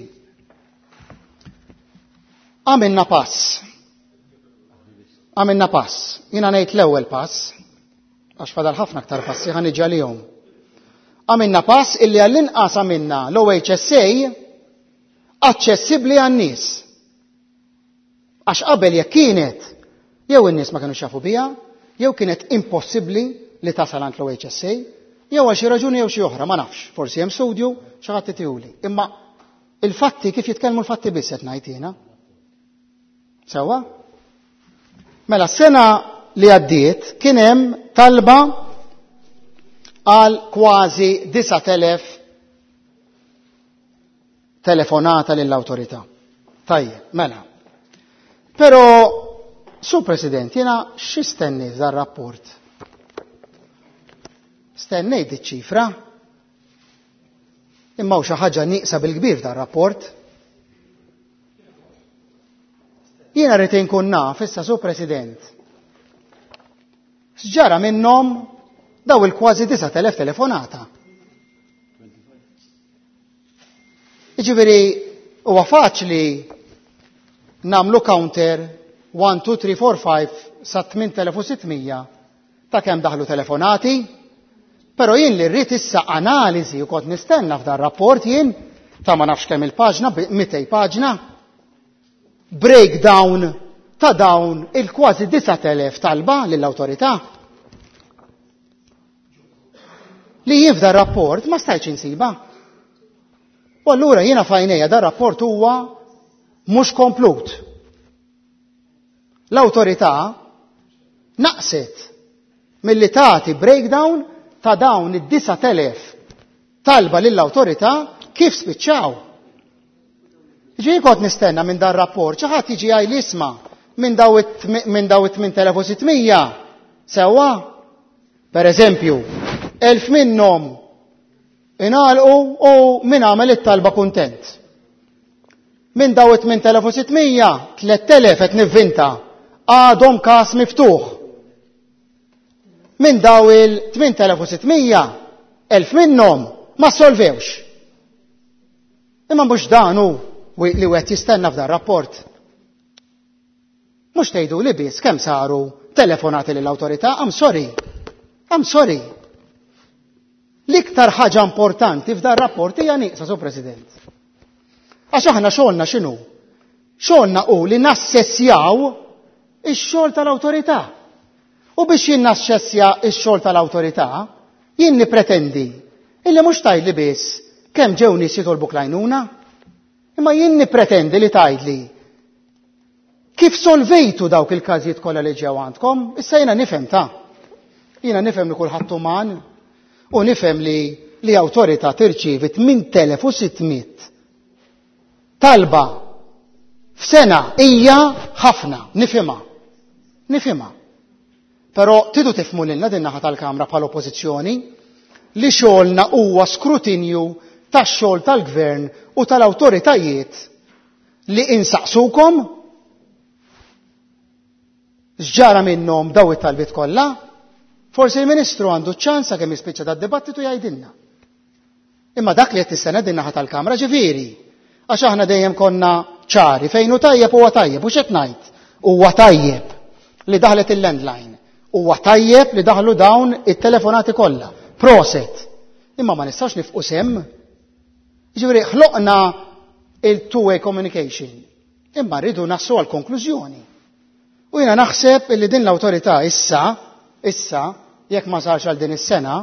għamilna pass. Għamilna pass. Jiena ngħid l-ewwel pass, għax fadal ħafna aktar passi ħa niġi għalihom. Għamilna pass illi għall-inqas għamilna l-O H S A aċċessibbli għan-nies. Għax qabel jekk kienet jew in-nies ma kinux jafu biha, jew kienet impossibbli li tasal għand l-O H S A, jew għal xi raġuni jew xi oħra, ma nafx, forsi hemm studju xi ħadd titihuli. Imma il-fatti kif jitkellmu l-fatti biss qed ngħid jiena. Sewwa? Mela s-sena li għaddiet kien hemm talba għal kważi disat elef telefonata lill-awtorità. Tajjeb, mela. Però, Sur President, jiena x'istennejt dar-rapport? Stennejt iċ-ċifra, imma hu xi ħaġa nieqsa bil-kbir dar-rapport. Jiena rrid inkun naf issa, Sur President, x'ġara minnhom daw il-kważi disat elef telefonata. Jiġifieri huwa faċli nagħmlu counter one, two, three, four, five sa tmien telef u sittmija ta' kemm daħlu telefonati, però jien li rrid issa analiżi u kont nistenna f'dan rapport jien ta' ma nafx kemm il-paġna, mitej paġna, breakdown ta' dawn il-kważi disat elef talba lill-awtorità. Li jien f'dan rapport ma stajtx insiba. U allura jiena fajnejja dan rapport huwa mhux komplut. L-awtorità naqset milli tagħti breakdown ta' dawn id-disat elef talba lill-awtorità kif spiċċaw. Ġej kont nistenna minn dan rapport xi ħadd jiġi jgħid isma' minn daw minn daw it-tmien telef u sittmija sewwa. Pereżempju, elf minnhom ingħalqu u min għamel it-talba kuntent. Minn daw it-tmien telef u sittmija, tliet telef qed nivvinta għadhom każ miftuħ. Minn daw il-tmien telef u sittmija, elf minnhom ma solvewx. Imma mhux dan hu li wieħed jistenna f'dan rapport. Mhux tgħidu li biss kemm saru telefonati lill-awtorità, I'm sorry. I'm sorry. L-iktar ħaġa importanti f'dan rapport hija nieqsa, Sur President. Għax aħna xogħolna x'inhu? Xogħolna hu li nassessjaw ix-xogħol tal-awtorità. U biex jien nassessja x-xogħol tal-awtorità, jien nippretendi illi mhux tgħidli biss kemm ġew nies jitolbu klajnuna, imma jien nippretendi li tgħidli kif solvejtu dawk il-każijiet kollha li ġew għandkom. Issa jiena nifhem ta' jiena nifhem li kulħadd uman u nifhem li li awtorità tirċievi tmien telef u sittmiet talba f'sena hija ħafna, nifhimha. Nifhimha. Però tidu tifhmu lilna din naħa tal-Kamra bħala oppożizzjoni li xogħolna huwa skrutinju tax-xogħol tal-Gvern u tal-awtoritajiet li insaqsukom x'ġara minnhom daw it-talbiet kollha. Forsi il-Ministru għandu ċansa kemm jispiċċa tad-dibattitu jgħidilna. Imma dak li qed tistenna din naħa tal-Kamra ġifieri, għax aħna dejjem konna ċari fejn hu tajjeb huwa tajjeb, u x'qed ngħid? Huwa tajjeb li daħlet il-landline, huwa tajjeb li daħlu dawn it-telefonati kollha. Proset. Imma ma nistax nifqu sem. Ġifieri ħloqna il-two-way communication. Imma rridu nassu għal konklużjoni. U jiena naħseb li din l-awtorità issa, issa, jekk ma sarx għal din is-sena,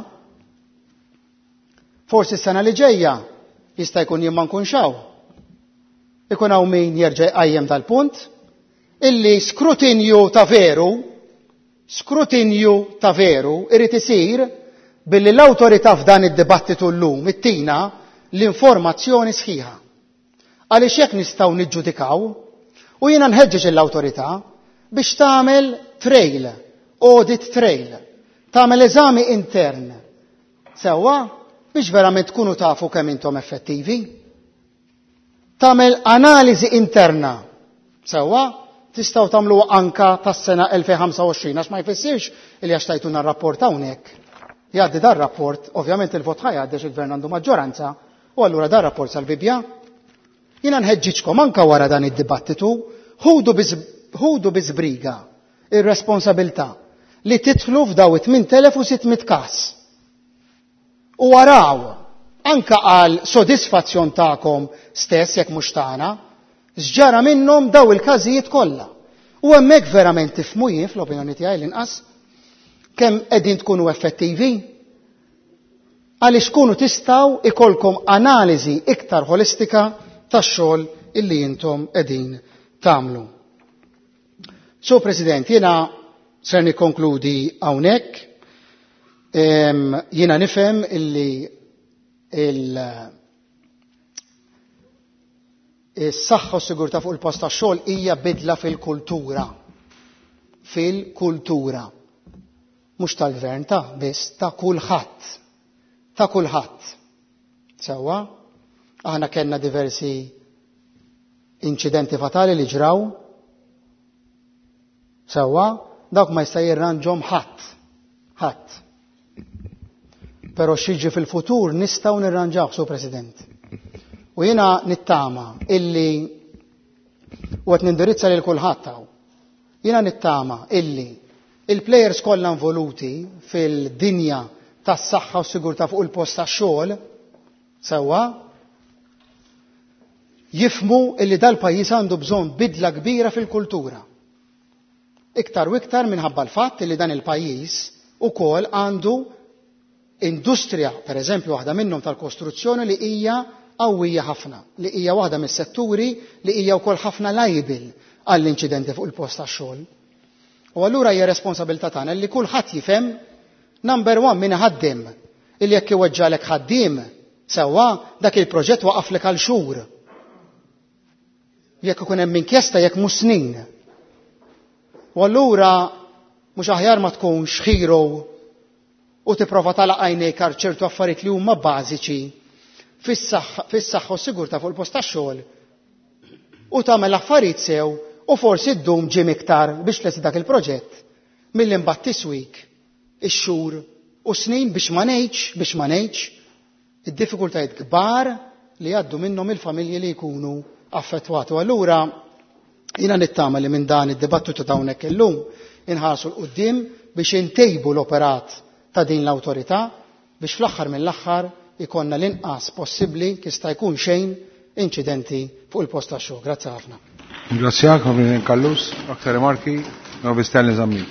forsi s-sena li ġejja jista' jkun jien ma nkunx hawn. Ikun hawn min jerġa' jqajjem tal-punt illi skrutinju ta' veru, skrutinju ta' veru irid isir billi l-awtorità f'dan id-dibattitu llum ittina l-informazzjoni sħiħa. Għaliex jekk nistgħu niġġudikaw u jiena nħeġġeġ l-awtorità biex tagħmel trail, audit trail, tagħmel eżami intern. Sewwa biex verament tkunu tafu kemm intom effettivi. Tagħmel analiżi interna. Sewwa tistgħu tagħmlu anka tas-sena elfejn għax ma jfissirx li għax tajtuna r-rapport hawnhekk. Jgħaddi dar rapport, ovvjament il-vot ħajgħaddex il-Gvern għandu maġġoranza, u allura dar rapport sal-bibja. Jiena nħeġġiġkom anka wara dan id-dibattitu, ħudu biżbriga ir-responsabilità li tidħlu f'daw tmien telef u sittmiet każ. U waraw anka għal sodisfazzjon tagħkom stess jekk mhux tagħna, X'ġara minnhom daw il-każijiet kollha. U hemmhekk verament tifhmu jien fl-opinjoni tiegħi l-inqas kemm qegħdin tkunu effettivi għaliex tkunu tistgħu ikolkom analiżi iktar holistika tax-xogħol illi intom qegħdin tagħmlu. So President, jiena ser nikkonkludi hawnhekk. Jiena nifhem illi il is-saħħa u s-sigurtà fuq il-post tax-xogħol hija bidla fil-kultura. Fil-kultura. Mhux tal-gvern ta' biss ta' kulħadd. Ta' kulħadd. Sewwa, aħna kellna diversi inċidenti fatali li ġraw. Sewwa, dawk ma jista' jirranġhom ħadd. Ħadd. Però x'jiġi fil-futur nistgħu nirranġaw, Sur President. U jiena nittama illi u qed nindirizza lil kulħadd taw. Jiena nittama illi il-plejers kollha involuti fil-dinja tas-saħħa u s-sigurtà fuq il-post tax-xogħol sewwa jifhmu illi dal-pajjiż għandu bżonn bidla kbira fil-kultura. Iktar u iktar minħabba l-fatt li dan il-pajjiż ukoll għandu industrija, pereżempju waħda minnhom tal-kostruzzjoni li hija qawwija ħafna, li hija waħda mis-setturi li hija wkoll ħafna liable għall-inċidenti fuq il-post tax-xogħol. U allura hija responsabilità tagħna li kulħadd jifhem number one min ħaddiem illi jekk iweġġalek ħaddiem sewwa dak il-proġett waqaflek għal xhur. Jekk ikun hemm inkjesta jekk mhux snin. U allura mhux aħjar ma tkunx hero u tipprova tagħlaq għajnejk għal ċertu affarijiet li huma bażiċi fis-saħħa u s-sigurtà fuq il-post tax-xogħol u tagħmel affarijiet sew u forsi ddum ġim iktar biex tlesti dak il-proġett milli mbagħad tiswik ix-xhur u snin biex ma ngħidx biex ma ngħidx id-diffikultajiet kbar li għaddu minnhom il-familji li jkunu affettwati. U allura jiena nittama li minn dan id-dibattitu ta' hawnhekk illum inħarsu l-quddiem biex intejbu l-operat ta' din l-awtorità biex fl-aħħar mill-aħħar ikonna l-inqas possibbli kista jkun xejn inċidenti fuq il-post tax-xogħol. Grazzi ħafna. Grazzjak, President Kallus. Aktar rimarki, Novi Stelli Zammi.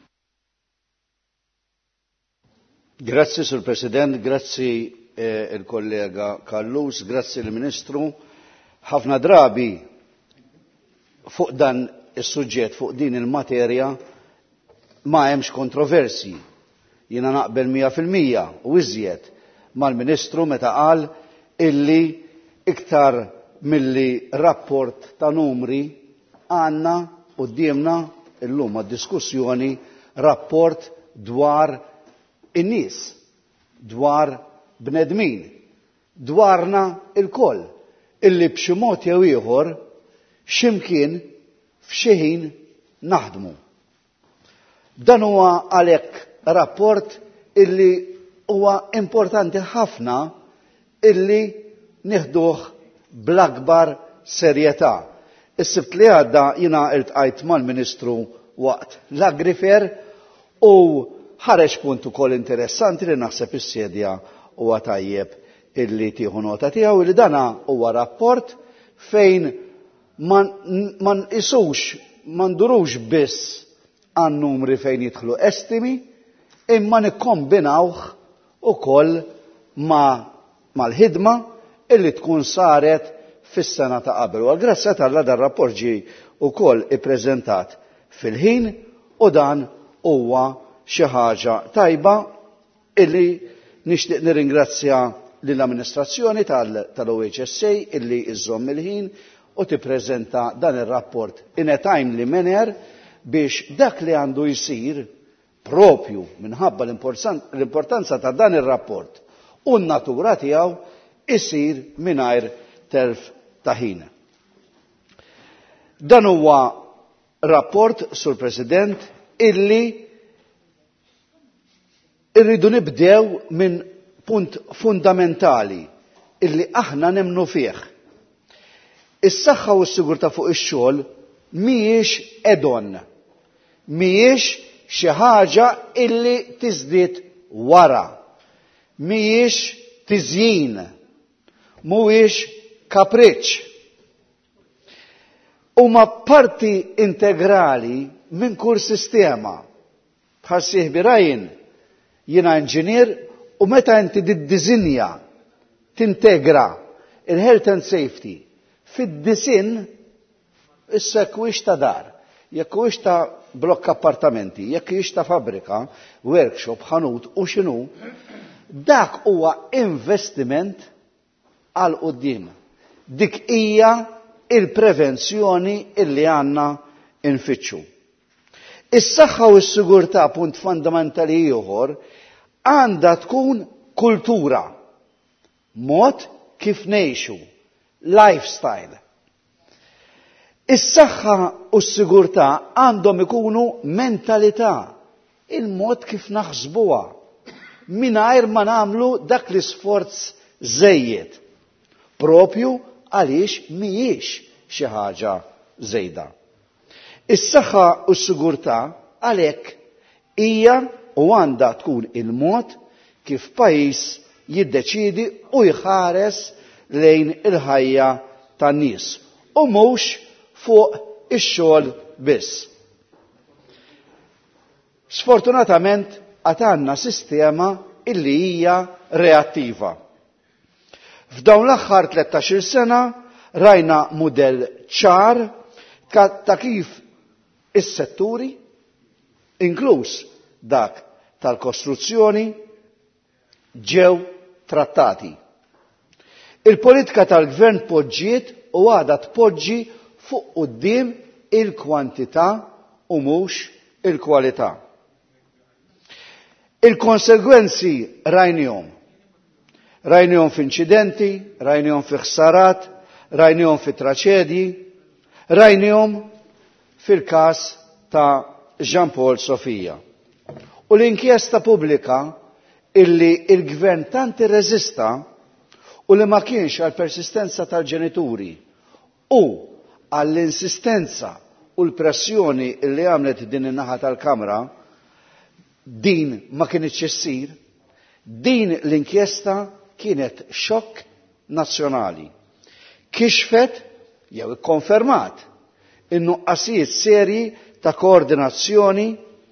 Grazzi, Sur President, grazzi eh, il-kollega Kallus, grazzi il-Ministru. Ħafna drabi fuq dan is-suġġett, fuq din il-materja ma hemmx kontroversi. Jiena naqbel mija fil-mija u iżjed mal-Ministru meta qal illi iktar milli rapport ta' numri għandna qudiemna illum għad-diskussjoni rapport dwar in-nies, dwar bnedmin, dwarna il-koll illi b'xi mod jew ieħor x'imkien f'xi ħin naħdmu. Dan huwa għalhekk rapport illi huwa importanti ħafna illi nieħduh bl-akbar serjetà. Is-sibt li għadda jiena iltqajt mal-Ministru waqt l-Agrifer u ħareġ punt ukoll interessanti li naħseb is-sedja huwa tajjeb illi tieħu nota tiegħu li dana huwa rapport fejn ma nqisux ma ndurux biss għan numri fejn jidħlu estimi imma nikkombinawh ukoll ma mal-ħidma illi tkun saret fis-sena ta' qabel. U għall-grazzja tal-Alla dan rapport ġie wkoll ippreżentat fil-ħin u dan huwa xi ħaġa tajba illi nixtieq nirringrazzja lill-amministrazzjoni tal-O H S A illi iżomm il-ħin u tippreżenta dan ir-rapport in a timely manner biex dak li għandu jsir propju minħabba l-importanza ta' dan ir-rapport u n-natura tiegħu isir mingħajr telf ta' ħin. Dan huwa rapport, Sur President, illi irridu nibdew minn punt fundamentali illi aħna nemnu fih. Is-saħħa u s-sigurtà fuq ix-xogħol mhijiex add-on, mhijiex xi ħaġa illi tiżdied wara, mhijiex tiżjin, mhuwiex kapriċċ. huma parti integrali minn kull sistema. Bħal sieħbi Ryan, jiena inġinier u meta inti tiddiżinja tintegra il-health and safety fid-disin issa kwix ta' dar, jekk huwiex ta' blokk appartamenti, jekk hix ta' fabbrika, workshop, ħanut u x'inhu, dak huwa investiment għal quddiem. Dik hija il-prevenzjoni illi għandna infittxu. Is-saħħa u s-sigurtà punt fundamentali ieħor għandha tkun kultura, mod kif ngħixu, lifestyle. Is-saħħa u s-sigurtà għandhom ikunu mentalità, il-mod kif naħsbuha, mingħajr ma nagħmlu dak l-isforz żejjed, propju għaliex mhijiex xi ħaġa żejda. Is-saħħa u s-sigurtà għalhekk hija u għandha tkun il-mod kif pajjiż jiddeċiedi u jħares lejn il-ħajja tan-nies u mhux fuq ix-xogħol biss. Sfortunatament għad għandna sistema illi hija reattiva. F'dawn l-aħħar tlettax-il sena rajna mudell ċar ta' kif is-setturi, inkluż dak tal-kostruzzjoni, ġew trattati. Il-politika tal-gvern poġġiet u għadha tpoġġi fuq quddiem il-kwantità u mhux il-kwalità. Il-konsegwenzi rajnihom. Rajnihom f'inċidenti, rajnihom fi ħsarat, rajnihom fi traċedji, rajnihom fil-każ ta' Jean Paul Sofia. U l-inkjesta pubblika illi il-gvern tant irreżista u li ma kienx għal persistenza tal-ġenituri u għall-insistenza u l-pressjoni illi għamlet din in-naħa tal-Kamra, din ma kienitx issir, din l-inkjesta kienet xokk nazzjonali. Kixfet jew ikkonfermat in-nuqqasijiet serji ta' koordinazzjoni,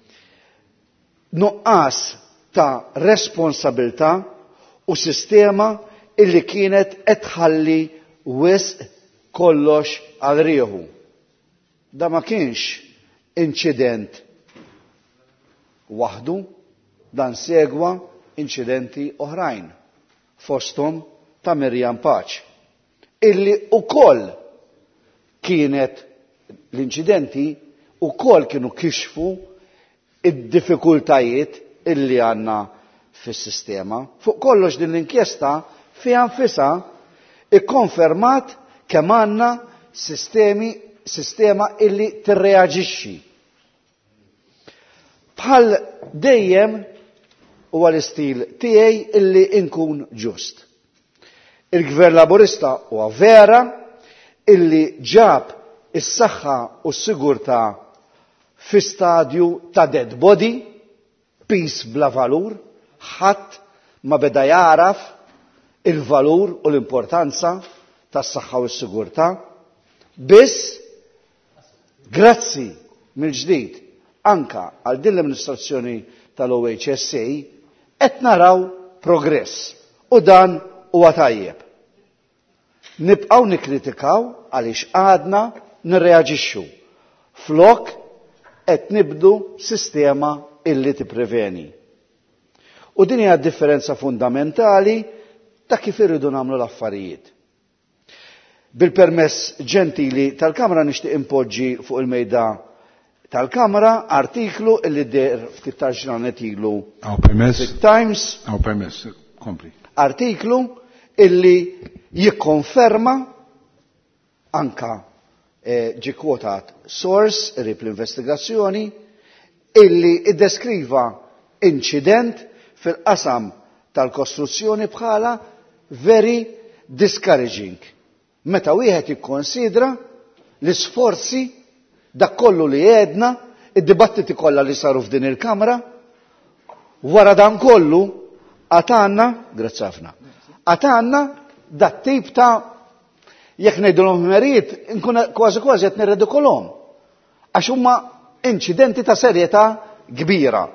nuqqas ta' responsabilità u sistema illi kienet qed tħalli wisq kollox għal rieħu. Da ma kienx inċident waħdu, dan segwa inċidenti oħrajn, fosthom ta' Mirjam Paċ, illi ukoll kienet l-inċidenti ukoll kienu kixfu id-diffikultajiet illi għandna fis-sistema. Fuq kollox din l-inkjesta fiha nfisha ikkonfermat kemm għandna sistemi sistema illi tirreaġixxi. Bħal dejjem huwa l-istil tiegħi illi inkun ġust. Il-Gvern Laburista huwa vera illi ġab is-saħħa u s-sigurtà fi stadju ta' dead body, peace bla valur, ħadd ma beda jaraf il-valur u l-importanza tas-saħħa u s-sigurtà, biss grazzi mill-ġdid anka għal din l-amministrazzjoni tal-O H S A qed naraw progress u dan huwa tajjeb. Nibqgħu nikkritikaw għaliex għadna nirreaġixxu. Flok qed nibdu sistema illi tippreveni. U din hija differenza fundamentali ta' kif irridu nagħmlu l-affarijiet. Bil-permess ġentili tal-Kamra nixtieq impoġġi fuq il-mejda tal-Kamra artiklu illi der ftit tal-ġranet ilu fit-Times. Aw permess, kompli. Artiklu illi jikkonferma anka ġi kwotat source rib l-investigazzjoni illi iddeskriva incident fil-qasam tal-kostruzzjoni bħala very discouraging. Meta wieħed jikkonsidra l-isforzi dak kollu li għedna, id-dibattiti kollha li saru f'din il-Kamra, wara dan kollu għatanna, grazzi ħafna, għatanna dat tip ta' Jekk ngħidulhom ħmerijiet, nkun kważi kważi qed nirredikolhom. Għax huma inċidenti ta' serjetà kbira.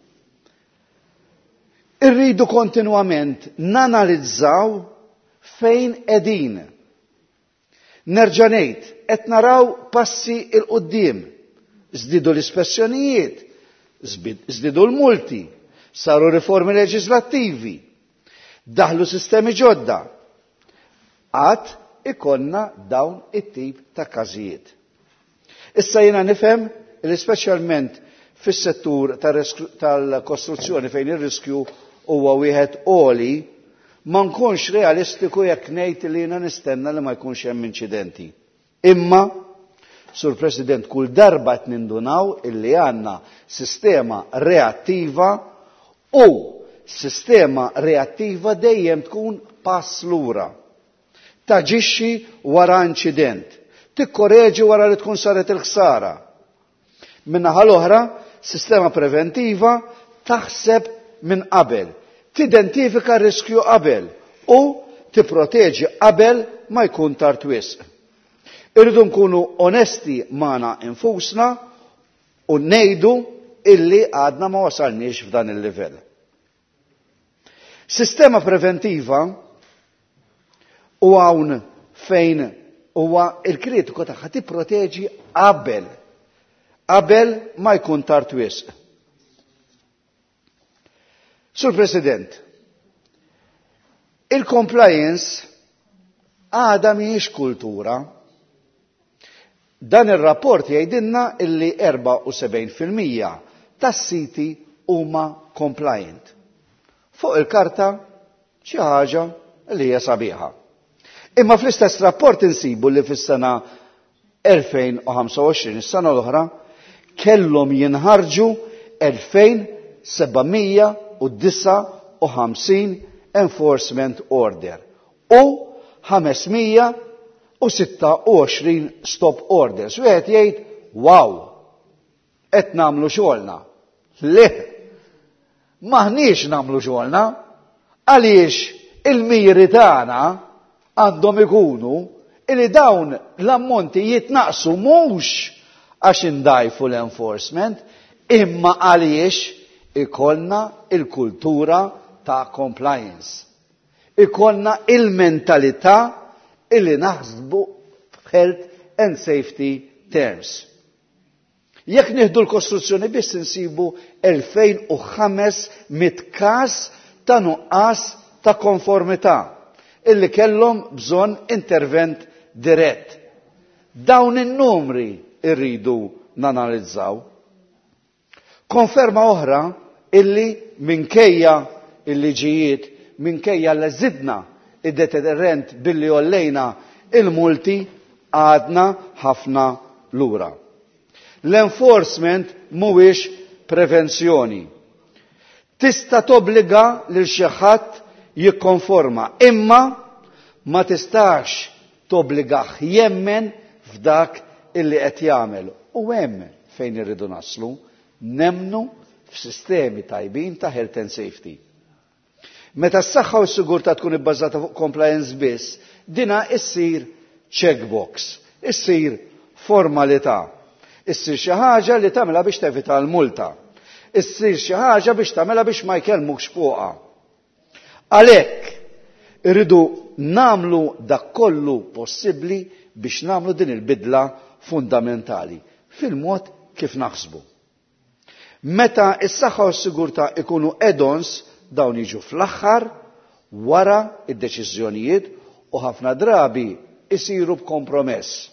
Irridu kontinwament nanalizzaw fejn qegħdin. Nerġa' ngħid, qed naraw passi il qudiem. Żdiedu l-ispessjonijiet, żdiedu l-multi, saru riformi leġislattivi, daħlu sistemi ġodda. Għad ikonna dawn it-tip ta' każijiet. Issa jiena nifhem li speċjalment fis-settur tal-kostruzzjoni fejn ir-riskju huwa wieħed għoli, ma nkunx realistiku jekk ngħid li jiena nistenna li ma jkunx hemm inċidenti. Imma, Sur President, kull darba qed nindunaw illi għandna sistema reattiva u sistema reattiva dejjem tkun pass lura. Taġixxi wara inċident, tikkoreġi wara li tkun saret il-ħsara. Min-naħa l-oħra, sistema preventiva taħseb minn qabel, tidentifika r-riskju qabel u tipproteġi qabel ma jkun tard wisq. Irridu nkunu onesti magħna infusna u ngħidu illi għadna ma wasalniex f'dan il-livell. Sistema preventiva u hawn fejn huwa l-kritiku tagħha tipproteġi qabel qabel ma jkun tard wisq. Sur President, il-compliance għadha mhijiex kultura. Dan ir-rapport jgħidilna illi erba' u sebgħin fil-mija tas-siti huma compliant. Fuq il-karta xi ħaġa li hija sabiħa. Imma fl-istess rapport insibu li fis-sena elfejn u ħamsa u għoxrin, is-sena l-oħra, kellhom jinħarġu elfejn sebgħimija u disa u ħamsin enforcement order u ħamesmija u sitta u għoxrin stop orders. U qed jgħid, wow, qed nagħmlu xogħolna. Le, maħniex nagħmlu xogħolna, għaliex il-miri tagħna għandhom ikunu li dawn l-ammonti jitnaqsu mhux għax indajfu l-enforcement, imma għaliex ikollna il-kultura ta' compliance. Ikollna il-mentalità illi naħsbu health and safety terms. Jekk nieħdu l-kostruzzjoni biss insibu elfejn u ħamesmija każ ta' nuqqas ta' konformità illi kellhom bżonn intervent dirett. Dawn in-numri irridu nanalizzaw. Konferma oħra illi minkejja il-liġijiet, minkejja l żidna id-deterrent billi ollejna il-multi għadna ħafna lura. L-enforcement mhuwiex prevenzjoni. Tista' tobbliga lil xi ħadd jikkonforma, imma ma tistax tobbligah jemmen f'dak illi qed jagħmel. U hemm fejn irridu naslu, nemmnu f'sistemi tajbin ta' health and safety. Meta s-saħħa u s-sigurtà tkun ibbażata fuq compliance biss, dina issir checkbox, issir formalità, issir xi ħaġa li tagħmilha biex tevita l-multa, issir xi ħaġa biex tagħmilha biex ma jkellmukx fuqha. Għalhekk irridu nagħmlu dak kollu possibbli biex nagħmlu din il-bidla fundamentali fil-mod kif naħsbu. Meta s-saħħa u s-sigurtà ikunu add-ons, dawn jiġu fl-aħħar wara id-deċiżjonijiet u ħafna drabi isiru b'kompromess.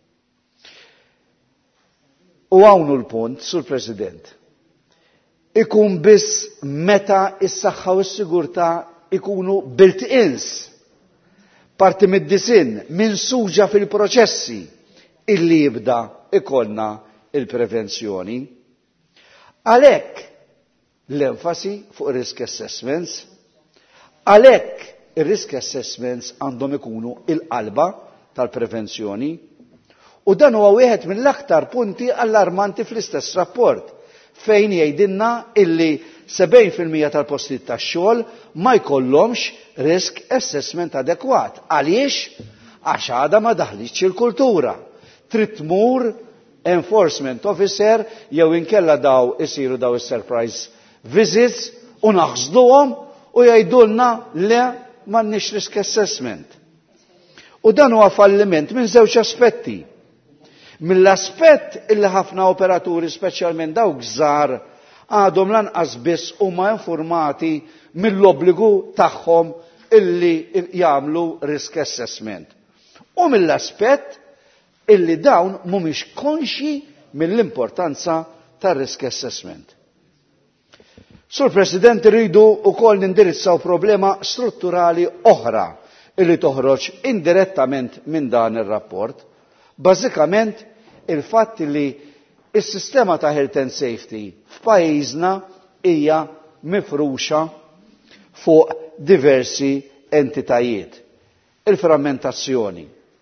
U hawn l-punt, Sur President, ikun biss meta s-saħħa u s-sigurtà ikunu built-ins, parti mid-disin, minsuġa fil-proċessi illi jibda ikollna il-prevenzjoni. Għalhekk l-enfasi fuq risk assessments, għalhekk ir-risk assessments għandhom ikunu il-qalba tal-prevenzjoni u dan huwa wieħed mill-aktar punti allarmanti fl-istess rapport fejn jgħidilna illi sebgħin fil-mija tal-postijiet tax-xogħol ma jkollhomx risk assessment adekwat. Għaliex? għax għada ma daħliċ il-kultura. Trid tmur enforcement officer jew inkella daw isiru daw is-surprise visits u naħsduhom u jgħidulna le m'għandniex risk assessment. U dan huwa falliment minn żewġ aspetti. Mill-aspett illi ħafna operaturi, speċjalment dawk żgħar, għadhom lanqas biss huma informati mill-obbligu tagħhom illi jagħmlu risk assessment. U mill-aspett illi dawn mhumiex konxi mill-importanza tar-risk assessment. Sur President, irridu wkoll nindirizzaw problema strutturali oħra illi toħroġ indirettament minn dan ir-rapport, bażikament il-fatt li is-sistema ta' health and safety f'pajjiżna hija mifruxa fuq diversi entitajiet. Il-frammentazzjoni.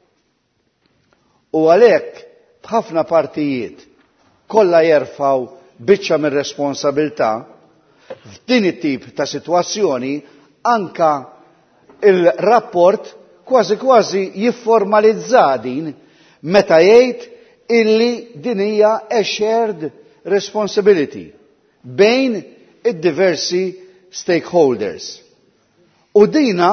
U għalhekk b'ħafna partijiet kollha jerfgħu biċċa mir-responsabilità f'din it-tip ta' sitwazzjoni anka il-rapport kważi kważi jifformalizza din meta jgħid illi din hija a shared responsibility bejn id-diversi stakeholders. U dina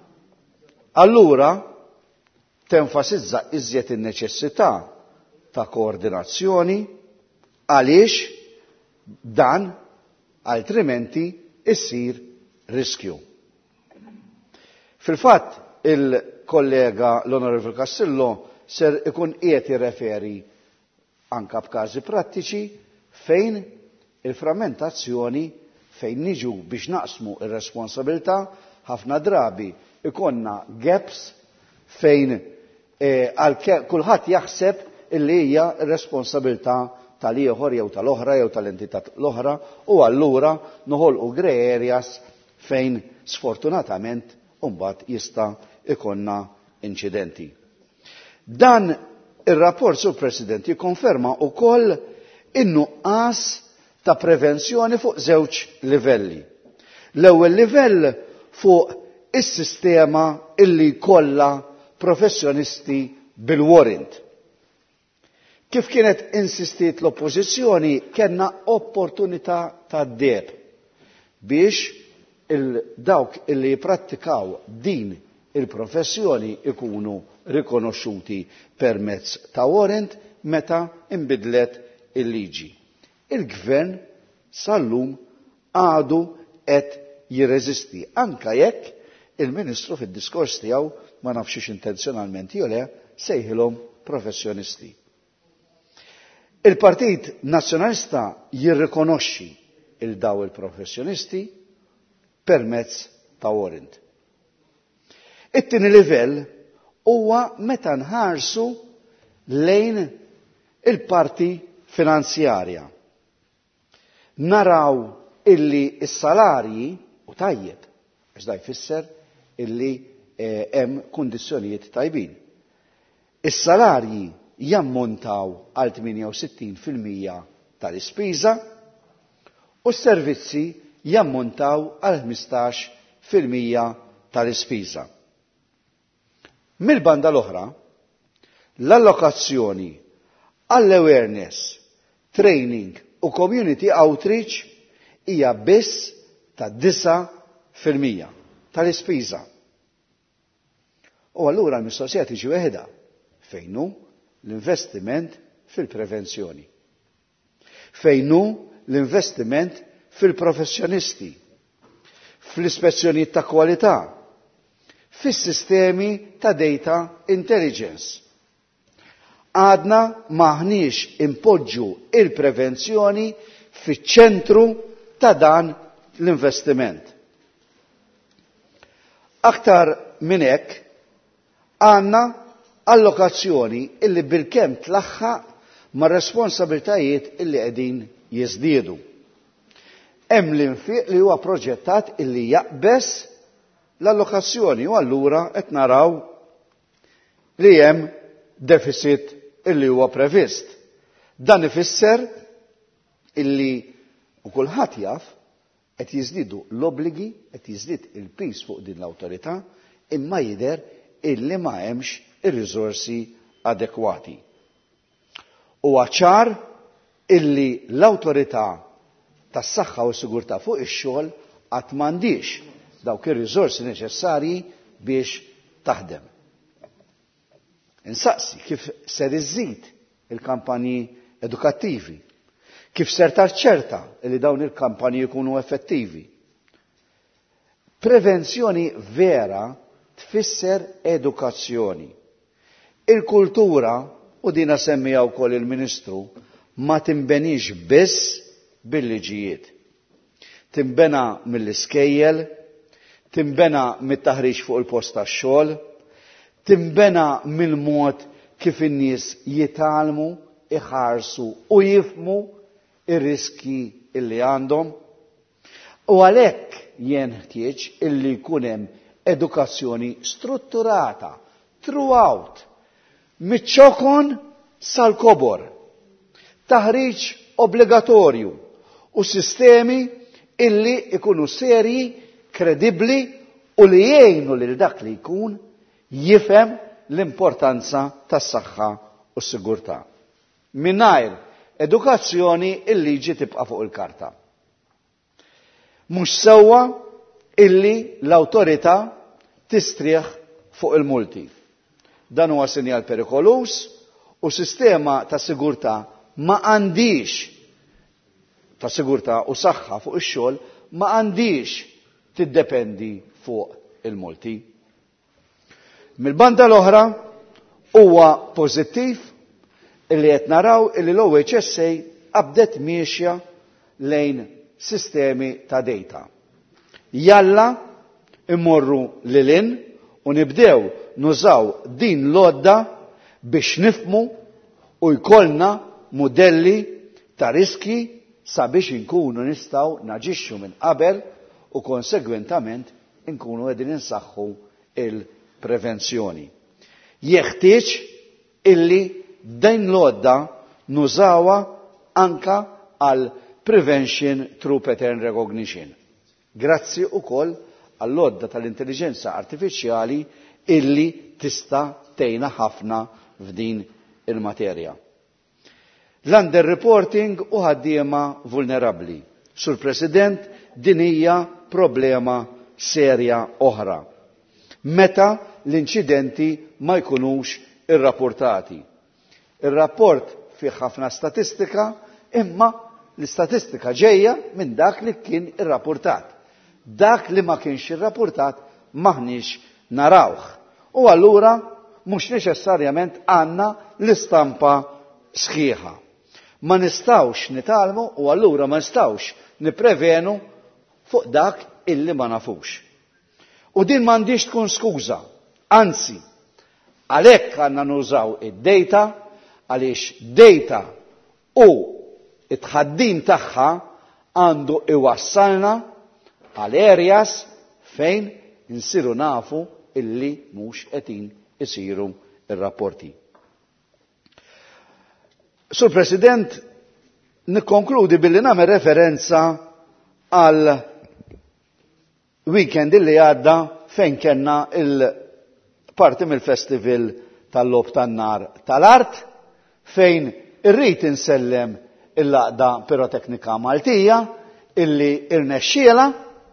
allura tenfasizza iżjed in-neċessità ta' koordinazzjoni għaliex dan altrimenti issir riskju. Fil-fatt il-kollega l-Onorevole Castillo ser ikun qiegħed jirreferi anke b'każi prattiċi fejn il-frammentazzjoni fejn niġu biex naqsmu ir-responsabilità ħafna drabi ikonna gaps fejn kulħadd jaħseb illi hija r-responsabilità tal-ieħor jew tal-oħra jew tal-entità l-oħra u allura noħolqu grey areas fejn sfortunatament imbagħad jista' ikonna inċidenti. Dan ir-rapport, Sur President, jikkonferma wkoll in-nuqqas ta' prevenzjoni fuq żewġ livelli. L-ewwel livell fuq is-sistema illi kollha professjonisti bil-warrant. Kif kienet insistiet l-oppożizzjoni, kellna opportunità ta' deb biex il-dawk illi jiprattikaw din il-professjoni ikunu rikonoxxuti permezz ta' warrant meta imbidlet il-liġi. Il-gvern sal-lum għadu qed jirreżisti anka jekk il-Ministru fid-diskors tiegħu ma nafxiex intenzjonalment jew le sejħilhom professjonisti. Il-Partit Nazzjonalista jirrikonoxxi il-daw il-professjonisti permezz ta' warrant. It-tieni livell huwa meta nħarsu lejn il-parti finanzjarja. Naraw illi s-salarji u tajjeb, għax da jfisser illi hemm eh, kundizzjonijiet tajbin. Is-salarji jammontaw għal sittin u tmaniin fil-mija tal-ispiża u s-servizzi jammontaw għal ħmistax fil-mija tal-ispiża. Mill-banda l-oħra, l-allokazzjoni għall-awareness, training u community outreach hija biss ta' disa fil-mija tal-ispiża. U allura l-mistoqsija tiġi weħda fejn hu l-investiment fil-prevenzjoni. Fejn hu l-investiment fil-professjonisti, fl-ispezzjonijiet ta' kwalità, fis-sistemi ta' data intelligence. Għadna maħniex impoġġu il-prevenzjoni fiċ-ċentru ta' dan l-investiment. Aktar minn hekk għandna allokazzjoni illi bil-kemm tlaħħaq ma' responsabiltajiet illi qegħdin jiżdiedu. Hemm l-infiq li huwa proġettat illi jaqbes l-allokazzjoni u allura qed naraw li hemm deficit illi huwa previst. Dan ifisser illi u kulħadd jaf qed jiżdiedu l-obbligi, qed jiżdied il-pis fuq din l-awtorità, imma jidher illi ma hemmx ir-riżorsi adekwati. Huwa ċar illi l-awtorità tas-saħħa u s-sigurtà fuq ix-xogħol qatt m'għandix dawk ir-riżorsi neċessarji biex taħdem. Insaqsi kif ser iżżid il-kampanji edukattivi, kif ser taċċerta li dawn il-kampanji jkunu effettivi. Prevenzjoni vera tfisser edukazzjoni. Il-kultura, u dina semmija wkoll il-Ministru, ma timbenix biss bil-liġijiet. Timbena mill-iskejjel, timbena mit-taħriġ fuq il-post tax-xogħol, timbena mill-mod kif in-nies jitalmu, iħarsu u jifmu ir-riski illi għandhom. U għalhekk jien ħtieġ illi jkun hemm edukazzjoni strutturata throughout, miċ-ċokon sal-kobor, taħriġ obbligatorju u sistemi illi ikunu serji, kredibbli u li jgħinu lil dak li jkun jifhem l-importanza tas-saħħa u s-sigurtà. Mingħajr edukazzjoni il-liġi tibqa' fuq il-karta. Mhux sewwa illi l-awtorità tistrieħ fuq il-multi. Dan huwa sinjal perikolus u sistema ta' sigurtà ma għandix ta' sigurtà u saħħa fuq ix-xogħol ma għandix tiddependi fuq il-multi. Mill-banda l-oħra huwa pożittiv illi qed naraw illi l-O H S A qabdet miexja lejn sistemi ta' data. Jalla immorru lilin u nibdew nużaw din l-odda biex nifmu u jkollna modelli ta' riski sabiex inkunu nistgħu naġixxu minn qabel u konsegwentament inkunu qegħdin insaħħu il-prevenzjoni. Jeħtieġ illi din l-odda nużawha anka għal prevention through pattern recognition. Grazzi wkoll għall-odda tal-intelligenza artifiċjali illi tista' tgħinna ħafna f'din il-materja. L-underreporting u ħaddiema vulnerabbli. Sur President, din hija problema serja oħra. Meta l-inċidenti ma jkunux irrapportati. Ir-rapport fih ħafna statistika, imma l-istatistika ġejja minn dak li kien irrapportat. Dak li ma kienx irrapportat maħniex narawh. U allura mhux neċessarjament għandna l-istampa sħiħa. Ma nistawx nitalmu u allura ma nistawx niprevenu fuq dak illi ma nafux. U din m'għandix tkun skuża, anzi, għalhekk għandna nużaw id-data għaliex data u it-tħaddim tagħha għandu iwassalna għal areas fejn insiru nafu illi mhux qegħdin isiru ir-rapporti. Sur President, nikkonkludi billi nagħmel referenza għal weekend illi għadda fejn kellna il-parti mill-festival tal-lob tan-nar tal-art fejn irrid insellem il-laqda piroteknika Maltija illi irnexxiela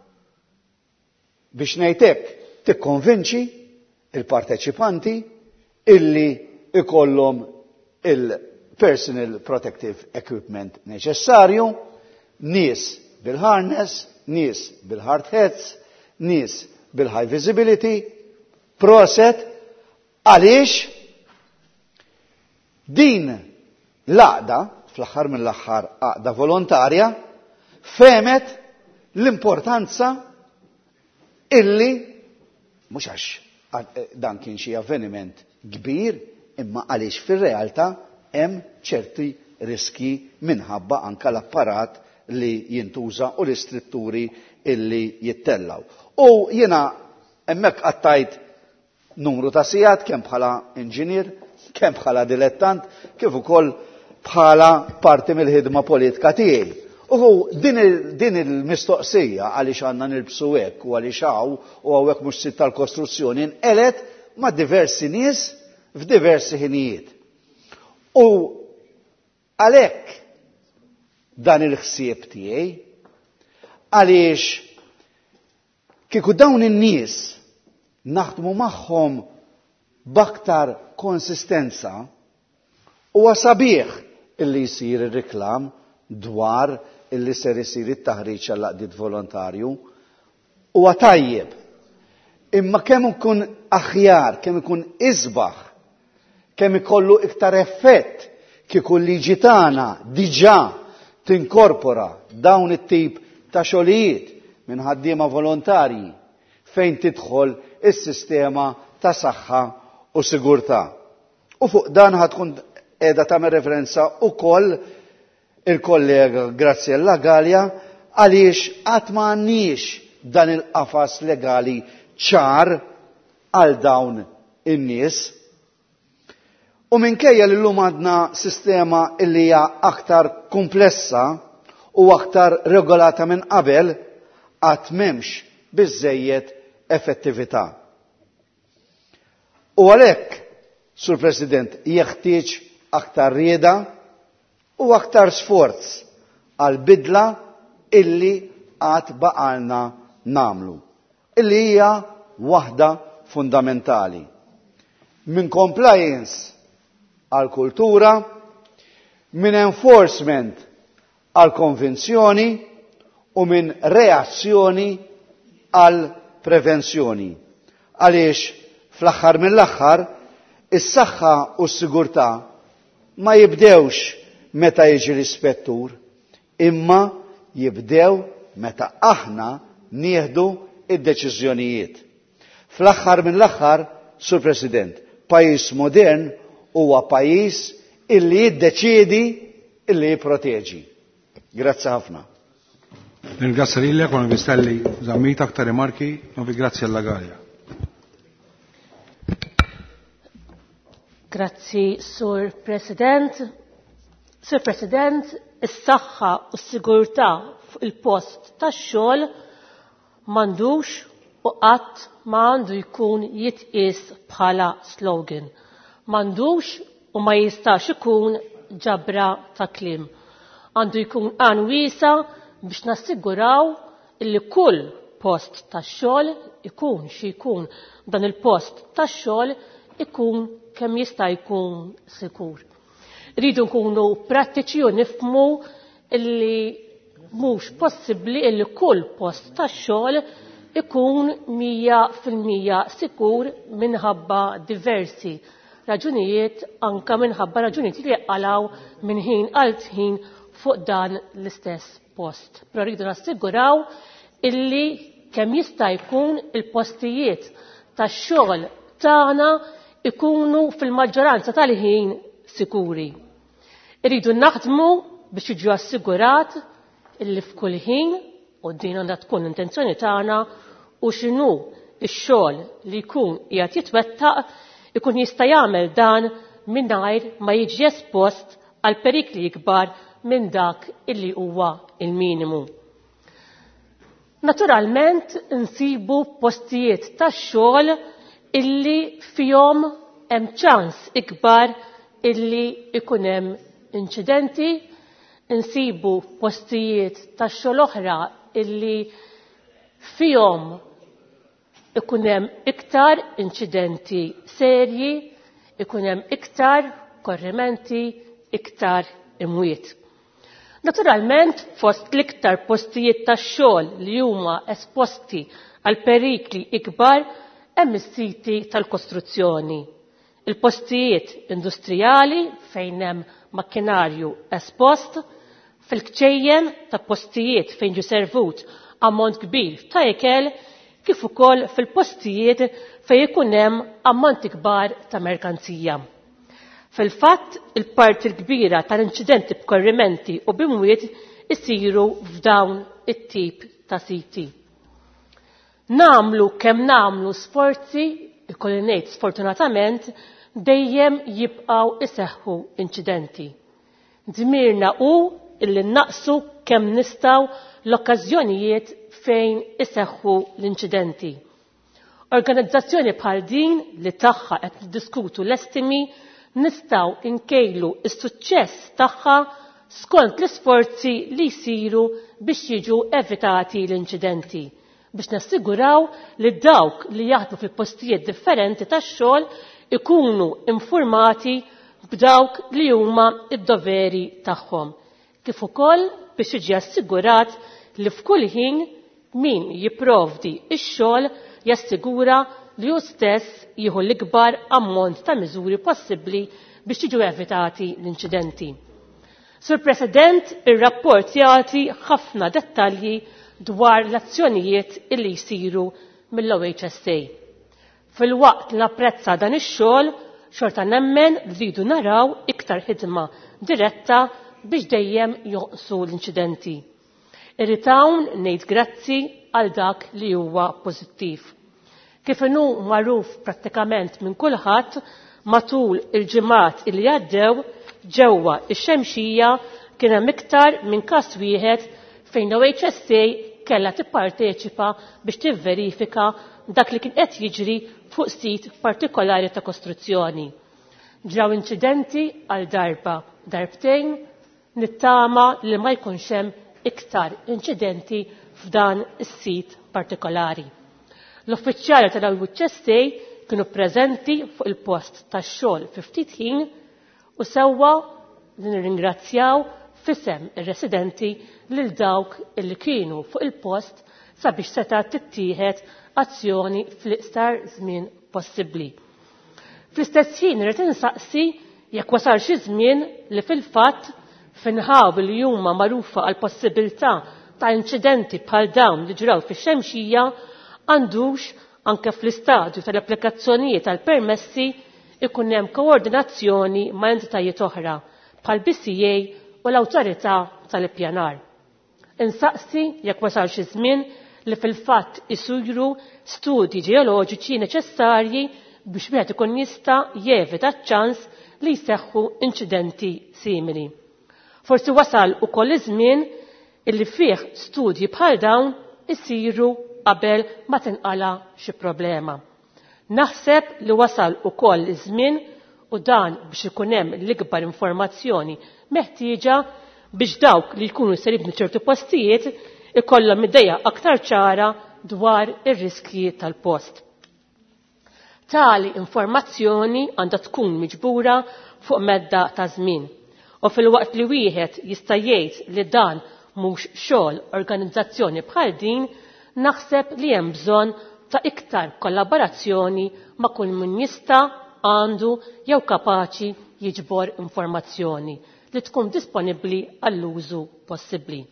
biex ngħidlek tikkonvinċi il-parteċipanti illi ikollhom il-personal protective equipment neċessarju, nies bil-harness, nies bil-hard hats, nies bil-high visibility, proset għaliex din l-għaqda, fl-aħħar mill-aħħar għaqda volontarja, femet l-importanza illi mhux għax dan kien xi avveniment kbir, imma għaliex fir-realtà hemm ċerti riski minħabba anke l-apparat li jintuża u l-istrutturi illi jittellaw. U jiena hemmhekk qattajt numru ta' sigħat kemm bħala inġinier, kemm bħala dilettant, kif ukoll bħala parti mill-ħidma politika tiegħi. U din il-mistoqsija għaliex għandna nilbsu hekk u għaliex hawn u hawnhekk mhux sit tal-kostruzzjoni nqelet ma' diversi nies f'diversi ħinijiet. U għalhekk dan il-ħsieb tiegħi għaliex kieku dawn in-nies naħdmu magħhom b'aktar konsistenza huwa sabiħ illi jsir ir-riklam dwar illi ser isir it-taħriġ għal laqdiet volontarju huwa tajjeb. Imma kemm ikun aħjar, kemm ikun isbaħ, kemm ikollu iktar effett kieku l-liġi tagħna diġà tinkorpora dawn it-tip ta' xogħlijiet minn ħaddiema volontarji fejn tidħol is-sistema ta' saħħa u sigurtà. U fuq dan ħadkun qiegħda tagħmel referenza wkoll il-kollega Graziella Gallia għaliex qatt m'għandniex dan il-qafas legali ċar għal dawn in-nies. U minkejja li llum għandna sistema illi hija aktar komplessa u aktar regolata minn qabel, qatt m'hemmx biżżejjed effettività. U għalhekk, Sur President, jeħtieġ aktar rieda u aktar sforz għal bidla illi għad baqalna namlu, illi hija waħda fundamentali. Min compliance għal kultura, min enforcement għal konvenzjoni u min reazzjoni għal prevenzjoni. Għaliex fl-aħħar mill-aħħar is-saħħa u s-sigurtà ma jibdewx meta jiġi l-ispettur, imma jibdew meta aħna nieħdu id-deċiżjonijiet. Fl-aħħar mill-aħħar, Sur President, pajjiż modern huwa pajjiż illi jiddeċiedi illi jipproteġi. Grazzi ħafna. Ringrazza lilek u nistelli żammit aktar rimarki u vi Graziella Gallia. Grazzi, Sur President. Sur President, is-saħħa u s-sigurtà fuq il-post tax-xogħol m'għandux u qatt ma għandu jkun jitqies bħala slogan. M'għandux u ma jistax ikun ġabra ta' kliem. Għandu jkun għan wiesa biex nassiguraw illi kull post tax-xogħol ikun xi jkun dan il-post tax-xogħol ikun kemm jista' jkun sikur. Rridu nkunu prattiċi u nifhmu illi mhux possibbli illi kull post tax-xogħol ikun mija fil-mija sikur minħabba diversi raġunijiet, anka minħabba raġunijiet li jqalaw minn ħin għal ħin fuq dan l-istess post. Però rridu nassiguraw illi kemm jista' jkun il-postijiet tax-xogħol tagħna ikunu fil-maġġoranza tal-ħin sikuri. Irridu naħdmu biex jiġu assigurat illi f'kull ħin, u din għandha tkun intenzjoni tagħna, u x'inhu x-xogħol li jkun qiegħed jitwettaq ikun jista' jagħmel dan mingħajr ma jiġi espost għal perikli kbar minn dak illi huwa il-minimu. Naturalment insibu postijiet tax-xogħol illi fihom hemm ċans ikbar illi ikun hemm inċidenti, insibu postijiet tax-xogħol oħra illi fihom ikun hemm iktar inċidenti serji, ikun hemm iktar korrimenti, iktar imwiet. Naturalment, fost l-iktar postijiet tax-xogħol li huma esposti għal perikli ikbar hemm is-siti tal-kostruzzjoni, il-postijiet industrijali fejn hemm makkinarju espost, fil-kċejjen ta' postijiet fejn ġu servut ammont kbir ta' ikel, kif ukoll fil-postijiet fejn ikun hemm ammonti kbar ta' merkanzija. Fil-fatt, il-parti l-kbira tal-inċidenti b'korrimenti u b'imwiet isiru f'dawn it-tip ta' siti. Namlu kemm namlu sforzi, ikolli ngħid sfortunatament, dejjem jibqgħu iseħħu inċidenti. Dmirna hu illi naqsu kemm nistgħu l-okkażjonijiet fejn iseħħu l-inċidenti. Organizzazzjoni bħal din li tagħha qed niddiskutu l-estimi nistgħu nkejlu s-suċċess tagħha skont l-isforzi li jsiru biex jiġu evitati l-inċidenti, biex nassiguraw li dawk li jaħdmu fil-postijiet differenti tax-xogħol ikunu informati b'dawk li huma id-doveri tagħhom, kif ukoll biex jiġi assigurat li f'kull ħin min jipprovdi x-xogħol jassigura li hu stess jieħu l-ikbar ammont ta' miżuri possibbli biex jiġu evitati l-inċidenti. Sur President, ir-rapport jagħti ħafna dettalji dwar l-azzjonijiet illi jsiru mill-O H S A. Fil-waqt li napprezza dan ix-xogħol, xorta nemmen rridu naraw iktar ħidma diretta biex dejjem jonqsu l-inċidenti. Irrid hawn ngħid grazzi għal dak li huwa pożittiv. Kif inhu magħruf prattikament minn kulħadd matul il-ġimgħat li għaddew ġewwa ix-Xemxija kien hemm iktar minn każ wieħed fejn O H S A kellha tipparteċipa biex tivverifika dak li kien qed jiġri fuq sit partikolari ta' kostruzzjoni. Ġraw inċidenti għal darba darbtejn nittama li ma jkunx hemm iktar inċidenti f'dan is-sit partikolari. L-uffiċjali tal-O H S A kienu preżenti fuq il-post tax-xogħol fi ftit ħin u sewwa li nirringrazzjaw f'isem ir-residenti lil dawk illi kienu fuq il-post sabiex seta' tittieħed azzjoni fl-iqsar żmien possibbli. Fl-istess ħin irid insaqsi jekk wasal xi żmien li fil-fatt finħaw li huma magħrufa għal possibilità ta' inċidenti bħal dawn li ġraw fix-Xemxija għandux anke fl-istadju tal-applikazzjonijiet tal-permessi ikun hemm koordinazzjoni ma' entitajiet oħra bħal B C A u l-Awtorità tal-Ippjanar. Insaqsi jekk wasal xi żmien li fil-fatt isiru studji ġeoloġiċi neċessarji biex wieħed ikun jista' jevita ċ-ċans li jseħħu inċidenti simili. Forsi wasal ukoll iż-żmien illi fih studji bħal dawn isiru qabel ma tinqala xi problema. Naħseb li wasal ukoll iż-żmien u dan biex ikun hemm l-ikbar informazzjoni meħtieġa biex dawk li jkunu se jibnu ċertu postijiet ikollhom idea aktar ċara dwar ir-riskji tal-post. Tali informazzjoni għandha tkun miġbura fuq medda ta' żmien u fil-waqt li wieħed jista' jgħid li dan mhux xogħol organizzazzjoni bħal din, naħseb li hemm bżonn ta' iktar kollaborazzjoni ma' kull min jista' għandu jew kapaċi jiġbor informazzjoni li tkun disponibbli għall-użu possibbli.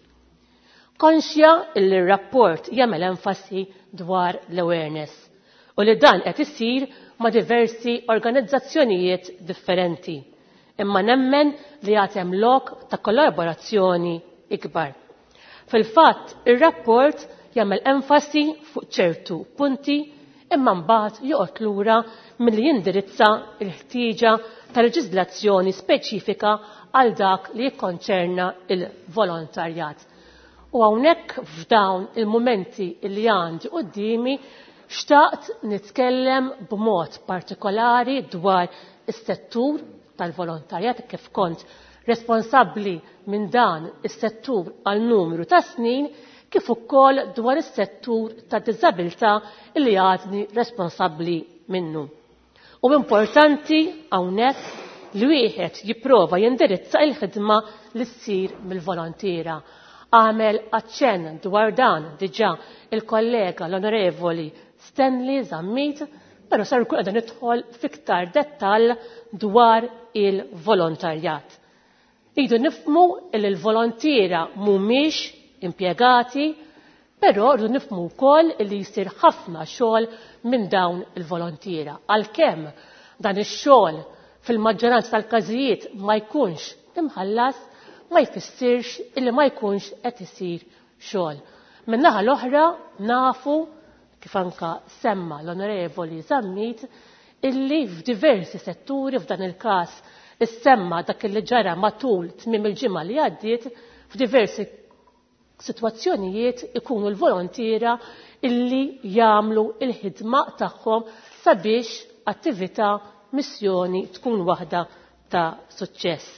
Konxja li r-rapport jagħmel enfasi dwar l-awareness u li dan qed isir ma' diversi organizzazzjonijiet differenti, imma nemmen li għatem lok ta' kollaborazzjoni ikbar. Fil-fatt, ir-rapport jagħmel enfasi fuq ċertu punti imma mbagħad joqgħod lura milli jindirizza l-ħtieġa ta' leġiżlazzjoni speċifika għal dak li jikkonċerna il-volontarjat. U hawnhekk f'dawn il-momenti li għandi qudiemi xtaqt nitkellem b'mod partikolari dwar is-settur tal-volontarjat kif kont responsabbli minn dan is-settur għal numru ta' snin kif ukoll dwar is-settur tad-diżabilità li għadni responsabbli minnu. U importanti hawnhekk li wieħed jipprova jindirizza l-ħidma li ssir mill-volontiera. Għamel aċċenn dwar dan diġà il-kollega l-Onorevoli Stanley Zammit, però sar ikun qiegħda nidħol fiktar dettall dwar il-volontarjat. Idu nifhmu li l-volontiera mhumiex impjegati, però rridu nifhmu wkoll li jsir ħafna xogħol minn dawn il-volontiera. Għalkemm dan ix-xogħol fil-maġġoranza tal-każijiet ma jkunx imħallas, ma jfissirx illi ma jkunx qed isir xogħol. Min-naħa l-oħra nafu kif anka semma l-Onorevoli Zammit illi f'diversi setturi f'dan il-każ is-semma dak li ġara matul tmiem il-ġimgħa li għaddiet f'diversi każijiet il-volontiera ħadmu ħafna mill-ħin tagħhom. U għalhekk situazzjonijiet ikunu l-volontira illi jagħmlu il-ħidma tagħhom sabiex attività missjoni tkun waħda ta' suċċess.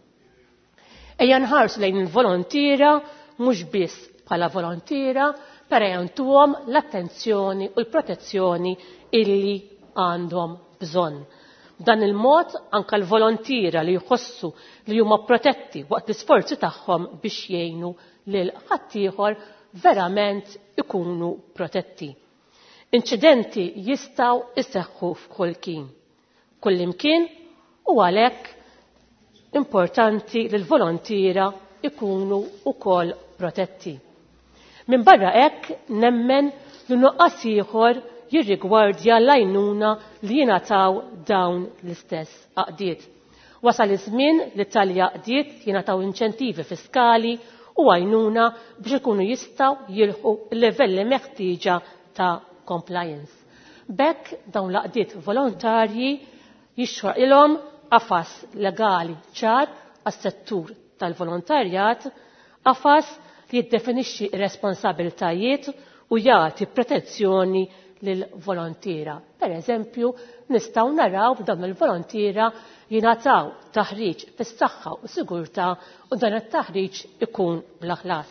Ejja nħarsu lejn il-volontira mhux biss bħala volontira pera jantuhom l-attenzjoni u l-protezzjoni illi għandhom bżonn. B'dan il-mod anke l-volontira li jħossu li huma protetti waqt l-isforzi tagħhom biex jgħinu lil ħaddieħor verament ikunu protetti. Inċidenti jistgħu jseħħu f'kull kien, kullimkien u għalhekk importanti li l-volontira ikunu wkoll protetti. Min barra hekk nemmen li nuqqas ieħor jirrigwardja l-għajnuna li jingħataw dawn l-istess għaqdiet. Wasal iż-żmien li tal-għaqdiet jingħataw inċentivi fiskali u għajnuna biex ikunu jistgħu jilħu l-livelli meħtieġa ta' compliance. Bekk dawn l-għaqdiet volontarji jixxorqilhom qafas legali ċar għas-settur tal-volontarjat, qafas li jiddefinixxi responsabiltajiet u jagħti protezzjoni lil volontira. Per eżempju, nistgħu naraw b'dawn il-volontira jingħataw taħriġ fis-saħħa u sigurtà u dan it-taħriġ ikun bla ħlas.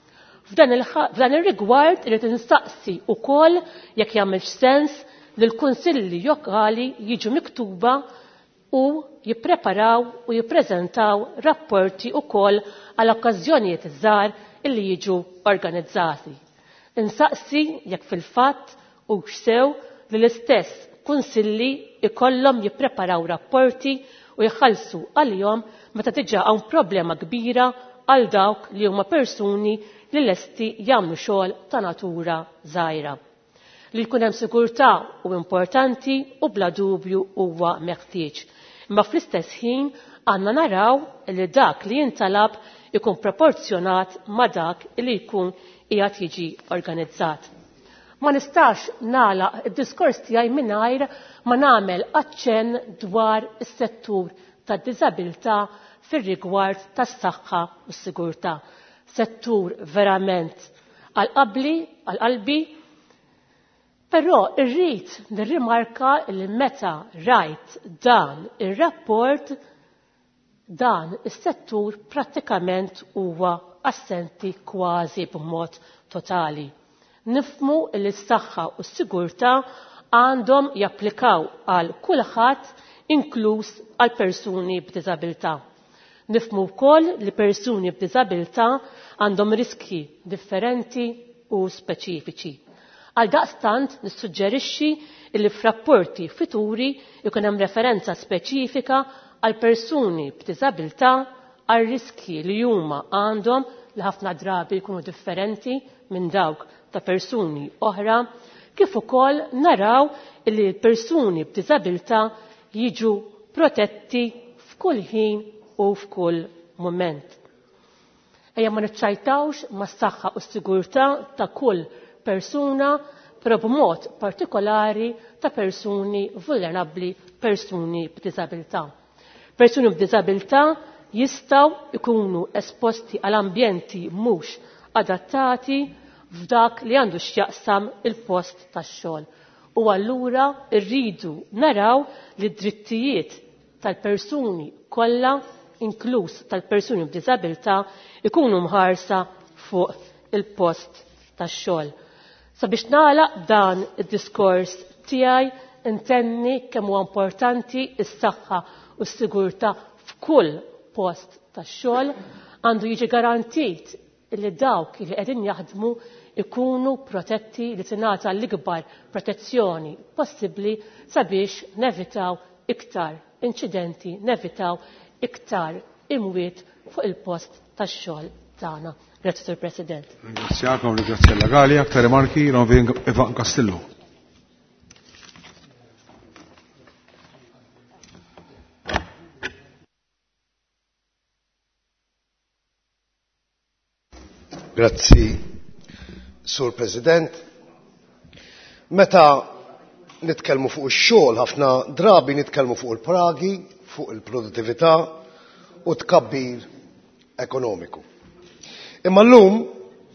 F'dan ir-rigward irid nistaqsi wkoll jekk jagħmilx sens li l-kunsilli lokali jiġu miktuba u jippreparaw u jippreżentaw rapporti wkoll għal okkażjonijiet żgħar illi jiġu organizzati. Insaqsi jekk fil-fatt u xsew li l-istess kunsilli ikollhom jippreparaw rapporti u jħallsu għalihom meta diġà hawn problema kbira għal dawk li huma persuni li lesti jagħmlu xogħol ta' natura żgħira. Li jkun hemm sigurtà u importanti u bla dubju huwa meħtieġ. Imma fl-istess ħin għandna naraw li dak li jintalab ikun proporzjonat ma' dak li jkun qiegħed jiġi organizzat. Ma nistax nagħlaq id-diskors tiegħi mingħajr ma nagħmel aċċenn dwar is-settur tad-diżabilità fir-rigward tas-saħħa u s-sigurtà. Settur verament għal-qabli, għal-qalbi, però irrid nirrimarka li meta rajt dan ir-rapport dan is-settur prattikament huwa assenti kważi b'mod totali. Nifmu li s-saħħa u s-sigurtà għandhom japplikaw għal kulħadd inkluż għal persuni b'diżabilità. Nifmu wkoll li persuni b'diżabilità għandhom riski differenti u speċifiċi. Għal daqstant nissuġġerixxi li f'rapporti futuri jkun hemm referenza speċifika għal persuni b'diżabilità għal riski li huma għandhom li ħafna drabi jkunu differenti minn dawk ta' persuni oħra, kif ukoll naraw li l-persuni b'diżabilità jiġu protetti f'kull ħin u f'kull mument. Ejja ma niċċajtawx mas-saħħa u s-sigurtà ta' kull persuna, però b'mod partikolari ta' persuni vulnerabbli, persuni b'diżabilità. Persuni b'diżabilità jistgħu jkunu esposti għal ambjenti mhux adattati f'dak li għandu x'jaqsam il-post tax-xogħol. U allura rridu naraw li d-drittijiet tal-persuni kollha, inkluż tal-persuni b'diżabilità, ikunu mħarsa fuq il-post tax-xogħol. Sabiex nagħlaq dan id-diskors tiegħi intenni kemm huwa importanti s-saħħa u s-sigurtà f'kull post tax-xogħol għandu jiġi garantit li dawk li qegħdin jaħdmu ikunu protetti li tingħata l-ikbar protezzjoni possibbli sabiex nevitaw iktar inċidenti, nevitaw iktar imwiet fuq il-post tax-xogħol tagħna. Grazie, Sur President. Ringrazzjakom, ringrazzja l-Gali, aktar rimarki, Ronvin Ivan Castillo. Grazzi, Sur President. Meta nitkellmu fuq ix-xogħol ħafna drabi nitkellmu fuq il-pragi, fuq il-produttività u tkabbir ekonomiku. Imma llum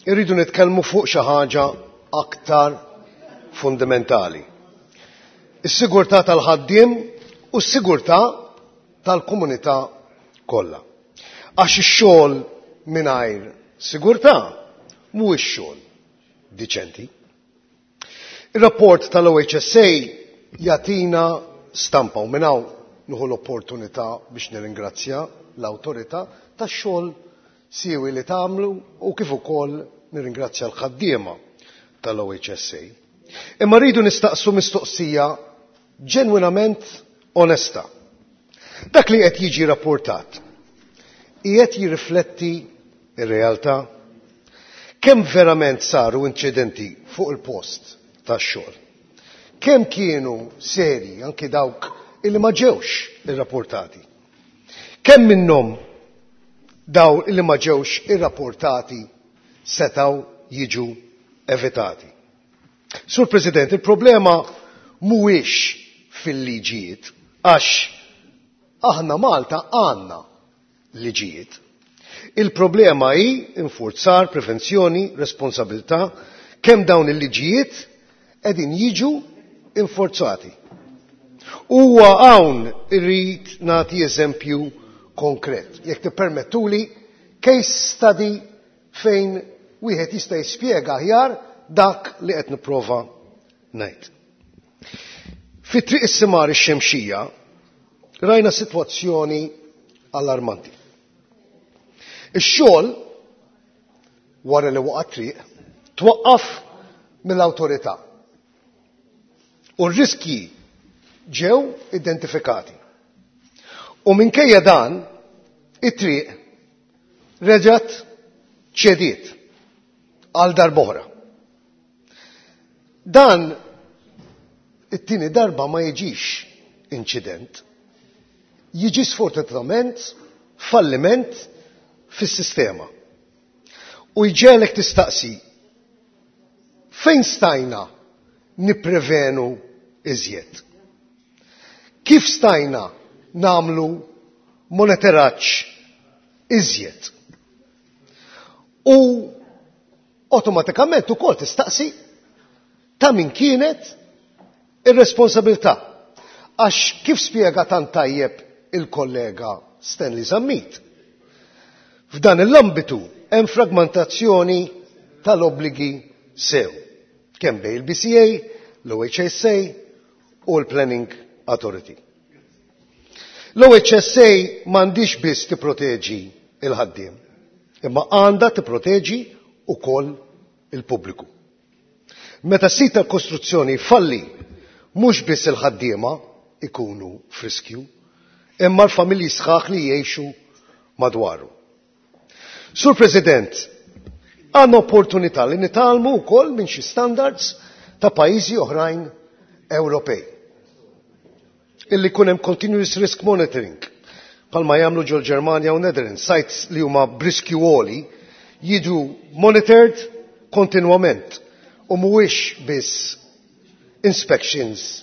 irridu nitkellmu fuq xi ħaġa aktar fundamentali. Is-sigurtà tal-ħaddiem u s-sigurtà tal-komunità kollha. Għax ix-xogħol mingħajr sigurtà mhuwiex xogħol diċenti. Ir-rapport tal-O H S A jagħtina stampa u minn hawn nieħu l-opportunità biex nirringrazzja l-awtorità tax-xogħol siewi li tagħmlu u kif ukoll nirringrazzja l-ħaddiema tal-O H S A. Imma rridu nistaqsu mistoqsija ġenwinament onesta. Dak li qed jiġi rapportat qiegħed jirrifletti ir-realtà? Kemm verament saru inċidenti fuq il-post tax-xogħol? Kemm kienu serji anke dawk illi ma ġewx irrapportati? Kemm minnhom daw illi ma ġewx irrapportati setgħu jiġu evitati? Sur President, il-problema mhuwiex fil-liġijiet għax aħna Malta għandna liġijiet. Il-problema hi infurzar, prevenzjoni, responsabilità kemm dawn il-liġijiet qegħdin jiġu infurzati. Huwa hawn irrid nagħti eżempju konkret. Jekk tippermettuli case study fejn wieħed jista' jispjega aħjar dak li qed nipprova ngħid. Fit-triq is-Simar ix-Xemxija rajna sitwazzjoni allarmanti. Ix-xogħol wara li waqa' triq twaqqaf mill-awtorità. U r-riskji ġew identifikati. U minkejja dan it-triq reġgħet ċediet għal darb'oħra. Dan it-tieni darba ma jiġix inċident, jiġi sfortunatament falliment fis-sistema. U jġelek tistaqsi fejn stajna nipprevenu iżjed? Kif stajna namlu monitoraġġ iżjed? U automatikament ukoll tistaqsi ta' min kienet ir-responsabilità. Għax kif spjega tant tajjeb il-kollega Stanley Zammit, f'dan l-ambitu hemm fragmentazzjoni tal-obbligi sew, kemm bejn il-B C A, l-O H S A u l-Planning Authority. L-O H S A m'għandix biss tipproteġi il-ħaddiem, imma għandha tipproteġi ukoll il-pubbliku. Meta s-sit tal-kostruzzjoni falli, mhux biss il-ħaddiema ikunu friskju, imma l-familji sħaħ li jgħixu madwaru. Sur President, għandna opportunità li nitalmu wkoll minn xi standards ta' pajjiżi oħrajn Ewropej. Illi kun hemm continuous risk monitoring, bħalma jagħmlu ġol Ġermanja u Netherlands, sites li huma briskju għoli jiġu monitored kontinwament u mhuwiex biss inspections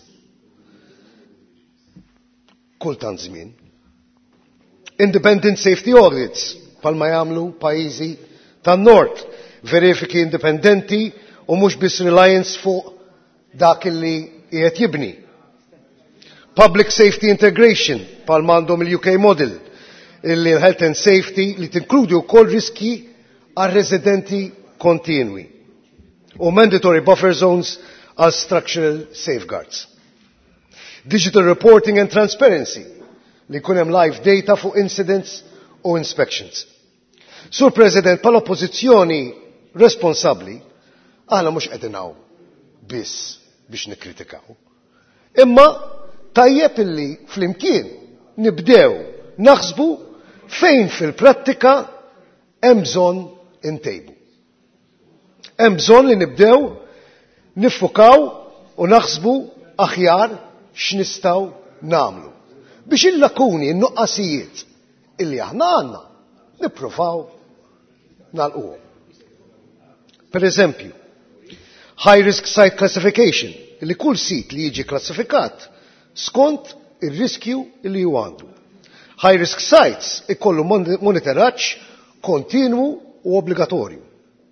kultant żmien. Independent safety audits palma jagħmlu pajjiżi tan-Nord, verifiki indipendenti u mhux biss reliance fuq dak li qiegħed jibni. Public safety integration palma għandhom il-U K model, il-health and safety li tinkludi wkoll riski għar-residenti kontinwi u mandatory buffer zones għal structural safeguards. Digital reporting and transparency li jkun hemm live data fuq incidents u inspections. Sur President, pal oppożizzjoni responsabbli, aħna mhux qegħdin hawn biss biex nikkritikaw. Imma tajjeb illi flimkien nibdew naħsbu fejn fil-prattika hemm bżonn intejbu. Hemm bżonn li nibdew niffukaw u naħsbu aħjar x'nistgħu nagħmlu biex il-lakuni, n-nuqqasijiet illi aħna għandna nippruvaw nagħlquhom. Per eżempju, high risk site classification, illi kull sit li jiġi klassifikat skont ir-riskju illi hu għandu. High risk sites ikollu monitoraġġ kontinwu u obbligatorju.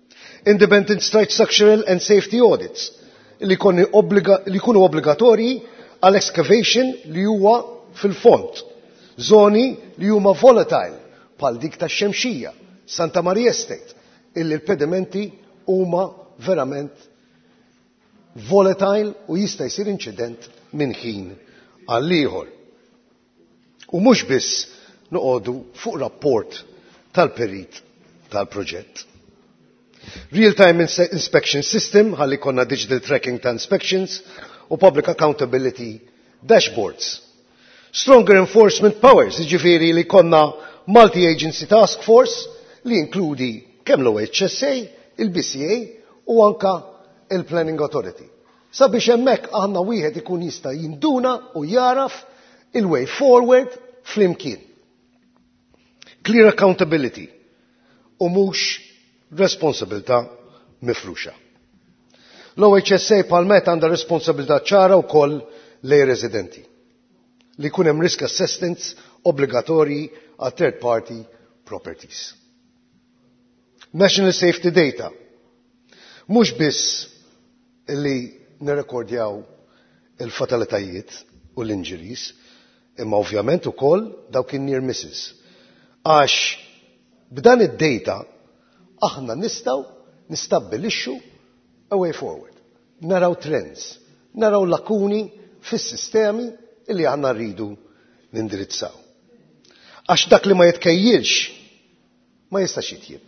independent structural and safety audits li jkunu obbligatorji għal excavation li huwa fil-fond, żoni li huma volatile bħal dik tax-Xemxija, Santa Maria Estate, illi l-pedimenti huma verament volatile u jista' jsir inċident minn ħin għal ieħor. U mhux biss noqogħdu fuq rapport tal-perit tal-proġett. Real-time inspection system ħalli konna digital tracking ta' inspections u public accountability dashboards. Stronger enforcement powers, jiġifieri li konna multi-agency task force li inkludi kemm l-O H S A, il-B C A u anka il-Planning Authority. Sabiex hemmhekk aħna wieħed ikun jista' jinduna u jaraf il-way forward flimkien. Clear accountability u mhux responsabilità mifruxa. L-O H S A palmet għandha responsabilità ċara wkoll lejn residenti li jkun hemm risk assessments obbligatorji għal third party properties. National safety data. Mhux biss illi nirrekordjaw il-fatalitajiet u l-injuries, imma ovvjament ukoll dawk in-near misses. Għax b'dan id-data aħna nistgħu nistabbilixxu a way forward. Naraw trends, naraw lakuni fis-sistemi li aħna rridu nindirizzaw. Għax dak li ma jitkejjilx ma jistax jitjieb.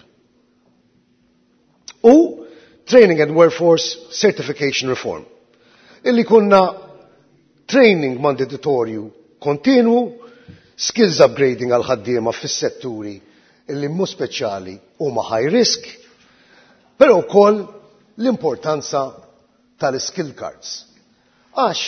U Training and Workforce Certification Reform. Illi kunna training mandatorju kontinwu, skills upgrading għal ħaddiema fis-setturi illi mhu speċjali huma high risk, però wkoll l-importanza tal-skill cards. Għax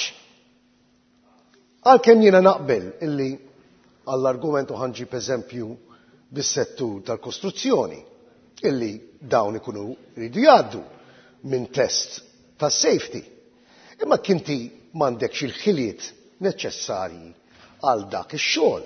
għalkemm jiena naqbel illi għall-argumentu ħanġib eżempju bis-settur tal-kostruzzjoni illi dawn ikunu jridu jgħaddu minn test ta' safety. Imma kinti m'għandekx il-ħiliet neċessarji għal dak ix-xogħol.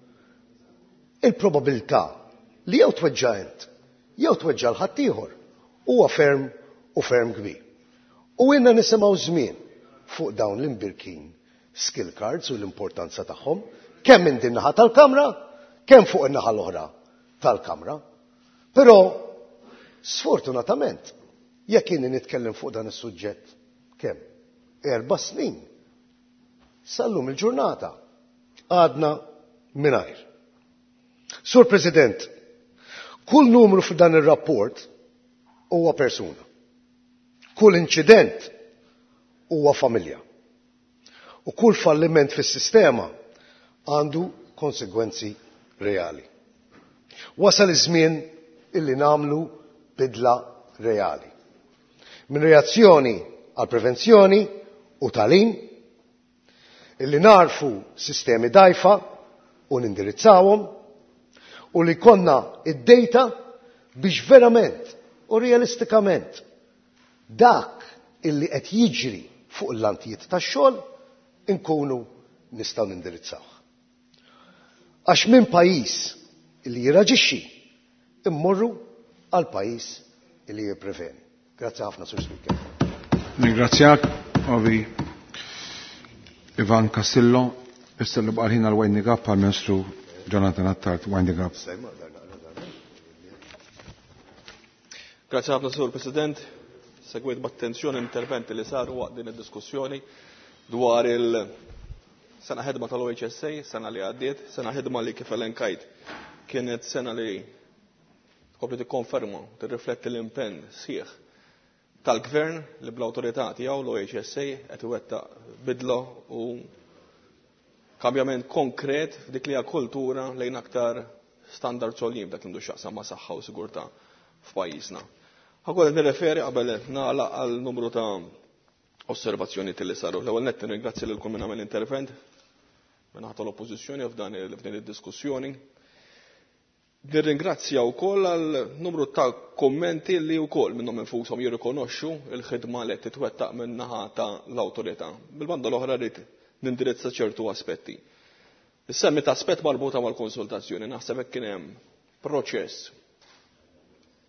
Il-probabilità li jew tweġġa' int jew tweġġa' l-ħadd ieħor huwa ferm u ferm kbir. U inna nisimgħu żmien fuq dawn l-imbirkin skill cards u l-importanza tagħhom kemm minn din naħa tal-Kamra, kemm fuq in-naħa l-oħra tal-Kamra. Però sfortunatament jekk jieni nitkellem fuq dan is-suġġett kemm erba' snin sallum il-ġurnata għadna mingħajr. Sur President, kull numru f'dan ir-rapport huwa persuna. Kull inċident huwa familja. U kull falliment fis-sistema għandu konsegwenzi reali. Wasal iż-żmien illi nagħmlu bidla reali. Min reazzjoni għal prevenzjoni u tagħlim, illi narfu sistemi dgħajfa u nindirizzawhom, u li konna id-data biex verament u realistikament dak illi qed jiġri fuq l-lantijiet tax-xogħol inkunu nistgħu nindirizzaw. Għax minn pajjiż illi jirraġixxi immorru għal pajjiż illi jippreveni. Grazzi ħafna, Sur Speaker. Ringrazzjak, Ovi Ivan Castillo, issa li bqal ħin għal winding up għal Ministru Jonathan Attard, winding up. Grazie ħafna, Sur President. Segwit b'attenzjoni interventi li saru waqt din id-diskussjoni dwar il-sena ħedma tal-O H S A, sena li għaddiet, sena ħedma li kif elenkajt kienet sena li kopli tikkonferma, tirrifletti l-impenn sħiħ tal-Gvern li bl-awtorità tiegħu l-O H S A qed iwettaq bidla u kambjament konkret f'dik li hija kultura lejn aktar standard għoljin dak li ndu x'aqsam ma' saħħa u sigurtà f'pajjiżna. Ħakun qed nirreferi qabel nagħlaq għal numru ta' osservazzjoni li saru. L-ewwel nett nirringrazzja lil kull min għamel intervent minn ħadd l-oppożizzjoni f'dan f'din id-diskussjoni. Nirringrazzja wkoll għal numru ta' kummenti li wkoll minnhom infushom jirrikonoxxu l-ħidma li qed titwettaq minn naħa ta' l-awtorità. Bil-banda l-oħra rrid nindirizza ċertu aspetti. Is-semmi ta' aspett marbuta mal-konsultazzjoni naħseb hekk kien hemm proċess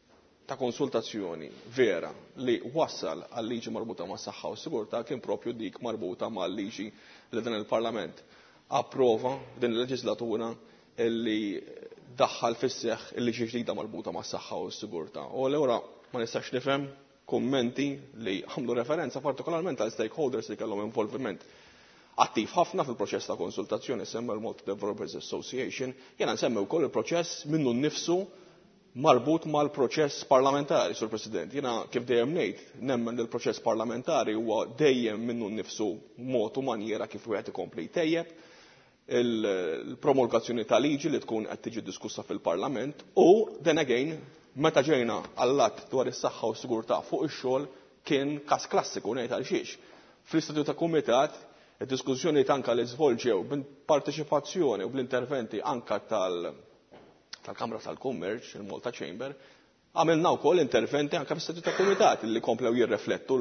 ta' konsultazzjoni vera li wassal għal liġi marbuta ma' saħħa u sigurtà kien propju dik marbuta ma' liġi li dan il-Parlament approva din il-leġislatura li daħħal fis-seħħ il-liġi ġdida marbuta ma' saħħa u sigurtà. U l-ewra ma nistax nifhem kummenti li għamlu referenza partikolarment għal stakeholders li kellhom involviment attiv ħafna fil-proċess ta' konsultazzjoni, semma l-Multi Developers Association, jena nsemmi wkoll il-proċess minnu nnifsu marbut mal-proċess parlamentari, Sur President. Jena kif dejjem ngħid, nemmen li l-proċess parlamentari huwa dejjem minnu nnifsu mod u manjera kif wieħed ikompli jtejjeb il-promulgazzjoni ta' liġi li tkun qed tiġi diskussa fil-Parlament u then again meta ġejna għall-att dwar is-saħħa u s-sigurtà fuq ix-xogħol kien każ klassiku ngħid għal xiex. Fl-istatut ta' kumitat id-diskussjoni tanka li żvolġew bil-parteċipazzjoni u bl-interventi anka tal tal-Kamra tal-Kummerċ, il-Malta Chamber, għamilna wkoll interventi anka fis-istatut ta' kumitat li komplew jirreflettu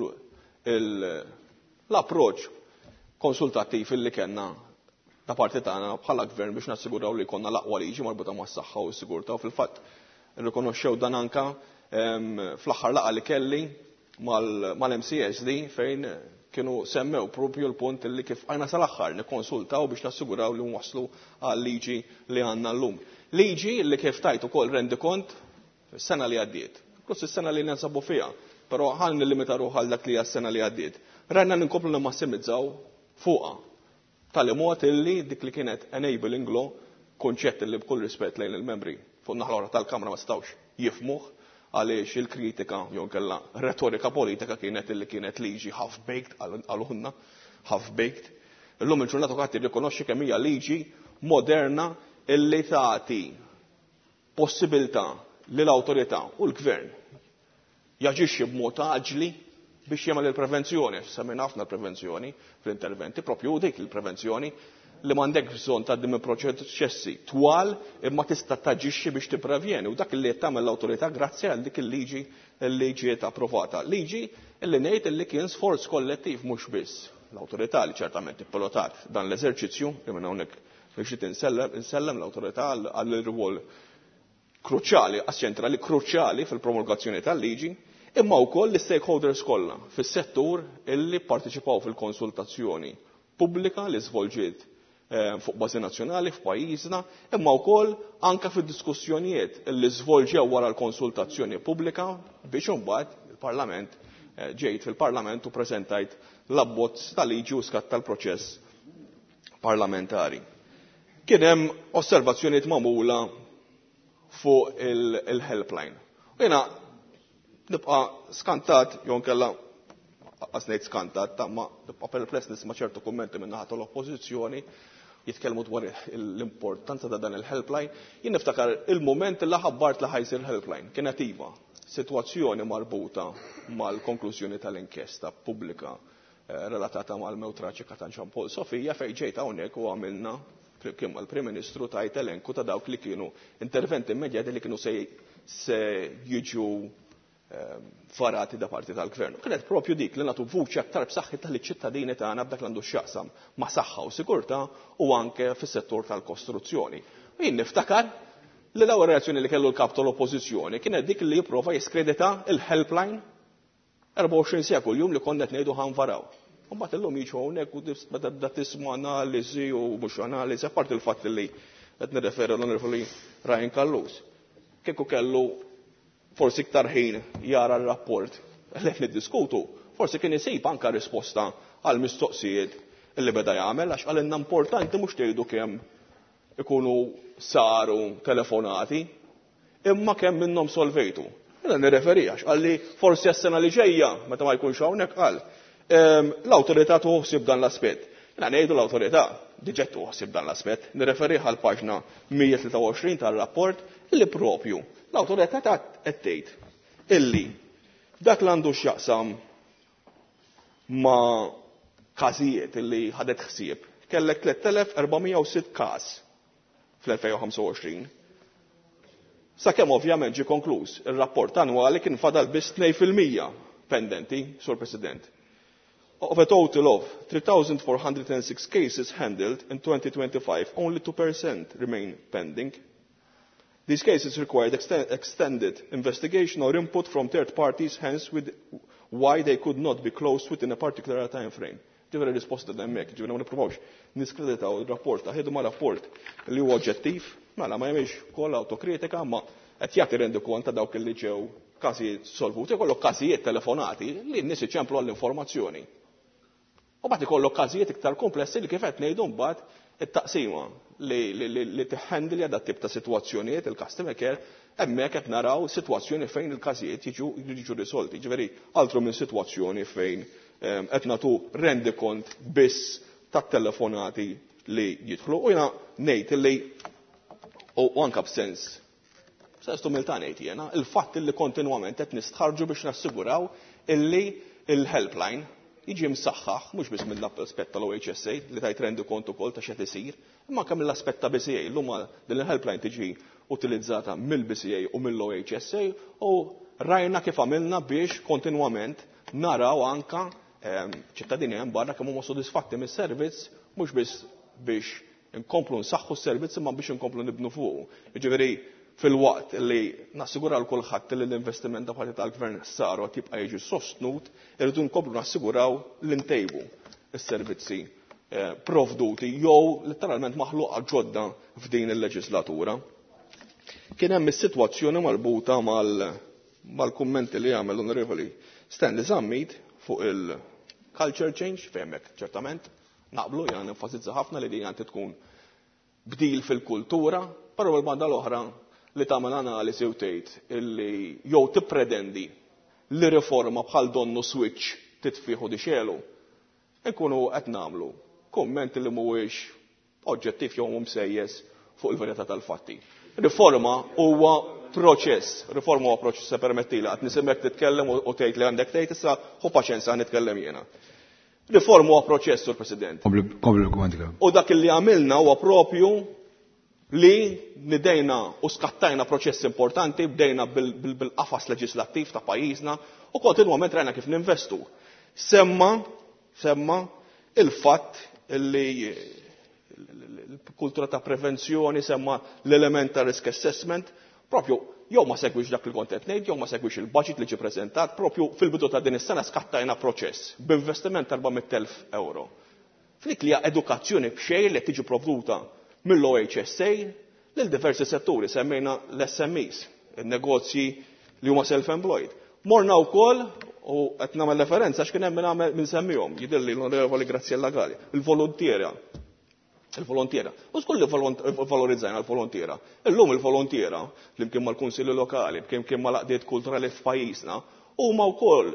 l-approċċ konsultattiv li kellna ta' parti tagħna bħala gvern biex nassiguraw li jkollna l-aqwa liġi marbuta mas-saħħa u s-sigurtà u fil-fatt irrikonoxxew dan anka fl-aħħar laqgħa li kelli mal-M C S D fejn kienu semmew propju l-punt li kif għajna sal-aħħar nikkonsultaw biex nassiguraw li nwaslu għal liġi li għandna llum. Liġi li kif tajt ukoll rendi kont fis-sena li għaddiet. Plus is-sena li ninsabu fiha, però ħal nillimita ruħ għal dak li għas-sena li għaddiet. Renna ninkomplu nimmassimizzaw fuqha. Tal-imot illi dik li kienet enabling law, konċett li bkull rispett lejn il-membri fuq naħla tal-Kamra ma stawx jifmuh għaliex il-kritika jew kella retorika politika kienet illi kienet liġi half-baked għal-ħunna, half-baked. Illum il-ġurnata qatt irrikonoxxi kemm hija liġi moderna illi tagħti possibilità lil awtorità u l-gvern jaġixxi b'mod aġli biex jagħmel il-prevenzjoni, semmejna ħafna l-prevenzjoni fl-interventi, propju dik il-prevenzjoni li m'għandek bżonn tgħaddi minn proċessi twal imma tista' taġixxi biex tipprevjeni u dak li qed tagħmel l-awtorità grazzi għal dik il-liġi li ġiet approvata. Liġi li ngħid li kien sforz kollettiv mhux biss l-awtorità li ċertament ippilotat dan l-eżerċizzju li minn hawnhekk biex insellem l-awtorità għall-rwol kruċjali, għas-ċentrali kruċjali fil-promulgazzjoni tal-liġi, imma wkoll l-stakeholders kollha fis-settur illi pparteċipaw fil-konsultazzjoni pubblika li żvolġiet fuq bażi nazzjonali f'pajjiżna, imma wkoll anke fid-diskussjonijiet li żvolġew wara l-konsultazzjoni pubblika biex imbagħad il-Parlament ġejt fil-Parlament u preżentajt l-abbozz tal-liġi u skatt tal-proċess parlamentari. Kien hemm osservazzjonijiet magħmula fuq il-helpline. U jiena nibqa' skantat jew nkella għasnejt skantat ta' ma nibqa' perpless nisma' ċertu kummenti minn naħa tal-oppożizzjoni jitkellmu dwar l-importanza ta' dan il-helpline. Jien niftakar il-mument li ħabbart li ħajsir helpline kienet iva sitwazzjoni marbuta mal-konklużjoni tal-inkjesta pubblika relatata mal-mewt traġika ta' Jean Paul Sofija fejn ġejt hawnhekk u għamilna kien mal-Prim Ministru tajt elenku ta' dawk li kienu interventi immedjati li kienu se jiġu farati da parti tal-gvern. Kienet propju dik li nagħtu vuċi aktar b'saħħitha liċ-ċittadini tagħna b'dak li għandu x'jaqsam ma' saħħa u sigurtà u anke fis-settur tal-kostruzzjoni. U jien niftakar li l-ewwel reazzjoni li kellu l-kap tal-Oppożizzjoni kienet dik li jipprova jiskredita il-helpline erba' u għoxrin sija kuljum li konna qed ngħidu ħanvaraw. U mbagħad illum jiġu hawnhekk u tibda tisma' analiżi u mhux analiżi apparti l-fatt li qed nirreferi l-onorevoli Ryan Kallus. Kieku kellu forsi iktar ħin jara r-rapport li qed niddiskutu, forsi kien isib anke risposta għal mistoqsijiet li beda jagħmel għax għalinna importanti mhux tgħidu kemm ikunu saru telefonati imma kemm minnhom solvejtu. Jiena nirreferi għax għalli forsi għas-sena li ġejja meta ma jkunx hawnhekk qal l-awtorità tuħsib dan l-aspett. Jiena ngħidu l-awtorità diġà tuħsib dan l-aspett, nirreferi għal paġna mija tlieta u għoxrin tar-rapport li propju l-awtorità qed tgħid illi dak li għandu x'jaqsam ma' każijiet illi ħadet ħsieb kellek tliet elef erba'mija u sitt każ fl-elfejn u ħamsa u għoxrin. Sakemm ovvjament ġie konkluż ir-rapport annwali kien fadal biss tnejn fil-mija pendenti, Sur President. Of a total of three thousand four hundred six cases handled in twenty twenty-five, only two percent remain pending. These cases required ext extended investigation or input from third parties, hence with why they could not be closed within a particular time frame. Ġifieri risposta hemmhekk, ġifieri ma nipprovawx niskreditaw ir-rapport ta' ħidma rapport li huwa oġġettiv, mela ma jagħmilx ukoll autokritika, ma qed jagħti rendi kont ta' dawk li ġew każijiet solvuti, ikollok każijiet telefonati li n-nies iċemplu għall-informazzjoni. U bagħad ikollok każijiet iktar komplessi li kif qed ngħidu mbagħad it-taqsima li tiħħendli dat tip ta' sitwazzjonijiet il-customer care hemmhekk qed naraw sitwazzjoni fejn il-każijiet jiġu risolti. Ġifieri altru minn sitwazzjoni fejn qed nagħtu rendi kont biss tat-telefonati li jidħlu. U jiena ngħid li u anke b'sens sens tumilta ngħid jiena il-fatt li kontinwament qed nistħarġu biex nassiguraw illi il-helpline jiġi msaħħaħ mhux biss mill-aspett tal-O H S A li tajt rendi kont ukoll ta' x'qed isir, imma anke mill-aspett ta' B C A. Llum din il-helpline tiġi utilizzata mill-B C A u mill-O H S A u rajna kif għamilna biex kontinwament naraw anke ċittadini hemm barra kemm huma sodisfatti mis-servizz mhux biss biex inkomplu nsaħħu s-servizz imma biex inkomplu nibnu fuqu. Jiġifieri fil-waqt li nassiguraw kulħadd li l-investiment ta' parti tal-gvern saru qed jibqa' jiġi sostnut, irridu nkomplu nassiguraw li ntejbu s-servizzi provduti jew letteralment maħluqa ġodda f'din il-leġislatura. Kien hemm is-sitwazzjoni marbuta mal-kummenti li għamel l-Onorevoli Stanley Zammit fuq il-culture change, fejmek ċertament naqblu, jgħan nenfasizza ħafna li din għanti tkun bdil fil-kultura, però bil-banda l-oħra li tagħmel analisi u tgħid illi jew tippretendi li riforma bħal donnu switch titfieħu dixelu, nkunu qed nagħmlu kumment li mhuwiex oġġettiv jew msejjes fuq il-verità tal-fatti. Riforma huwa proċess, riforma huwa proċess se permettila qed nisimek titkellem u tgħid li għandek tgħid issa ħu paċenza nitkellem jiena. Riforma huwa proċess, Sur President. U dak li għamilna huwa propju li nidejna u skattajna proċess importanti, bdejna bil-qafas leġislattiv ta' pajjiżna u kontinwament rajna kif ninvestu. Semma, semma il-fatt li l-kultura ta' prevenzjoni, semma l-element ta' risk assessment, propju jew ma segwix dak li kont qed ngħid, jew ma segwix il-budget li ġie preżentat, propju fil-bidu ta' din is-sena skattajna proċess b'investiment ta' arba'miet elf euro. Flik li hija edukazzjoni b'xejn li tiġi provduta mill-O H S A lil diversi setturi, semmejna l-S M Es, in-negozji li huma self-employed. Morna wkoll u qed nagħmel referenza x'kien hemm minn semmihom, jidilli l-Onorevoli Graziella Gali, il-volontiera. Il-volontiera. U skolli valorizzajna l-volontiera. Illum il-volontiera, flimkien mal-kunsilli lokali, flimkien mal-aqdiet kulturali f'pajjiżna, huma wkoll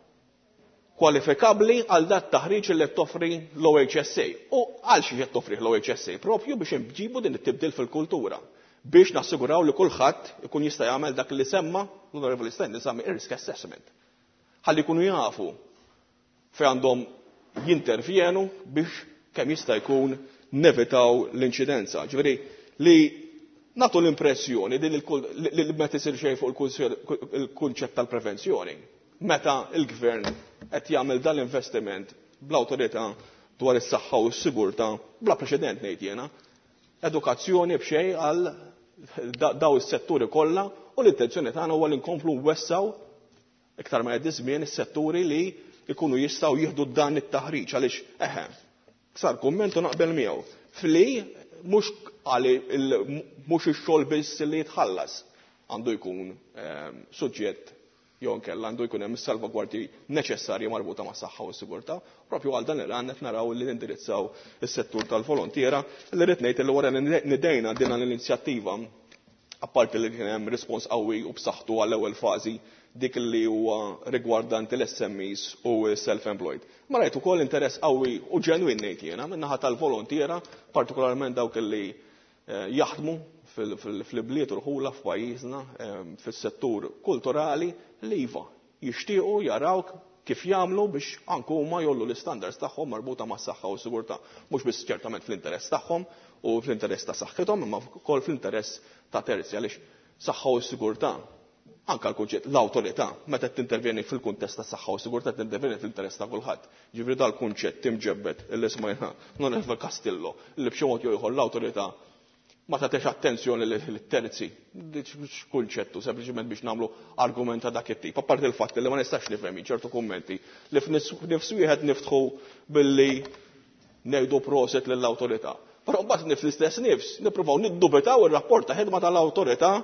kwalifikabbli għal dat taħriġ li toffri l-O H S A. U għal xi qed toffri l-O H S A propju biex inġibu din it-tibdil fil-kultura. Biex nassiguraw li kulħadd ikun jista' jagħmel dak li semma l-Onorevoli Stanley semmi risk assessment. Ħalli jkunu jafu fejn għandhom jintervjenu biex kemm jista' jkun nevitaw l-inċidenza. Ġifieri li nagħtu l-impressjoni li meta isir xejn fuq il-kunċett tal-prevenzjoni. Meta il-gvern qed jagħmel dan l-investiment bl-awtorità dwar is-saħħa u s-sigurtà bla preċedent ngħid jiena, edukazzjoni b'xejn għal daw is-setturi kollha u l-intenzjoni tagħna huwa li nkomplu nwessaw iktar ma jgħaddi żmien is-setturi li jkunu jistgħu jieħdu dan it-taħriġ għaliex eħe sar kummentu naqbel miegħu. Fli mhux għali mhux ix-xogħol biss li jitħallas għandu jkun suġġett jew nkella għandu jkun hemm is-salvagwardji neċessarji marbuta ma' saħħa u sigurtà, propju għal dan il-għan qed naraw li nindirizzaw is-settur tal-volontiera li rid ngħid li wara nidejna din l-inizjattiva apparti li kien hemm rispons qawwi u b'saħħtu għall-ewwel fażi dik li huwa rigwardanti l-S M Es u self-employed. Ma rajt ukoll interess qawwi u ġenwin ngħid jiena min-naħa tal-volontiera, partikolarment dawk li jaħdmu fil-bliet u l-ħula f'pajjiżna fis-settur kulturali li iva jixtiequ jaraw kif jagħmlu biex anke huma jollu l-istandards tagħhom marbuta mas-saħħa u s-sigurtà, mhux biss ċertament fl-interess tagħhom u fl-interess ta' saħħithom, imma wkoll fl-interess ta' terzi għaliex saħħa u s-sigurtà anke l-kunċett l-awtorità meta tintervjeni fil-kuntest ta' saħħa u sigurtà tintervjeni fil-interess ta' kulħadd. Ġifieri dal-kunċett timġebbed illi smajna Onorevoli Castillo li b'xi mod jew ieħor l-awtorità ma tagħtex attenzjoni lit-terzi. X'kunċettu sempliċement biex nagħmlu argument ta' dak it-tip. Apparti il-fatt li ma nistax nifhem ċertu kummenti li f'nifsu wieħed niftħu billi ngħidu proset lill-awtorità. Però mbagħad nifs l-istess nifs nippruvaw niddubitaw ir-rapport ta' ħidma tal-awtorità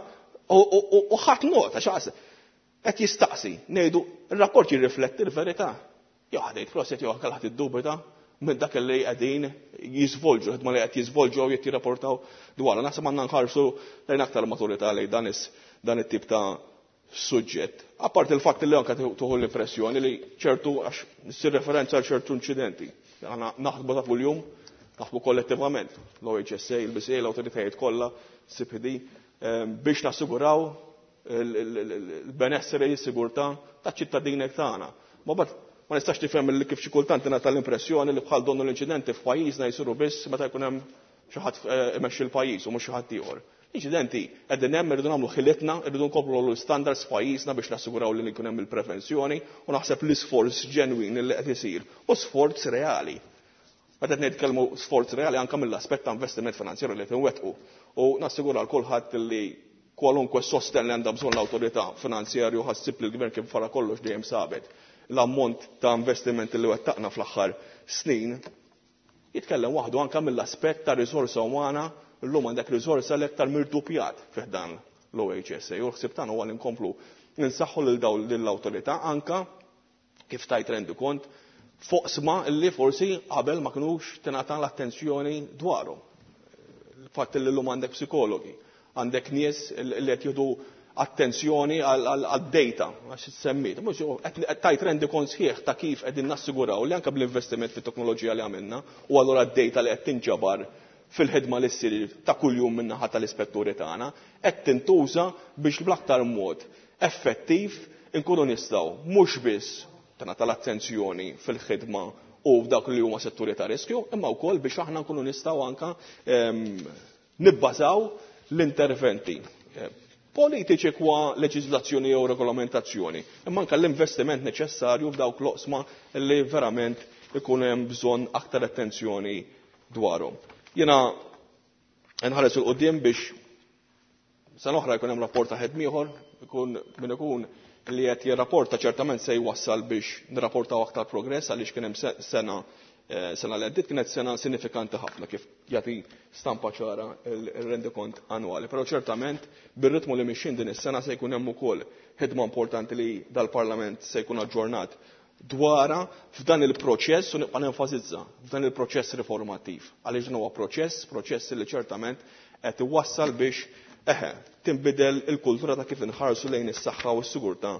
u ħadd nota x'għas qed jistaqsi ngħidu ir-rapport jirrifletti l-verità. Jew ħadejt proset jew ħadd iddubita minn dak li qegħdin jiżvolġu, ħidma li qed jiżvolġu jew jirrapportaw dwarha. Naħseb għandna nħarsu lejn aktar maturità lejn dan dan it-tip ta' suġġett. Apparti il-fatt li anke tuħu l-impressjoni li ċertu għax issir referenza għal ċertu inċidenti. Aħna naħdmu ta' kuljum, naħdmu kollettivament, l-O H S A, il-B S A, l-awtoritajiet kollha, C P D, biex nassiguraw il-benesseri, s-sigurtà taċ-ċittadini tagħna. Ma nistax tifhem li kif xi kultant ingħata l-impressjoni li bħal donnu l-inċidenti f'pajjiżna jsiru biss meta jkun hemm xi ħadd imexxi l-pajjiż u mhux xi ħadd ieħor. Inċidenti qegħdin hemm irridu nagħmlu ħilitna, irridu nkomplu l-standards f'pajjiżna biex nassiguraw li jkun hemm il-prevenzjoni u naħseb l-isforz ġenwin li qed isir u sforz reali. Meta qed nitkellmu sforz reali anke mill-aspett ta' investiment finanzjarju li tinwettqu u nassigura l kulħadd li kwalunkwe sosten li għandha bżonn l-awtorità finanzjarju ħassib li l-gvern kif fara kollox dejjem sabet l-ammont ta' investimenti li wettaqna fl-aħħar snin jitkellem waħdu anke mill-aspett ta' riżorsa umana llum għandek riżorsa l-iktar mirdupjat fih dan l-O H S A u l-ħsieb tagħna huwa li nkomplu ninsaħħu lil dawn lill-awtorità anke kif tajt rendi kont foqsma li forsi qabel ma kinux tingħata l-attenzjoni dwarhom. Il-fatt li llum għandek psikologi, għandek nies li qed jieħdu attenzjoni għal-data, għax semmit. Tajt rendi kont sħiħ ta' kif qegħdin nassiguraw li anke bl-investiment fit-teknoloġija li għamilna u allura d-data li qed tinġabar fil-ħidma li ssir ta' kuljum min-naħa tal-ispetturi tagħna qed tintuża biex bl-aktar mod effettiv inkunu nistgħu mhux biss tingħata l-attenzjoni fil-ħidma u f'dak li huma setturi ta' riskju, imma wkoll biex aħna nkunu nistgħu anke nibbażaw l-interventi politiċi kwa leġiżlazzjoni jew regolamentazzjoni, imma anke l-investiment neċessarju f'dawk l-oqsma li verament ikun hemm bżonn aktar attenzjoni dwarhom. Jiena nħares il qudiem biex sa oħra jkun hemm rapport ta' ħedm ieħor, ikun min ikun li qed jirrapporta ċertament se jwassal biex nirrapportaw aktar progress għaliex kien hemm sena sena li għaddiet kienet sena sinifikanti ħafna kif jagħti stampa ċara il-rendikont annwali. Però ċertament bir-ritmu li mixin din is-sena se jkun hemm ukoll ħidma importanti li dal-Parlament se jkun aġġornat dwara f'dan il-proċess u nibqa' nenfasizza f'dan il-proċess riformattiv. Għaliex dan huwa proċess, proċess li ċertament qed iwassal biex eħe tinbidel il-kultura ta' kif inħarsu lejn is-saħħa u s-sigurtà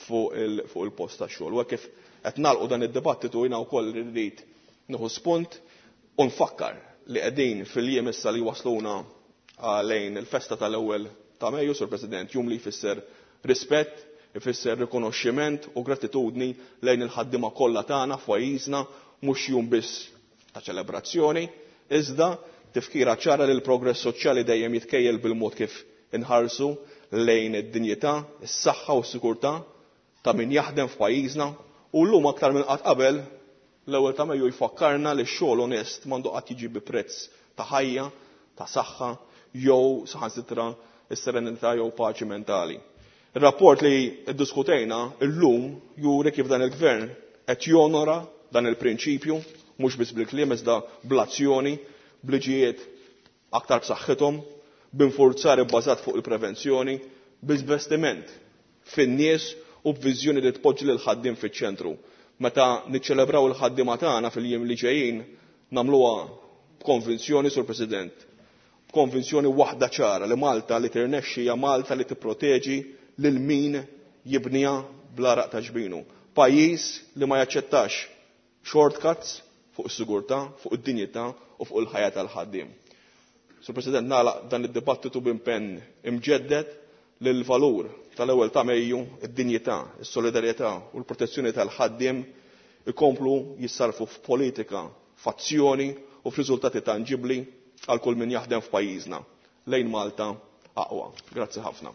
fuq il-post tax-xogħol. U kif qed nagħlqu dan id-dibattitu jiena wkoll irrid nieħu spunt u nfakkar li qegħdin fil-jiem issa li wasluna lejn il-festa tal-ewwel ta' Mejju, Sur President, jum li jfisser rispett, ifisser rikonoxximent u gratitudni lejn il-ħaddiema kollha tagħna f'pajjiżna mhux jum biss ta' ċelebrazzjoni, iżda tifkira ċara li l-progress soċjali dejjem jitkejjel bil-mod kif inħarsu lejn id-dinjità, is-saħħa u s-sigurtà ta' min jaħdem f'pajjiżna u llum aktar minn qatt qabel l-ewwel ta' Mejju jfakkarna li x-xogħol onest m'għandu qatt jiġi bi prezz ta' ħajja, ta' saħħa jew saħansitra s-serenità jew paċi mentali. Ir-rapport li ddiskutejna llum juri kif dan il-Gvern qed jonora dan il-prinċipju mhux biss bil-kliem iżda bl-azzjoni, b'liġijiet aktar b'saħħithom, b'infurzar ibbażat fuq il-prevenzjoni, b'investiment fin-nies u b'viżjoni li tpoġġi lil ħaddiem fiċ-ċentru. Meta niċċelebraw il-ħaddiema tagħna fil-jiem li ġejjin nagħmluha b'konvinzjoni, Sur President, b'konvinzjoni waħda ċara li Malta li tirnexxi hija Malta li tipproteġi lil min jibniha bl-araq ta' ġbinu. Pajjiż li ma jaċċettax shortcuts fuq is-sigurtà, fuq id-dinjità u fuq il-ħajja tal-ħaddiem. Sur President, nagħlaq dan id-dibattitu b'impenn imġedded lil valur tal-ewwel ta' Mejju, id-dinjità, is-solidarjetà u l-protezzjoni tal-ħaddiem ikomplu jissarfu f'politika, f'azzjoni u f'riżultati tanġibbli għal kull min jaħdem f'pajjiżna lejn Malta aqwa. Grazzi ħafna.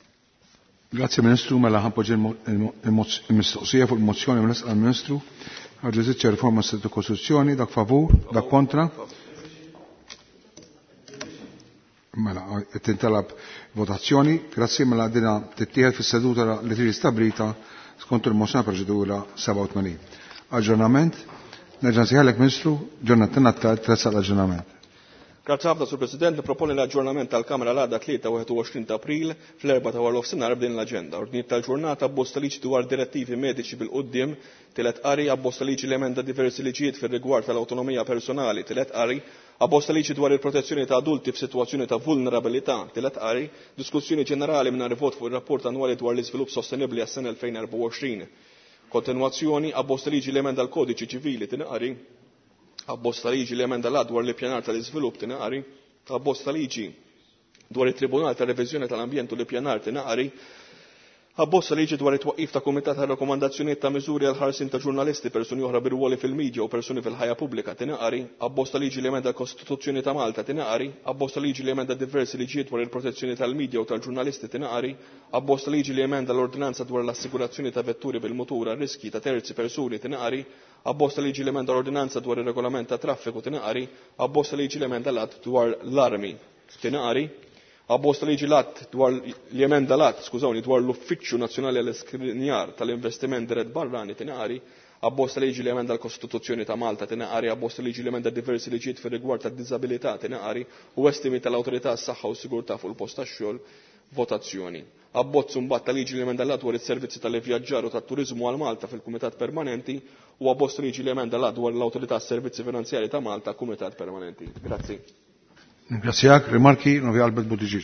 Grazzi Ministru, mela ħanpoġġi il-mistoqsija fuq il-mozzjoni minn għall-Ministru għal-ġudizzja riforma s-settu Kostituzzjoni, dak favur, dak kontra. Mela, tintalab votazzjoni, grazzi mela dina tittieħed fis-seduta li tiġi stabilita skont il-mozzjoni proċedura seba' u tmenin. Aġġornament, nerġa' nsejħalek Ministru, ġurnattina t-trezza l-aġġornament. Grazie ħafna, Sur President, niproponi l-aġġornament tal-Kamra l-għadda tlieta u wieħed ta' April fl-erba' ta' warlof sinar b'din l-aġenda. Ordnijiet tal-ġurnata abbosta liġi dwar direttivi mediċi bil-qudiem, tielet qari abbosta liġi l-emenda diversi liġijiet fir-rigward tal-awtonomija personali, tielet qari abbosta liġi dwar il-protezzjoni ta' adulti f'sitwazzjoni ta' vulnerabilità, tielet qari diskussjoni ġenerali mingħajr vot fuq ir-rapport annwali dwar l-iżvilupp sostenibbli għas-sena elfejn u erba' u għoxrin. Kontinwazzjoni abbosta liġi l-emenda l-kodiċi ċivili tieni qari abbosta liġi l-emenda l dwar l-ippjanar tal-iżvilupp tieni qari, abbosta liġi dwar it-Tribunal ta' Reviżjoni tal-Ambjent u l-ippjanar tieni qari, abbosta liġi dwar it-twaqqif ta' kumitat ta' rakkomandazzjonijiet ta' miżuri għal ħarsin ta' ġurnalisti, persuni oħra birwoli fil-medja u persuni fil-ħajja pubblika tieni qari, abbosta liġi l-emenda Kostituzzjoni ta' Malta tieni qari, abbosta liġi l-emenda diversi liġijiet dwar il-protezzjoni tal-medja u tal-ġurnalisti tieni qari, abbosta liġi l-emenda l-ordinanza dwar l-assigurazzjoni ta' vetturi bil-mutura riski ta' terzi persuni tieni qari, abbosta liġi l-emenda l-ordinanza dwar ir-regolament ta' traffiku tieni qari, abbosta liġi l-emenda l-att dwar l-armi tieni qari, abbosta liġi l-att dwar l-emenda l-att, skużawni, dwar l-Uffiċċju Nazzjonali għall-Iskrinjar tal-Investiment Dirett Barrani tieni qari, abbosta liġi l-emenda l-Kostituzzjoni ta' Malta tieni qari, abbosta liġi l-emenda diversi liġijiet fir-rigward tad-diżabilità tieni qari u estimi tal-Awtorità s-Saħħa u s-Sigurtà fuq il-post tax-xogħol votazzjoni. Abbozz imbagħad ta' liġi l-emenda l dwar is-servizzi tal-ivvjaġġar u tat-turiżmu għal Malta fil-Kumitat Permanenti u abbozz liġi l-emenda l dwar l-Awtorità s-Servizzi Finanzjarji ta' Malta Kumitat Permanenti. Grazzi. Grazzjak, rimarki, Novi Albert Buttigieg.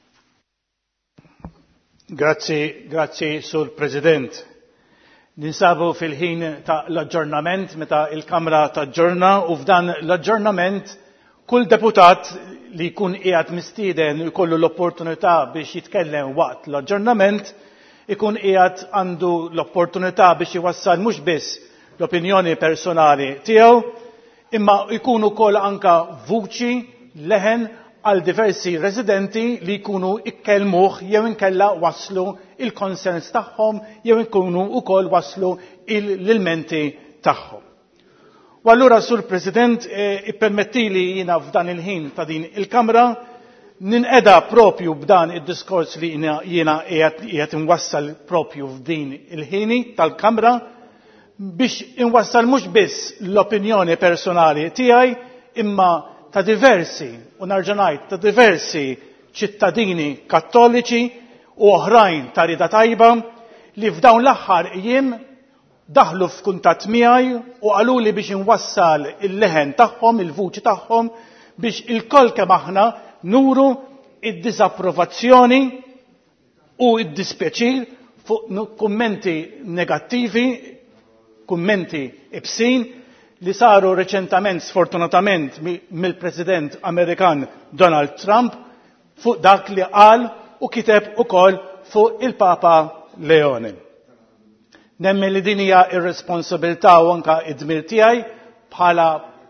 Grazzi, grazzi, Sur President. Ninsabu fil-ħin ta' l-aġġornament meta il-Kamra taġġorna u f'dan l-aġġornament kull deputat li jkun qiegħed mistieden jkollu l-opportunità biex jitkellem waqt l-aġġornament ikun qiegħed għandu l-opportunità biex iwassal mhux biss l-opinjoni personali tiegħu imma jkunu wkoll anka vuċi leħen għal diversi residenti li jkunu ikkellmuh jew inkella waslu il-konsens tagħhom jew ikunu wkoll waslu l-ilmenti tagħhom. U allura, Sur President, ippermettili jiena f'dan il-ħin ta' din il-Kamra ninqeda propju b'dan id-diskors li jiena qiegħed inwassal propju f'din il-ħini tal-Kamra biex inwassal mhux biss l-opinjoni personali tiegħi imma ta' diversi, u narġa' ngħid ta' diversi ċittadini kattoliċi u oħrajn ta' rida tajba li f'dawn l-aħħar jiem daħlu f'kuntatt miegħi u qaluli biex inwassal il-leħen tagħhom, il-vuċi tagħhom biex il-koll kemm aħna nuru id-disapprovazzjoni u id-dispjaċir fuq kummenti negattivi, kummenti ibsin li saru reċentament sfortunatament mill-President Amerikan Donald Trump fuq dak li qal u kiteb ukoll fuq il-Papa Leone. Nemmen li din hija ir-responsabilità u anka id-dmir tiegħi bħala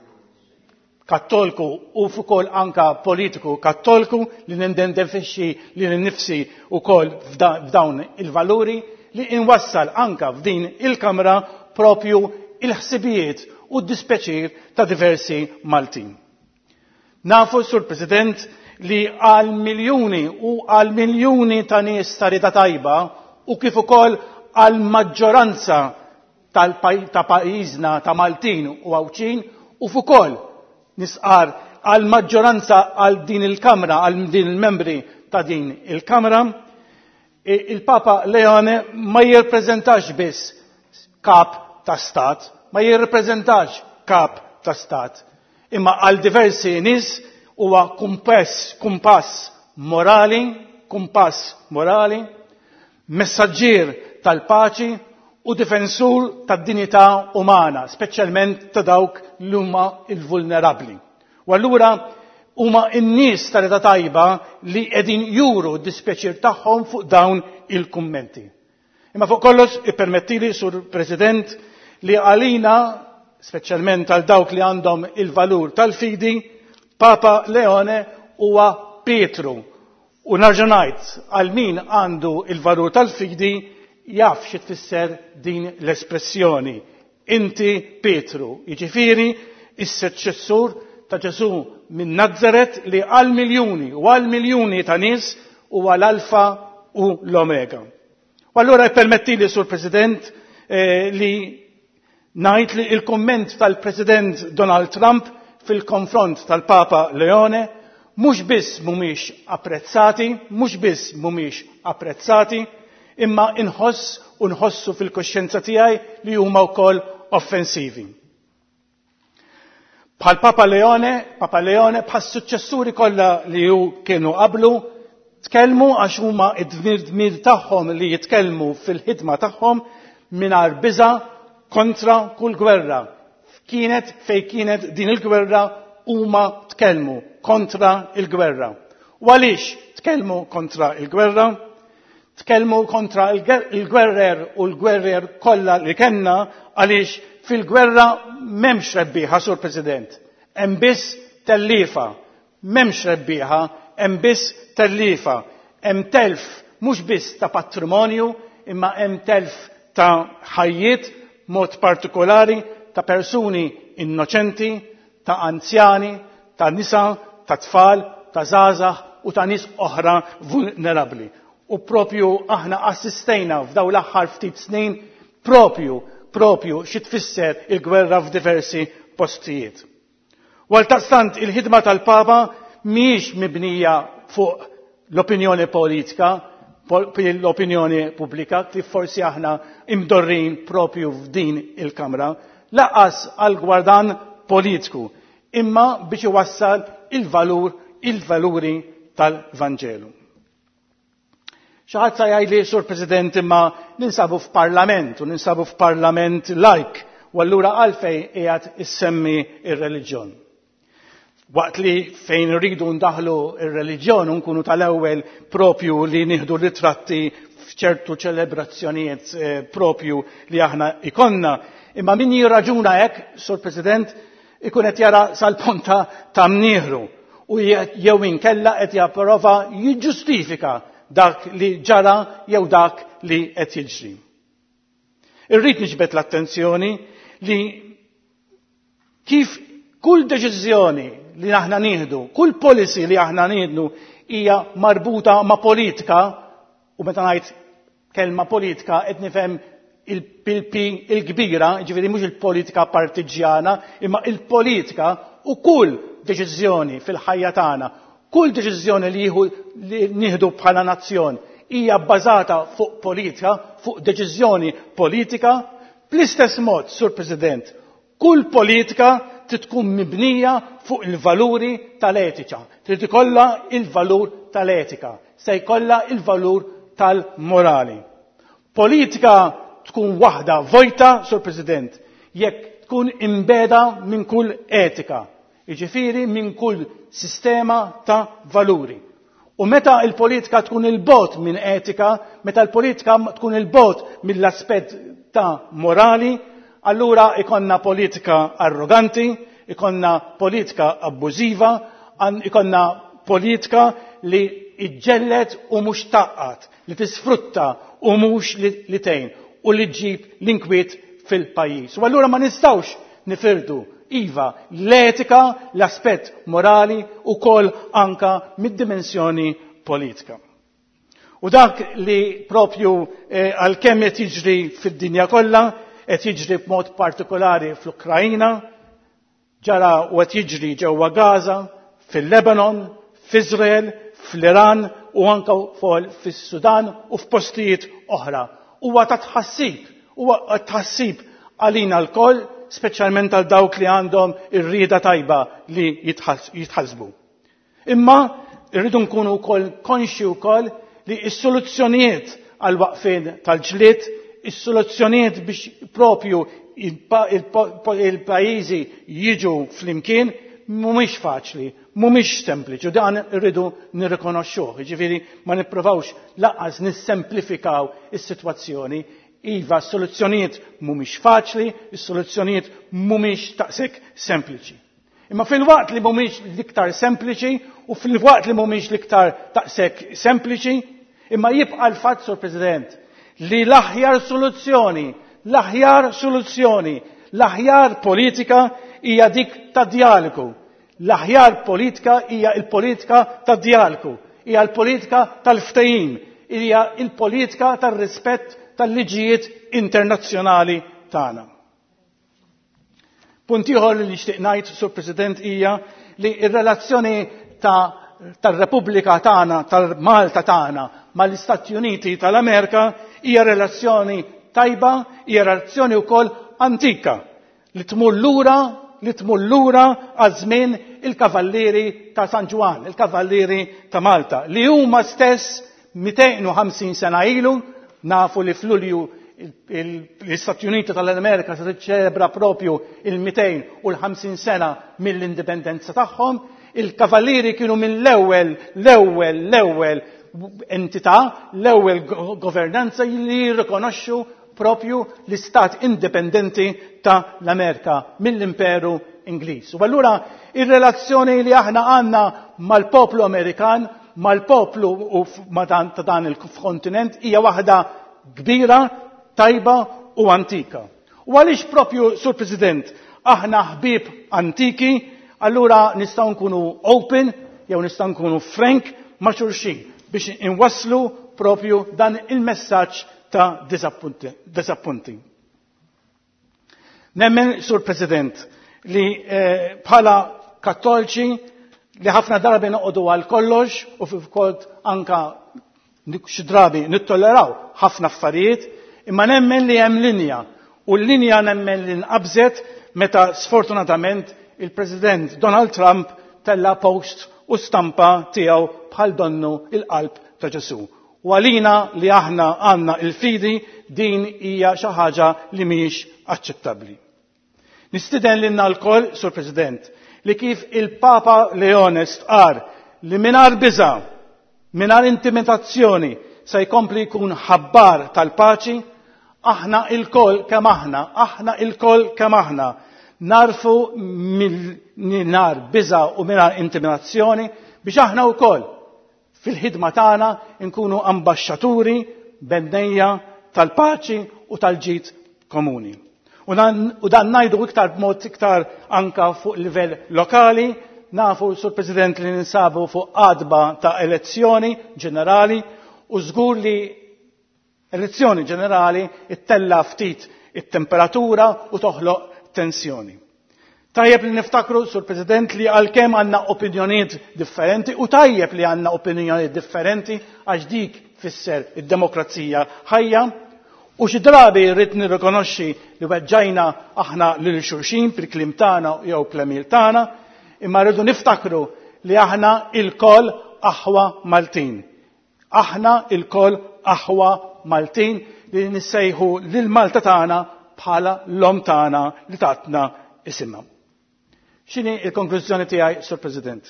kattolku u fuq anka politiku kattolku li nindendefixxi li nnifsi ukoll f'dawn il-valuri li inwassal anka f'din il-Kamra propju il-ħsibijiet u d-dispjaċir ta' diversi Maltin. Nafu, Sur President, li għal miljuni u għal miljuni ta' nies ta' rida tajba u kif ukoll għal maġġoranza ta' pajjiżna ta' Maltin u Għawċin u fukoll nisqar għal maġġoranza għal din il-Kamra, għal din il-membri ta' din il-Kamra, il-Papa Leone ma jirrepreżentax biss kap ta' stat, ma jirrepreżentax kap ta' stat, imma għal diversi nies huwa kumpass, kumpass morali, kumpass morali, messaġġier tal-paċi u difensur tad-dinjità umana, speċjalment ta' dawk li huma il-vulnerabbli. U allura huma n-nies ta' rida tajba li qegħdin juru d-dispjaċir tagħhom fuq dawn il-kummenti. Imma fuq kollox ippermettili, Sur President, li għalina, speċjalment għal dawk li għandhom il-valur tal-fidi, Papa Leone huwa Pietru. U narġa' ngħid għal min għandu il-valur tal-fidi jaf xi tfisser din l-espressjoni. Inti Pietru, jiġifieri is-suċċessur ta' Ġesu minn Nazaret li għal miljuni u għal miljuni ta' nies u għal alfa u l-omega. U allura jpermettili, Sur President, eh, li ngħid li il-komment tal-President Donald Trump fil-konfront tal-Papa Leone mhux biss mhumiex apprezzati, mhux biss mhumiex apprezzati, imma inħoss u nħossu fil-koxxenza tiegħi li huma wkoll offensivi. Bħal Papa Leone, Papa Leone bħal suċċessuri kollha li hu kienu qablu tkellmu għax huma id-dmir tagħhom li jitkellmu fil-ħidma tagħhom mingħajr biża' kontra kull gwerra. Kienet fej kienet din il-gwerra huma tkellmu kontra il-gwerra. U għaliex tkellmu kontra il-gwerra? Tkellmu kontra il-gwerrer u l-gwerrer kollha li kellna għaliex fil-gwerra m'hemmx rebbieħa, Sur President. Hemm biss tellifa. M'hemmx rebbieħa, hemm biss tellifa. Hemm telf mhux biss ta' patrimonju, imma hemm telf ta' ħajjiet mod partikolari ta' persuni innoċenti, ta' anzjani, ta' nisa, ta' tfal, ta' żgħażagħ u ta' nies oħra vulnerabbli. U propju aħna assistejna f'daw l-aħħar ftit snin propju propju xi tfisser il-gwerra f'diversi postijiet. Waltaqstant il-ħidma tal-Papa mhijiex mibnija fuq l-opinjoni politika, l-opinjoni pubblika, kif forsi aħna imdorrin propju f'din il-Kamra, laqas għal-gwardan politiku, imma biex iwassal il-valur, il-valuri tal-Vanġelu. Xaħat sa jgħidli, Sur President, imma ninsabu f'Parlament, u ninsabu f'Parlament laik, u allura għalfej qiegħed issemmi ir-reliġjon. Waqt li fejn rridu ndaħlu ir-reliġjon nkunu tal-ewwel propju li nieħdu ritratti f'ċertu ċelebrazzjonijiet eh, propju li aħna ikonna, imma min jirraġuna hekk, Sur President, ikun qed jara sal-ponta ta' mnieħru u jew inkella qed japprova jiġġustifika dak li ġara jew dak li qed jiġri. Irrid niġbed l-attenzjoni li kif kull deċiżjoni li aħna nieħdu, kull policy li aħna nieħdu hija marbuta ma' politika, u meta ngħid kelma politika qed nifhem il-pilpi il-kbira, ġifieri mhux il-politika partiġjana, imma il-politika u kull deċiżjoni fil-ħajja tagħna, kull deċiżjoni li nieħdu bħala nazzjon hija bbażata fuq politika, fuq deċiżjoni politika, bl-istess mod, Sur President, kull politika trid tkun mibnija fuq il-valuri tal-etika, trid ikollha il-valur tal-etika, se jkollha il-valur tal-morali. Politika tkun waħda vojta, Sur President, jekk tkun imbeda minn kull etika, jiġifieri minn kull sistema ta' valuri. U meta il-politika tkun il-bot minn etika, meta il-politika tkun il-bot mill-aspett ta' morali, allura ikonna politika arroganti, ikonna politika abbużiva, ikonna politika li iġġellet u mhux taqqat, li tisfrutta u mhux li tgħin u li ġġib l-inkwiet fil-pajjiż. U allura ma nistgħux nifirdu iva l-etika, l-aspett morali u kol anka mid-dimensjoni politika. U dak li propju għal-kemm qed jiġri fid-dinja kollha, qed jiġri b'mod partikolari fl-Ukrajina, ġara u qed jiġri ġewwa Gaza, fil-Lebanon, f'Iżrael, fl-Iran u anke wkoll fis-Sudan u f'postijiet oħra. Huwa ta' tħassib, huwa tħassib għalina l-koll, speċjalment għal dawk li għandhom ir-rieda tajba li jitħasbu. Imma rridu nkunu wkoll konxi wkoll li s-soluzzjonijiet għal waqfien tal-ġlied, is-soluzzjonijiet biex propju il-pajjiżi jiġu flimkien mhumiex faċli, mhumiex sempliċi, u dan irridu nirrikonoxxuh. Jiġifieri ma nippruvawx laqas nissemplifikaw is-sitwazzjoni. Iva, s-soluzzjonijiet mhumiex faċli, is-soluzzjonijiet mhumiex taqsek sempliċi. Imma fil-waqt li mhumiex l-iktar sempliċi u fil-waqt li mhumiex l-iktar taqsek sempliċi, imma jibqa' l-fatt, Sur President, li l-aħjar soluzzjoni, l-aħjar soluzzjoni, l-aħjar politika hija dik ta' dialogu L-aħjar politika hija l-politika tad-dialogu, hija l-politika tal-ftehim, hija l-politika tar-rispett tal-liġijiet internazzjonali tagħna. Punt ieħor li nixtieq ngħid, Sur President, hija li r-relazzjoni tar-Repubblika tagħna, tal-Malta tagħna mal-Istati Uniti tal-Amerika hija relazzjoni tajba, hija relazzjoni wkoll antika li tmur lura li tmur lura għaż-żmien il-kavallieri ta' San Juan, il-kavallieri ta' Malta, li huma stess mئتين وخمسين sena ilu, nafu li f'Lulju l-Istati Uniti tal-Amerika se tiċċelebra propju il-mئتين وخمسين sena mill-indipendenza tagħhom. Il-kavallieri kienu mill-ewwel l-ewwel l-ewwel entità, l-ewwel governanza li jirrikonoxxu propju l-istat indipendenti ta' l-Amerika mill-Imperu Ingliż. U allura ir-relazzjoni li aħna għandna mal-poplu Amerikan, mal-poplu ta' dan il-kontinent hija waħda kbira, tajba u antika. U għaliex propju, Sur President, aħna ħbieb antiki, allura nistgħu nkunu open jew nistgħu nkunu frank ma' xulxin biex inwasslu propju dan il-messaġġ ta' disappunti. Nemmen, Sur President, li bħala eh, kattolċi li ħafna darbi noqogħdu għal kollox u fil-kod anka xi drabi nittolleraw ħafna affarijiet, imma nemmen li hemm linja u l-linja nemmen li nqabżet meta sfortunatament il-President Donald Trump tella post u stampa tiegħu bħal donnu il-qalb ta' Ġesu. U għalina li aħna għandna il-fidi din hija xi ħaġa li mhijiex aċċettabbli. Nistiden lilna l-koll, Sur President, li kif il-Papa Leones qal li mingħajr biża, mingħajr intimidazzjoni se jkompli jkun ħabbar tal-paċi, aħna il-koll kemm aħna, aħna il-koll kemm aħna narfu mill-nar biża u mingħajr intimidazzjoni biex aħna wkoll fil-ħidma tagħna nkunu ambaxxaturi bennejja tal-paċi u tal-ġid komuni. U dan ngħidu iktar b'mod iktar anka fuq livell lokali, nafu, Sur President, li ninsabu fuq qadba ta' elezzjoni ġenerali u żgur li elezzjoni ġenerali ittella ftit it-temperatura u toħloq tensjoni. Tajjeb li niftakru, Sur President, li għalkemm għandna opinjonijiet differenti u tajjeb li għandna opinjonijiet differenti għax dik fisser id-demokrazija ħajja u xi drabi rrid nirrikonoxxi li weġġajna aħna lil xulxin fil-kliem tagħna jew plemil tagħna, imma rridu niftakru li aħna il-koll aħwa Maltin. Aħna il-koll aħwa Maltin li nissejħu lil Malta tagħna bħala l-om tagħna li tatna isimha. X'inhi l-konklużjoni tiegħi, Sur President?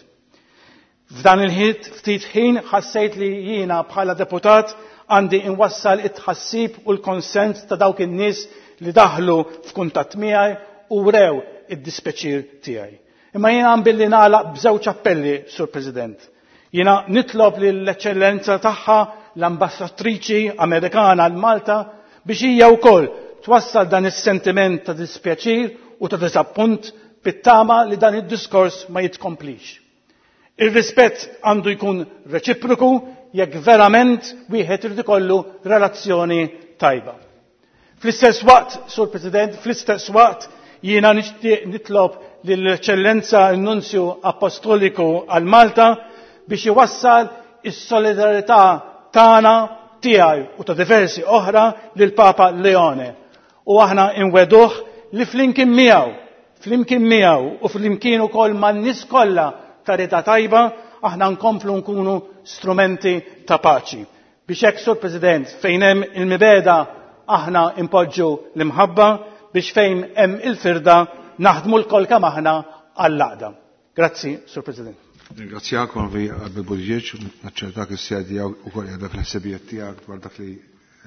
F'dan il-ħid ftit ħin ħassejt li jiena bħala deputat għandi inwassal it-tħassib u l-konsens ta' dawk in-nies li daħlu f'kuntatt miegħi u wrew id-dispeċir tiegħi. Imma jiena billi nagħlaq b'żewġ appelli, Sur President. Jiena nitlob lill-eċċellenza tagħha l-ambasċatriċi Amerikana għal Malta biex hija wkoll twassal dan is-sentiment ta' dispjaċir u ta' disappunt bit-tama li dan id-diskors ma jitkomplix. Ir-rispett għandu jkun reċiproku jekk verament wieħed irid ikollu relazzjoni tajba. Fl-istess waqt, Sur President, fl-istess waqt jiena nixtieq nitlob lill-Eċċellenza n-Nunzju Apostoliku għal Malta biex iwassal is-solidarità tagħna tiegħi u ta' diversi oħra lil Papa Leone. U aħna inweduh li flimkien miegħu, flimkien miegħu u flimkien ukoll man-nies kollha ta' rida tajba aħna nkomplu nkunu strumenti ta' paċi. Biex hekk, Sur President, fejn hemm il-mibeda aħna impoġġu l-imħabba, biex fejn hemm il-firda naħdmu l-kol kemm aħna għall-għaqda. Grazzi, Sur President. Ringrazzjakom vi għal-Budġieġ, naċċertak is-sedi ukoll qiegħda fil-ħsibijiet tiegħek dwar dak li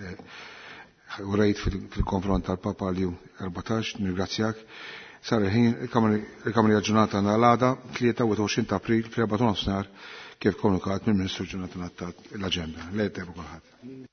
urejt fil-konfront tal-Papa Lew erbatax, nirgrazzjak. Sar il-ħin il-Kamra ġurnata għal-għada tlieta u għoxrin ta' April fl-erba' nofsinhar kif komunikat mill-Ministru Ġurnata l-Aġenda. Lejt kulħadd.